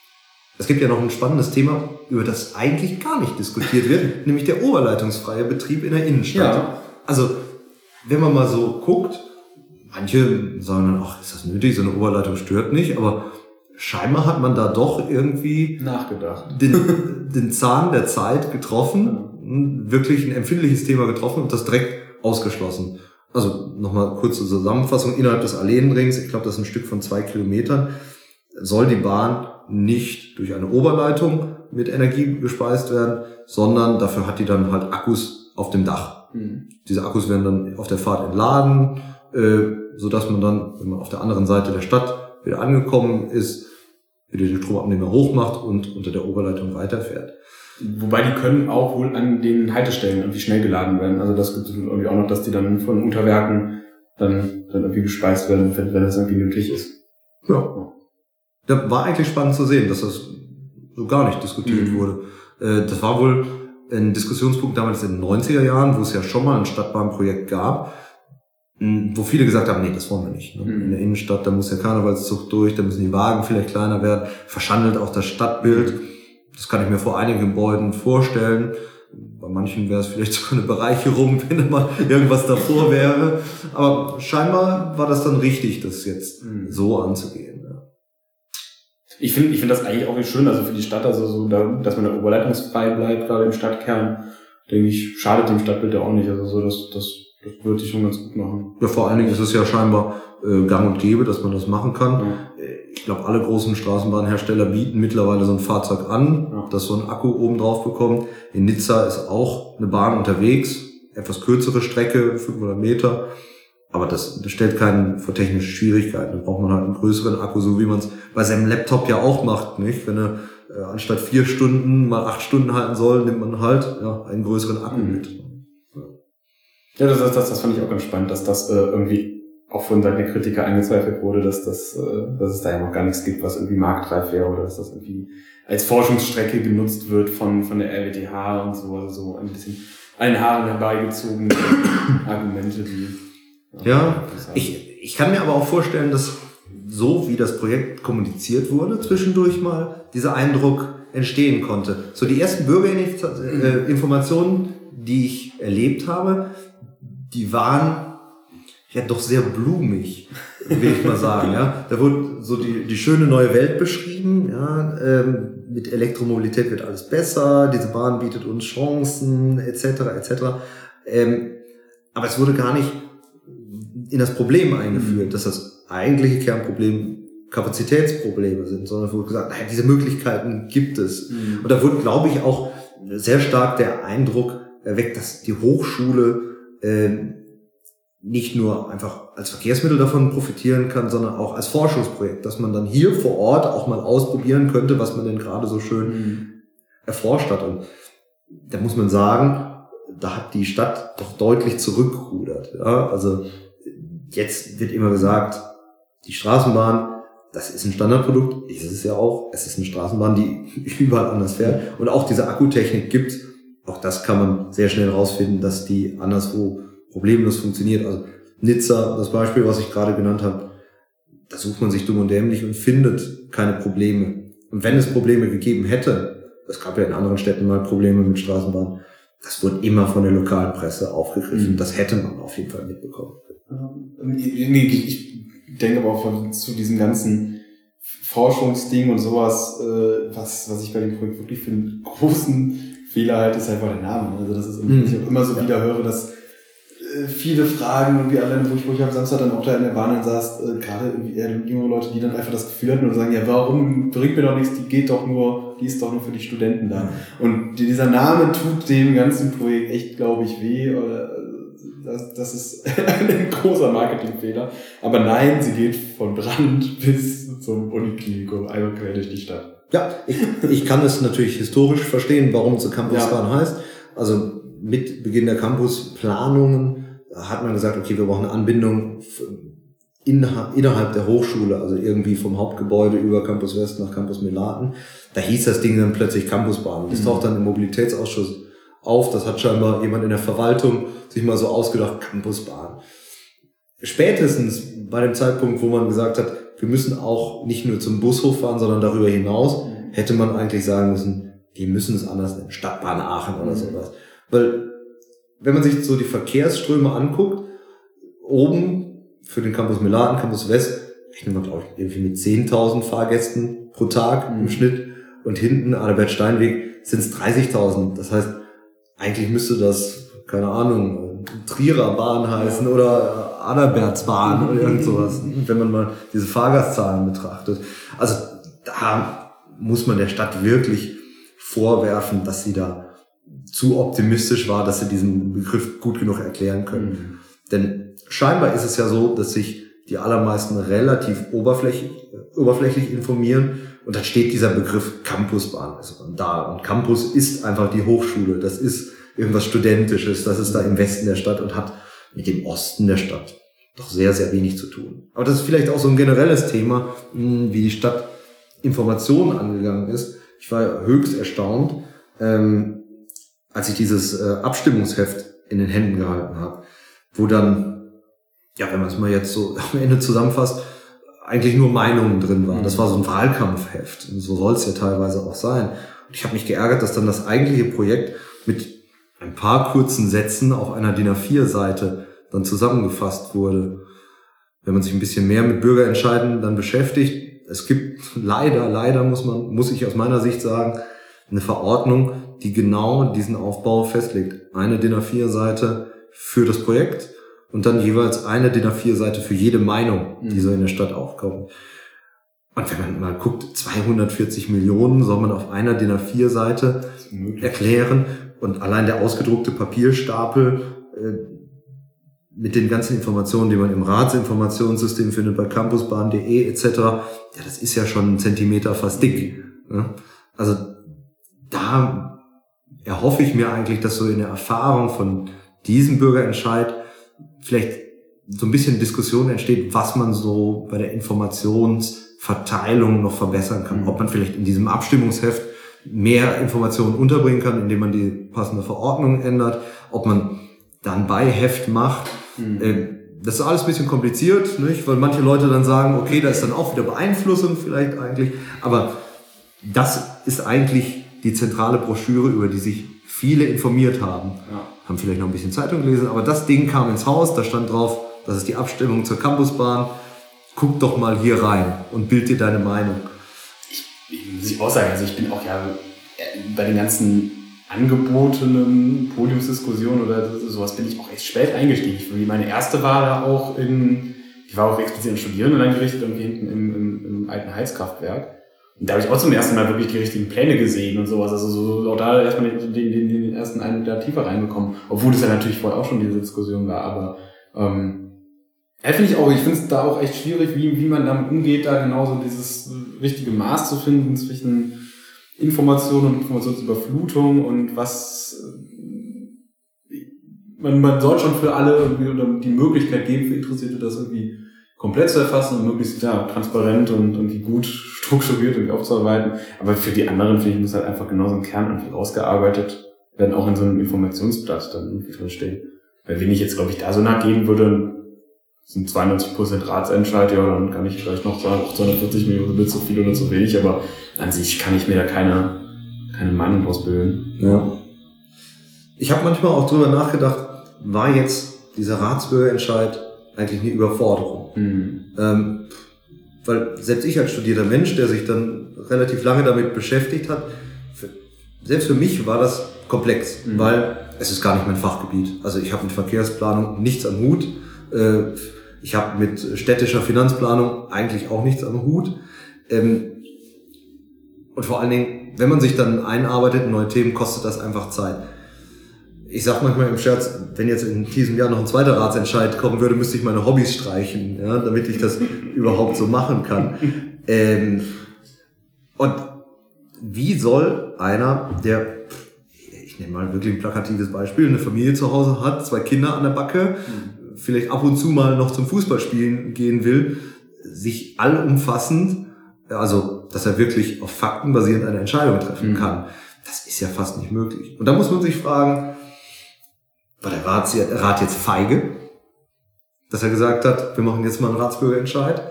es gibt ja noch ein spannendes Thema, über das eigentlich gar nicht diskutiert wird, nämlich der oberleitungsfreie Betrieb in der Innenstadt. Ja. Also, wenn man mal so guckt, manche sagen dann, ach, ist das nötig, so eine Oberleitung stört nicht, aber scheinbar hat man da doch irgendwie nachgedacht, den, den Zahn der Zeit getroffen, wirklich ein empfindliches Thema getroffen und das direkt ausgeschlossen. Also nochmal kurze Zusammenfassung, innerhalb des Alleenrings, ich glaube, das ist ein Stück von zwei Kilometern, soll die Bahn nicht durch eine Oberleitung mit Energie gespeist werden, sondern dafür hat die dann halt Akkus auf dem Dach. Mhm. Diese Akkus werden dann auf der Fahrt entladen, äh, sodass man dann, wenn man auf der anderen Seite der Stadt wieder angekommen ist, wieder den Stromabnehmer hochmacht und unter der Oberleitung weiterfährt. Wobei die können auch wohl an den Haltestellen irgendwie schnell geladen werden. Also das gibt es irgendwie auch noch, dass die dann von Unterwerken dann, dann irgendwie gespeist werden, wenn, wenn das irgendwie nötig ist. Ja. Da war eigentlich spannend zu sehen, dass das so gar nicht diskutiert mhm. wurde. Das war wohl ein Diskussionspunkt damals in den neunziger Jahren, wo es ja schon mal ein Stadtbahnprojekt gab, wo viele gesagt haben, nee, das wollen wir nicht. Mhm. In der Innenstadt, da muss der Karnevalszug durch, da müssen die Wagen vielleicht kleiner werden, verschandelt auch das Stadtbild. Das kann ich mir vor einigen Gebäuden vorstellen. Bei manchen wäre es vielleicht sogar eine Bereicherung, wenn mal irgendwas davor wäre. Aber scheinbar war das dann richtig, das jetzt mhm. so anzugehen. Ja. Ich finde ich finde das eigentlich auch schön, also für die Stadt, also so, da, dass man da oberleitungsfrei bleibt, gerade im Stadtkern, denke ich, schadet dem Stadtbild ja auch nicht. Also so, das, das, das würde ich schon ganz gut machen. Ja, vor allen Dingen ist es ja scheinbar äh, gang und gäbe, dass man das machen kann. Ja. Ich glaube, alle großen Straßenbahnhersteller bieten mittlerweile so ein Fahrzeug an, ja. das so einen Akku oben drauf bekommt. In Nizza ist auch eine Bahn unterwegs, etwas kürzere Strecke, fünfhundert Meter. Aber das, das stellt keinen vor technische Schwierigkeiten. Da braucht man halt einen größeren Akku, so wie man es bei seinem Laptop ja auch macht, nicht? Wenn er äh, anstatt vier Stunden mal acht Stunden halten soll, nimmt man halt ja, einen größeren Akku mhm. mit. Ja, ja das, das, das fand ich auch ganz spannend, dass das äh, irgendwie auch von Seiten der Kritiker angezweifelt wurde, dass das, äh, dass es da ja noch gar nichts gibt, was irgendwie marktreif wäre oder dass das irgendwie als Forschungsstrecke genutzt wird von von der R W T H und so, also so ein bisschen an den Haaren herbeigezogene Argumente, die ja, ich ich kann mir aber auch vorstellen, dass so wie das Projekt kommuniziert wurde, zwischendurch mal dieser Eindruck entstehen konnte. So die ersten Bürgerinformationen, die ich erlebt habe, die waren ja doch sehr blumig, will ich mal sagen. Ja, da wurde so die die schöne neue Welt beschrieben. Ja, ähm, mit Elektromobilität wird alles besser. Diese Bahn bietet uns Chancen, et cetera, et cetera. Ähm, aber es wurde gar nicht in das Problem eingeführt, dass das eigentliche Kernproblem Kapazitätsprobleme sind, sondern wurde gesagt, naja, diese Möglichkeiten gibt es. Mhm. Und da wurde, glaube ich, auch sehr stark der Eindruck erweckt, dass die Hochschule äh, nicht nur einfach als Verkehrsmittel davon profitieren kann, sondern auch als Forschungsprojekt, dass man dann hier vor Ort auch mal ausprobieren könnte, was man denn gerade so schön mhm. erforscht hat. Und da muss man sagen, da hat die Stadt doch deutlich zurückgerudert. Ja, also jetzt wird immer gesagt, die Straßenbahn, das ist ein Standardprodukt, ist es ja auch, es ist eine Straßenbahn, die überall anders fährt und auch diese Akkutechnik gibt, auch das kann man sehr schnell rausfinden, dass die anderswo problemlos funktioniert. Also Nizza, das Beispiel, was ich gerade genannt habe, da sucht man sich dumm und dämlich und findet keine Probleme. Und wenn es Probleme gegeben hätte, es gab ja in anderen Städten mal Probleme mit Straßenbahnen, das wurde immer von der lokalen Presse aufgegriffen. Mhm. Das hätte man auf jeden Fall mitbekommen. Ich denke aber auch zu diesem ganzen Forschungsding und sowas, was, was ich bei dem Projekt wirklich für einen großen Fehler halte, ist einfach der Name. Also das ist irgendwie, ich auch immer so wieder höre, dass viele Fragen und wie alle, wo ich, wo ich am Samstag dann auch da in der Bahn dann saß, äh, gerade irgendwie eher junge Leute, die dann einfach das Gefühl hatten und sagen, ja, warum bringt mir doch nichts, die geht doch nur, die ist doch nur für die Studenten da. Und dieser Name tut dem ganzen Projekt echt, glaube ich, weh, oder das, das ist ein großer Marketingfehler. Aber nein, sie geht von Brand bis zum Uniklinikum, einmal quer durch die Stadt. Ja, ich, ich kann es natürlich historisch verstehen, warum es so Campusbahn ja. heißt. Also mit Beginn der Campusplanungen hat man gesagt, okay, wir brauchen eine Anbindung innerhalb der Hochschule, also irgendwie vom Hauptgebäude über Campus West nach Campus Melaten. Da hieß das Ding dann plötzlich Campusbahn. Das mhm. taucht dann im Mobilitätsausschuss auf. Das hat scheinbar jemand in der Verwaltung sich mal so ausgedacht, Campusbahn. Spätestens bei dem Zeitpunkt, wo man gesagt hat, wir müssen auch nicht nur zum Bushof fahren, sondern darüber hinaus, hätte man eigentlich sagen müssen, die müssen es anders nennen, Stadtbahn Aachen oder sowas. Weil, wenn man sich so die Verkehrsströme anguckt, oben für den Campus Melaten, Campus West, rechnen wir, glaube ich, irgendwie mit zehntausend Fahrgästen pro Tag im Schnitt. Und hinten, Adalbert-Steinweg, sind es dreißigtausend. Das heißt, eigentlich müsste das, keine Ahnung, Trierer Bahn heißen oder Adalbertsbahn oder irgend sowas, wenn man mal diese Fahrgastzahlen betrachtet. Also da muss man der Stadt wirklich vorwerfen, dass sie da zu optimistisch war, dass sie diesen Begriff gut genug erklären können. Mhm. Denn scheinbar ist es ja so, dass sich die allermeisten relativ oberflächlich, oberflächlich informieren. Und dann steht dieser Begriff Campusbahn also da. Und Campus ist einfach die Hochschule. Das ist irgendwas Studentisches. Das ist da im Westen der Stadt und hat mit dem Osten der Stadt doch sehr, sehr wenig zu tun. Aber das ist vielleicht auch so ein generelles Thema, wie die Stadt Informationen angegangen ist. Ich war höchst erstaunt, ähm, als ich dieses äh, Abstimmungsheft in den Händen gehalten habe, wo dann, ja, wenn man es mal jetzt so am Ende zusammenfasst, eigentlich nur Meinungen drin waren. Das war so ein Wahlkampfheft. Und so soll es ja teilweise auch sein. Und ich habe mich geärgert, dass dann das eigentliche Projekt mit ein paar kurzen Sätzen auf einer D I N A vier Seite dann zusammengefasst wurde. Wenn man sich ein bisschen mehr mit Bürgerentscheiden dann beschäftigt, es gibt leider, leider muss man, muss ich aus meiner Sicht sagen, eine Verordnung, die genau diesen Aufbau festlegt. Eine D I N A vier Seite für das Projekt und dann jeweils eine D I N A vier Seite für jede Meinung, die so in der Stadt aufkommt. Und wenn man mal guckt, zweihundertvierzig Millionen soll man auf einer D I N A vier Seite erklären und allein der ausgedruckte Papierstapel äh, mit den ganzen Informationen, die man im Ratsinformationssystem findet, bei campusbahn punkt de et cetera, ja, das ist ja schon ein Zentimeter fast dick. Ne? Also da erhoffe ich mir eigentlich, dass so in der Erfahrung von diesem Bürgerentscheid vielleicht so ein bisschen Diskussion entsteht, was man so bei der Informationsverteilung noch verbessern kann. Mhm. Ob man vielleicht in diesem Abstimmungsheft mehr Informationen unterbringen kann, indem man die passende Verordnung ändert, ob man da ein Beiheft macht. Mhm. Das ist alles ein bisschen kompliziert, nicht? Weil manche Leute dann sagen, okay, da ist dann auch wieder Beeinflussung vielleicht eigentlich, aber das ist eigentlich die zentrale Broschüre, über die sich viele informiert haben. Ja. Haben vielleicht noch ein bisschen Zeitung gelesen, aber das Ding kam ins Haus, da stand drauf, das ist die Abstimmung zur Campusbahn, guck doch mal hier rein und bild dir deine Meinung. Ich, ich muss ich auch sagen, also ich bin auch ja bei den ganzen angebotenen Podiumsdiskussionen oder sowas bin ich auch echt spät eingestiegen. Ich, meine erste war da auch in, ich war auch explizit in Studierenden dann gerichtet, irgendwie hinten im, im, im alten Heizkraftwerk. Und da habe ich auch zum ersten Mal wirklich die richtigen Pläne gesehen und sowas. Also so auch da erstmal den, den, den, den ersten einen da tiefer reingekommen. Obwohl das ja natürlich vorher auch schon diese Diskussion war. Aber ähm, ja, finde ich auch, ich finde es da auch echt schwierig, wie, wie man damit umgeht, da genauso dieses richtige Maß zu finden zwischen Information und Informationsüberflutung und was man, man soll schon für alle irgendwie die Möglichkeit geben, für Interessierte das irgendwie komplett zu erfassen und möglichst ja, transparent und irgendwie gut strukturiert irgendwie aufzuarbeiten. Aber für die anderen, finde ich, muss halt einfach genauso ein Kern irgendwie rausgearbeitet werden, auch in so einem Informationsblatt dann irgendwie drinstehen. Weil wenn ich jetzt, glaube ich, da so nachgehen würde, sind zweiundneunzig Prozent Ratsentscheid, ja, dann kann ich vielleicht noch sagen, auch zweihundertvierzig Millionen wird zu viel oder zu wenig, aber an sich kann ich mir da keine, keine Meinung draus bilden. Ja. Ich habe manchmal auch drüber nachgedacht, war jetzt dieser Ratsbürgerentscheid eigentlich eine Überforderung? Mhm. Ähm, weil selbst ich als studierter Mensch, der sich dann relativ lange damit beschäftigt hat, für, selbst für mich war das komplex, mhm. weil es ist gar nicht mein Fachgebiet. Also ich habe mit Verkehrsplanung nichts am Hut. Äh, ich habe mit städtischer Finanzplanung eigentlich auch nichts am Hut. Ähm, und vor allen Dingen, wenn man sich dann einarbeitet in neue Themen, kostet das einfach Zeit. Ich sag manchmal im Scherz, wenn jetzt in diesem Jahr noch ein zweiter Ratsentscheid kommen würde, müsste ich meine Hobbys streichen, ja, damit ich das überhaupt so machen kann. Ähm, und wie soll einer, der, ich nehme mal wirklich ein plakatives Beispiel, eine Familie zu Hause hat, zwei Kinder an der Backe, vielleicht ab und zu mal noch zum Fußballspielen gehen will, sich allumfassend, also dass er wirklich auf Fakten basierend eine Entscheidung treffen kann, das ist ja fast nicht möglich. Und da muss man sich fragen, war der Rat, der Rat jetzt feige, dass er gesagt hat, wir machen jetzt mal einen Ratsbürgerentscheid?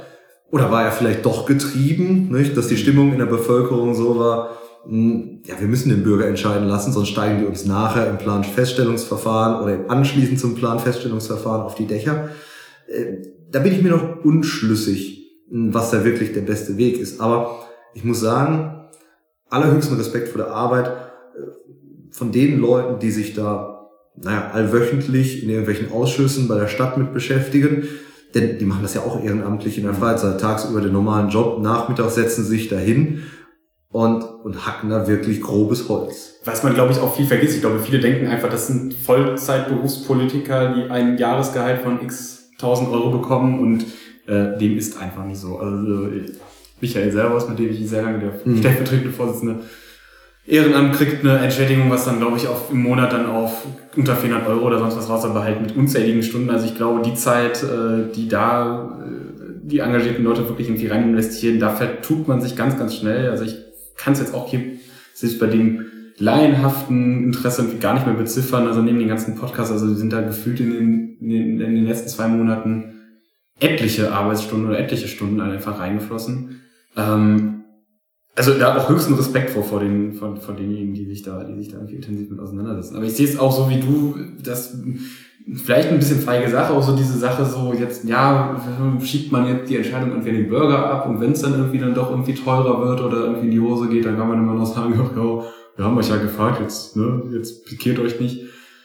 Oder war er vielleicht doch getrieben, nicht? Dass die Stimmung in der Bevölkerung so war, mh, ja, wir müssen den Bürger entscheiden lassen, sonst steigen die uns nachher im Planfeststellungsverfahren oder im anschließend zum Planfeststellungsverfahren auf die Dächer. Äh, da bin ich mir noch unschlüssig, was da wirklich der beste Weg ist. Aber ich muss sagen, allerhöchsten Respekt vor der Arbeit von den Leuten, die sich da, naja, allwöchentlich in irgendwelchen Ausschüssen bei der Stadt mit beschäftigen. Denn die machen das ja auch ehrenamtlich in der Freizeit, tagsüber den normalen Job, nachmittags setzen sie sich dahin und, und hacken da wirklich grobes Holz. Was man, glaube ich, auch viel vergisst. Ich glaube, viele denken einfach, das sind Vollzeitberufspolitiker, die ein Jahresgehalt von x tausend Euro bekommen und äh, dem ist einfach nicht so. Also Michael Servus, mit dem ich sehr lange, der mhm. stellvertretende Vorsitzende, Ehrenamt kriegt eine Entschädigung, was dann, glaube ich, auf, im Monat dann auf unter vierhundert Euro oder sonst was raus, aber halt mit unzähligen Stunden. Also ich glaube, die Zeit, äh, die da äh, die engagierten Leute wirklich irgendwie rein investieren, da vertut man sich ganz, ganz schnell. Also ich kann es jetzt auch hier selbst bei dem laienhaften Interesse irgendwie gar nicht mehr beziffern. Also neben den ganzen Podcasts, also die sind da gefühlt in den, in den, in den letzten zwei Monaten etliche Arbeitsstunden oder etliche Stunden einfach reingeflossen. Ähm, Also da auch höchsten Respekt vor, vor den, vor, vor denjenigen, die sich da, die sich da irgendwie intensiv mit auseinandersetzen. Aber ich sehe es auch so wie du, dass vielleicht ein bisschen feige Sache, auch so diese Sache so jetzt, ja, schiebt man jetzt die Entscheidung entweder den Bürger ab und wenn es dann irgendwie dann doch irgendwie teurer wird oder irgendwie in die Hose geht, dann kann man immer noch sagen, ja, wir haben euch ja gefragt, jetzt, ne, jetzt pikiert euch nicht.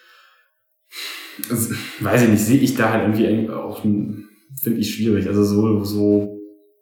Also, weiß ich nicht, sehe ich da halt irgendwie auch, finde ich schwierig. Also so, so,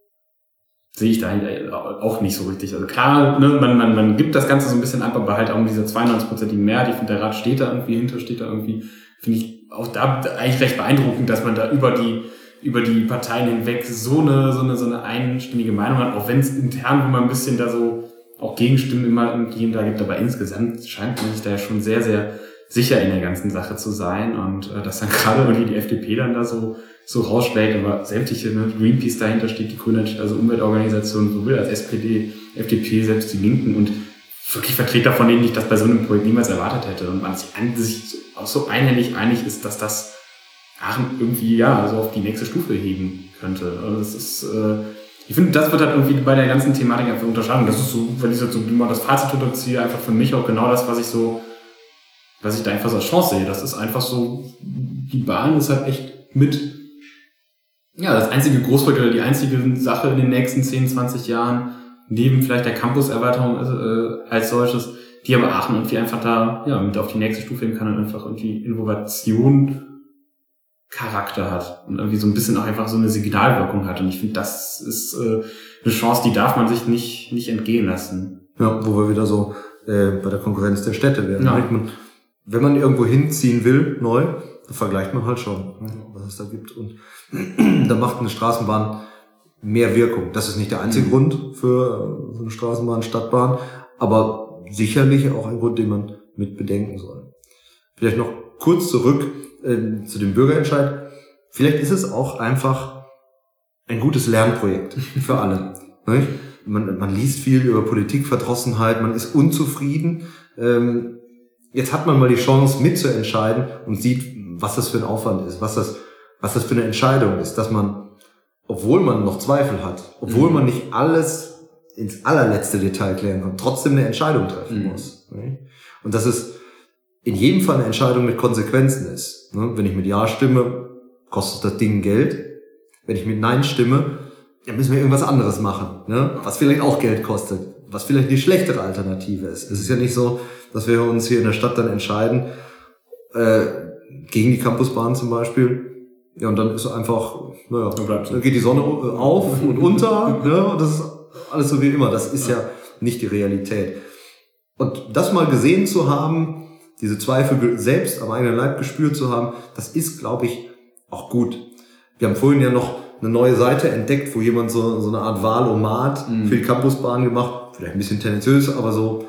sehe ich da auch nicht so richtig. Also klar, ne, man, man, man gibt das Ganze so ein bisschen ab, aber halt auch mit dieser zweiundneunzig-prozentigen Mehrheit. Ich finde, der Rat steht da irgendwie hinter, steht da irgendwie, finde ich auch da eigentlich recht beeindruckend, dass man da über die, über die Parteien hinweg so eine, so eine, so eine einstimmige Meinung hat, auch wenn es intern, wo man ein bisschen da so auch Gegenstimmen immer irgendwie da gibt, aber insgesamt scheint man sich da ja schon sehr, sehr sicher in der ganzen Sache zu sein und äh, dass dann gerade irgendwie die F D P dann da so so rausschlägt, aber sämtliche, ne, Greenpeace dahinter steht, die Grüne, also Umweltorganisationen, sowohl als S P D, F D P, selbst die Linken und wirklich Vertreter von denen, die ich das bei so einem Projekt niemals erwartet hätte und man sich an sich auch so einhellig einig ist, dass das Aachen irgendwie, ja, so auf die nächste Stufe heben könnte. Also das ist, äh, ich finde, das wird halt irgendwie bei der ganzen Thematik einfach unterscheiden. Das ist so, wenn ich jetzt so mal das Fazit unterziehe, einfach für mich auch genau das, was ich so, was ich da einfach so als Chance sehe. Das ist einfach so, die Bahn ist halt echt mit, ja, das einzige Großprojekt oder die einzige Sache in den nächsten zehn, zwanzig Jahren, neben vielleicht der Campuserweiterung äh, als solches, die aber Aachen irgendwie einfach da, ja, mit auf die nächste Stufe heben kann und einfach irgendwie Innovation Charakter hat und irgendwie so ein bisschen auch einfach so eine Signalwirkung hat. Und ich finde, das ist äh, eine Chance, die darf man sich nicht nicht entgehen lassen. Ja, wo wir wieder so äh, bei der Konkurrenz der Städte werden. Ja. Man, wenn man irgendwo hinziehen will, neu, dann vergleicht man halt schon, was es da gibt. Und da macht eine Straßenbahn mehr Wirkung. Das ist nicht der einzige mhm. Grund für so eine Straßenbahn, Stadtbahn, aber sicherlich auch ein Grund, den man mit bedenken soll. Vielleicht noch kurz zurück äh, zu dem Bürgerentscheid. Vielleicht ist es auch einfach ein gutes Lernprojekt für alle. Nicht? Man, man liest viel über Politikverdrossenheit, man ist unzufrieden. Ähm, jetzt hat man mal die Chance mitzuentscheiden und sieht, was das für ein Aufwand ist, was das, was das für eine Entscheidung ist, dass man, obwohl man noch Zweifel hat, obwohl mhm. man nicht alles ins allerletzte Detail klären kann, trotzdem eine Entscheidung treffen mhm. muss. Nicht? Und dass es in jedem Fall eine Entscheidung mit Konsequenzen ist. Wenn ich mit Ja stimme, kostet das Ding Geld. Wenn ich mit Nein stimme, dann müssen wir irgendwas anderes machen, was vielleicht auch Geld kostet, was vielleicht die schlechtere Alternative ist. Es ist ja nicht so, dass wir uns hier in der Stadt dann entscheiden, äh, gegen die Campusbahn zum Beispiel, ja, und dann ist einfach, naja, dann geht die Sonne auf und unter, ne, und das ist alles so wie immer. Das ist ja nicht die Realität. Und das mal gesehen zu haben, diese Zweifel selbst am eigenen Leib gespürt zu haben, das ist, glaube ich, auch gut. Wir haben vorhin ja noch eine neue Seite entdeckt, wo jemand so, so eine Art Wahlomat mhm. für die Campusbahn gemacht, vielleicht ein bisschen tendenziös, aber so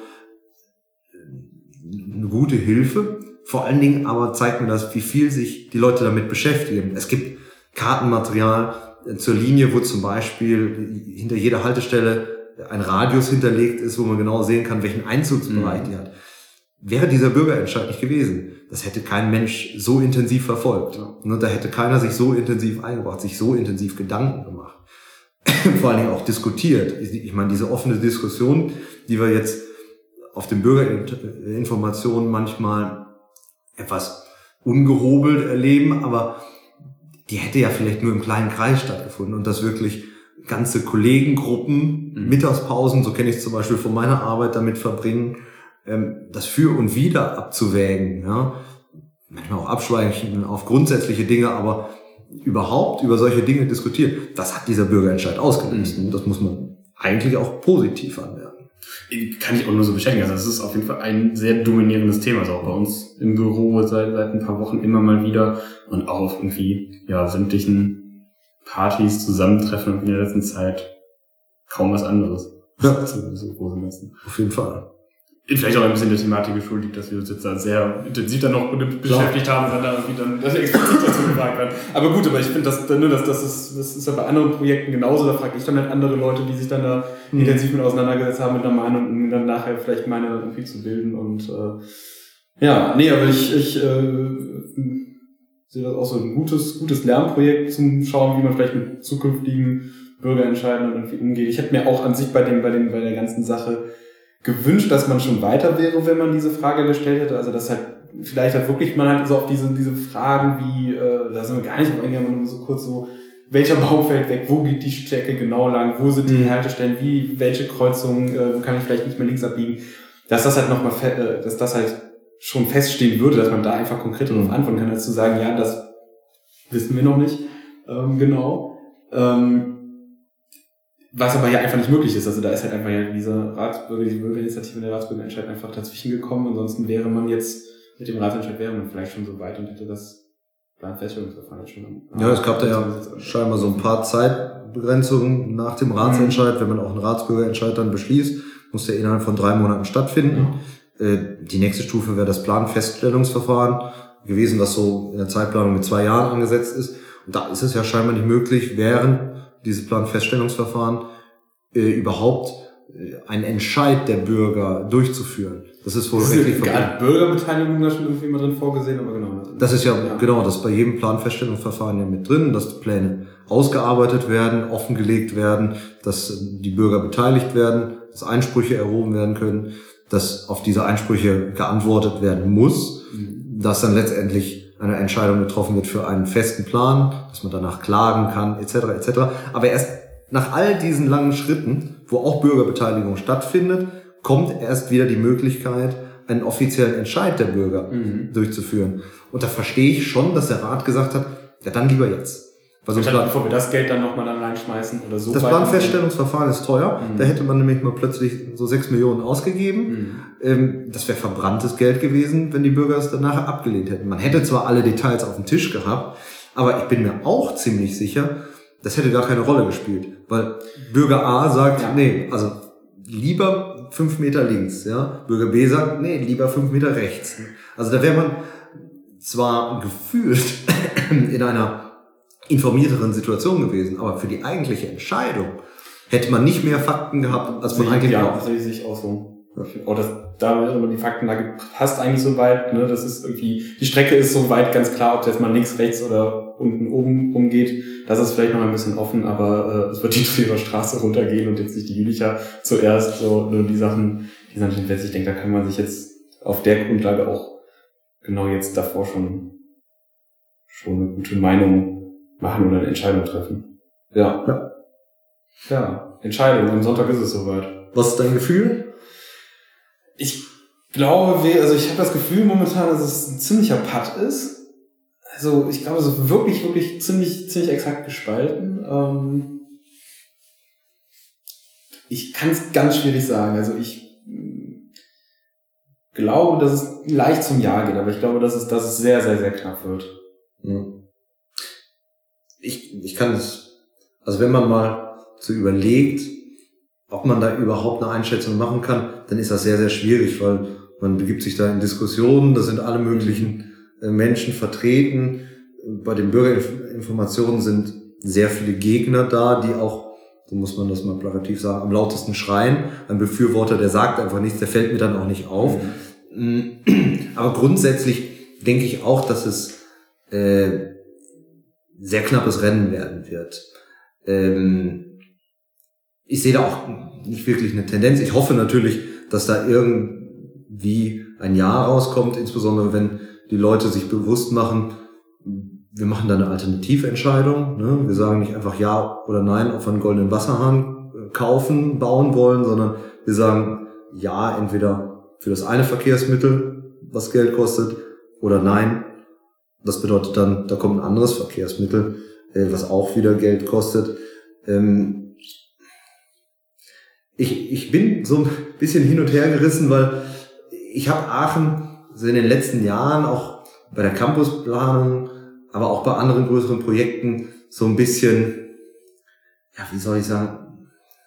eine gute Hilfe. Vor allen Dingen aber zeigt mir das, wie viel sich die Leute damit beschäftigen. Es gibt Kartenmaterial zur Linie, wo zum Beispiel hinter jeder Haltestelle ein Radius hinterlegt ist, wo man genau sehen kann, welchen Einzugsbereich mhm. die hat. Wäre dieser Bürgerentscheid nicht gewesen, das hätte kein Mensch so intensiv verfolgt. Ja. Da hätte keiner sich so intensiv eingebracht, sich so intensiv Gedanken gemacht. vor allen Dingen auch diskutiert. Ich meine, diese offene Diskussion, die wir jetzt auf den Bürgerinformationen manchmal etwas ungehobelt erleben, aber die hätte ja vielleicht nur im kleinen Kreis stattgefunden und das wirklich ganze Kollegengruppen, mhm. Mittagspausen, so kenne ich es zum Beispiel von meiner Arbeit, damit verbringen, ähm, das Für und Wider abzuwägen, ja, manchmal auch abschweichen auf grundsätzliche Dinge, aber überhaupt über solche Dinge diskutieren, das hat dieser Bürgerentscheid ausgelöst. Mhm. Das muss man eigentlich auch positiv anmerken. Kann ich auch nur so bestätigen. Also das ist auf jeden Fall ein sehr dominierendes Thema. Also auch bei uns im Büro seit, seit ein paar Wochen immer mal wieder und auch auf irgendwie, ja, sämtlichen Partys, Zusammentreffen in der letzten Zeit kaum was anderes. Ja. So, so großen Ganzen. Auf jeden Fall. Vielleicht auch ein bisschen der Thematik geschuldet, dass wir uns jetzt da sehr intensiv dann noch beschäftigt haben und dann da irgendwie dann das explizit dazu gefragt werden. Aber gut, aber ich finde, das, das, das, ist, das ist ja bei anderen Projekten genauso. Da frage ich dann halt andere Leute, die sich dann da mhm. intensiv mit auseinandergesetzt haben mit einer Meinung, um dann nachher vielleicht meine irgendwie zu bilden. Und äh, ja, nee, aber ich, ich äh, sehe das auch so ein gutes, gutes Lernprojekt zum Schauen, wie man vielleicht mit zukünftigen Bürgerentscheidungen irgendwie umgeht. Ich hätte mir auch an sich bei dem, bei dem, bei der ganzen Sache gewünscht, dass man schon weiter wäre, wenn man diese Frage gestellt hätte. Also dass halt vielleicht halt wirklich man halt so auf diese diese Fragen wie, äh, da sind wir gar nicht eingegangen, nur so kurz so, welcher Baum fällt weg, wo geht die Strecke genau lang, wo sind die mhm. Haltestellen, wie, welche Kreuzungen, äh, wo kann ich vielleicht nicht mehr links abbiegen, dass das halt nochmal, äh, dass das halt schon feststehen würde, dass man da einfach konkret darauf antworten kann, als zu sagen, ja, das wissen wir noch nicht ähm, genau. Ähm, Was aber ja einfach nicht möglich ist. Also da ist halt einfach ja diese Ratsbürger, diese Bürgerinitiative und der Ratsbürgerentscheid einfach dazwischen gekommen. Ansonsten wäre man jetzt, mit dem Ratsentscheid wäre man vielleicht schon so weit und hätte das Planfeststellungsverfahren jetzt schon. Ja, es gab da ja scheinbar so ein paar Zeitbegrenzungen nach dem Ratsentscheid. Mhm. Wenn man auch einen Ratsbürgerentscheid dann beschließt, muss der innerhalb von drei Monaten stattfinden. Mhm. Die nächste Stufe wäre das Planfeststellungsverfahren gewesen, was so in der Zeitplanung mit zwei Jahren angesetzt ist. Und da ist es ja scheinbar nicht möglich, während dieses Planfeststellungsverfahren äh, überhaupt äh, einen Entscheid der Bürger durchzuführen. Das ist wohl rechtlich verboten. Bürgerbeteiligung da schon irgendwie mal drin vorgesehen, aber genau. Das ist ja, ja genau, das ist bei jedem Planfeststellungsverfahren ja mit drin, dass die Pläne ausgearbeitet werden, offengelegt werden, dass die Bürger beteiligt werden, dass Einsprüche erhoben werden können, dass auf diese Einsprüche geantwortet werden muss, mhm. dass dann letztendlich eine Entscheidung getroffen wird für einen festen Plan, dass man danach klagen kann, et cetera et cetera. Aber erst nach all diesen langen Schritten, wo auch Bürgerbeteiligung stattfindet, kommt erst wieder die Möglichkeit, einen offiziellen Entscheid der Bürger mhm. durchzuführen. Und da verstehe ich schon, dass der Rat gesagt hat, ja dann lieber jetzt. Weil sonst Plan, bevor wir das Geld dann nochmal dann reinschmeißen oder so. Das Planfeststellungsverfahren ist teuer. Mhm. Da hätte man nämlich mal plötzlich so sechs Millionen ausgegeben. Mhm. Ähm, das wäre verbranntes Geld gewesen, wenn die Bürger es dann nachher abgelehnt hätten. Man hätte zwar alle Details auf dem Tisch gehabt, aber ich bin mir auch ziemlich sicher, das hätte gar keine Rolle gespielt. Weil Bürger A sagt, ja. nee, also lieber fünf Meter links. Ja, Bürger B sagt, nee, lieber fünf Meter rechts. Also da wäre man zwar gefühlt in einer informierteren Situation gewesen, aber für die eigentliche Entscheidung hätte man nicht mehr Fakten gehabt, als man Sie, eigentlich ja, braucht. Das sehe ich auch so. Oh, das, da immer die Faktenlage passt eigentlich so weit, ne? Das ist irgendwie, die Strecke ist so weit ganz klar, ob das mal links, rechts oder unten, oben umgeht. Das ist vielleicht noch ein bisschen offen, aber äh, es wird die Trierer Straße runtergehen und jetzt nicht die Jülicher zuerst, so nur die Sachen, die sind schon fest. Ich denke, da kann man sich jetzt auf der Grundlage auch genau jetzt davor schon, schon eine gute Meinung machen oder eine Entscheidung treffen. Ja. Ja. Ja, Entscheidung. Am Sonntag ist es soweit. Was ist dein Gefühl? Ich glaube, also ich habe das Gefühl momentan, dass es ein ziemlicher Putt ist. Also ich glaube, es ist wirklich, wirklich ziemlich, ziemlich exakt gespalten. Ähm ich kann es ganz schwierig sagen. Also ich glaube, dass es leicht zum Ja geht, aber ich glaube, dass es, dass es sehr, sehr, sehr knapp wird. Hm. Ich, ich kann es, also wenn man mal so überlegt, ob man da überhaupt eine Einschätzung machen kann, dann ist das sehr, sehr schwierig, weil man begibt sich da in Diskussionen, da sind alle möglichen Menschen vertreten. Bei den Bürgerinformationen sind sehr viele Gegner da, die auch, so muss man das mal plakativ sagen, am lautesten schreien. Ein Befürworter, der sagt einfach nichts, der fällt mir dann auch nicht auf. Mhm. Aber grundsätzlich denke ich auch, dass es äh, sehr knappes Rennen werden wird. Ähm, ich sehe da auch nicht wirklich eine Tendenz. Ich hoffe natürlich, dass da irgendwie ein Jahr rauskommt, insbesondere wenn die Leute sich bewusst machen, wir machen da eine Alternativentscheidung. Ne? Wir sagen nicht einfach ja oder nein, ob wir einen goldenen Wasserhahn kaufen, bauen wollen, sondern wir sagen ja, entweder für das eine Verkehrsmittel, was Geld kostet, oder nein. Das bedeutet dann, da kommt ein anderes Verkehrsmittel, was auch wieder Geld kostet. Ich, ich bin so ein bisschen hin und her gerissen, weil ich habe Aachen so in den letzten Jahren auch bei der Campusplanung, aber auch bei anderen größeren Projekten so ein bisschen, ja, wie soll ich sagen,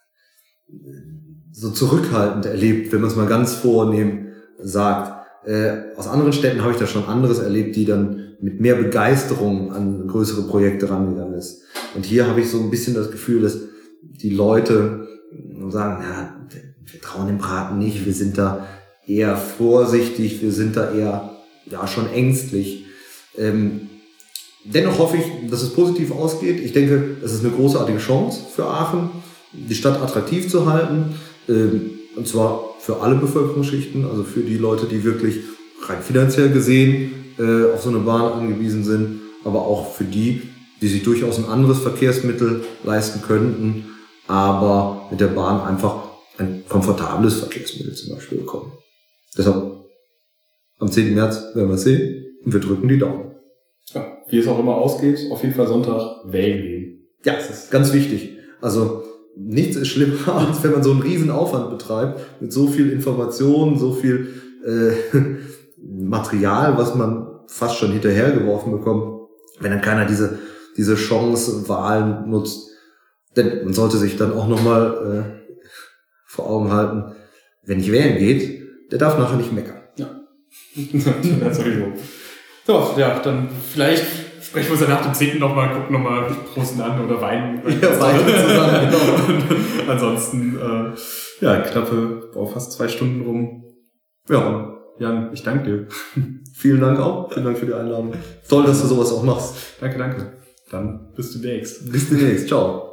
so zurückhaltend erlebt, wenn man es mal ganz vornehm sagt. Äh, aus anderen Städten habe ich da schon anderes erlebt, die dann mit mehr Begeisterung an größere Projekte rangegangen ist. Und hier habe ich so ein bisschen das Gefühl, dass die Leute sagen, ja, wir trauen dem Braten nicht, wir sind da eher vorsichtig, wir sind da eher ja schon ängstlich. Ähm, dennoch hoffe ich, dass es positiv ausgeht. Ich denke, es ist eine großartige Chance für Aachen, die Stadt attraktiv zu halten, ähm, und zwar für alle Bevölkerungsschichten, also für die Leute, die wirklich rein finanziell gesehen äh, auf so eine Bahn angewiesen sind, aber auch für die, die sich durchaus ein anderes Verkehrsmittel leisten könnten, aber mit der Bahn einfach ein komfortables Verkehrsmittel zum Beispiel bekommen. Deshalb am zehnten März werden wir es sehen und wir drücken die Daumen. Ja, wie es auch immer ausgeht, auf jeden Fall Sonntag wählen gehen. Ja, das ist ganz wichtig. Also nichts ist schlimmer, als wenn man so einen riesen Aufwand betreibt, mit so viel Information, so viel äh, Material, was man fast schon hinterhergeworfen bekommt, wenn dann keiner diese diese Chance Wahlen nutzt. Denn man sollte sich dann auch nochmal äh, vor Augen halten, wenn nicht wählen geht, der darf nachher nicht meckern. Ja, das sowieso. So, ja, dann vielleicht sprechen wir uns ja nach dem zehnten nochmal, gucken nochmal, prosten an oder weinen. Ja, weinen zusammen, genau. Ansonsten, äh, ja, knappe, auch fast zwei Stunden rum. Ja, Jan, ich danke dir. Vielen Dank auch. Vielen Dank für die Einladung. Toll, dass du sowas auch machst. Danke, danke. Dann bis demnächst. Bis demnächst. Ciao.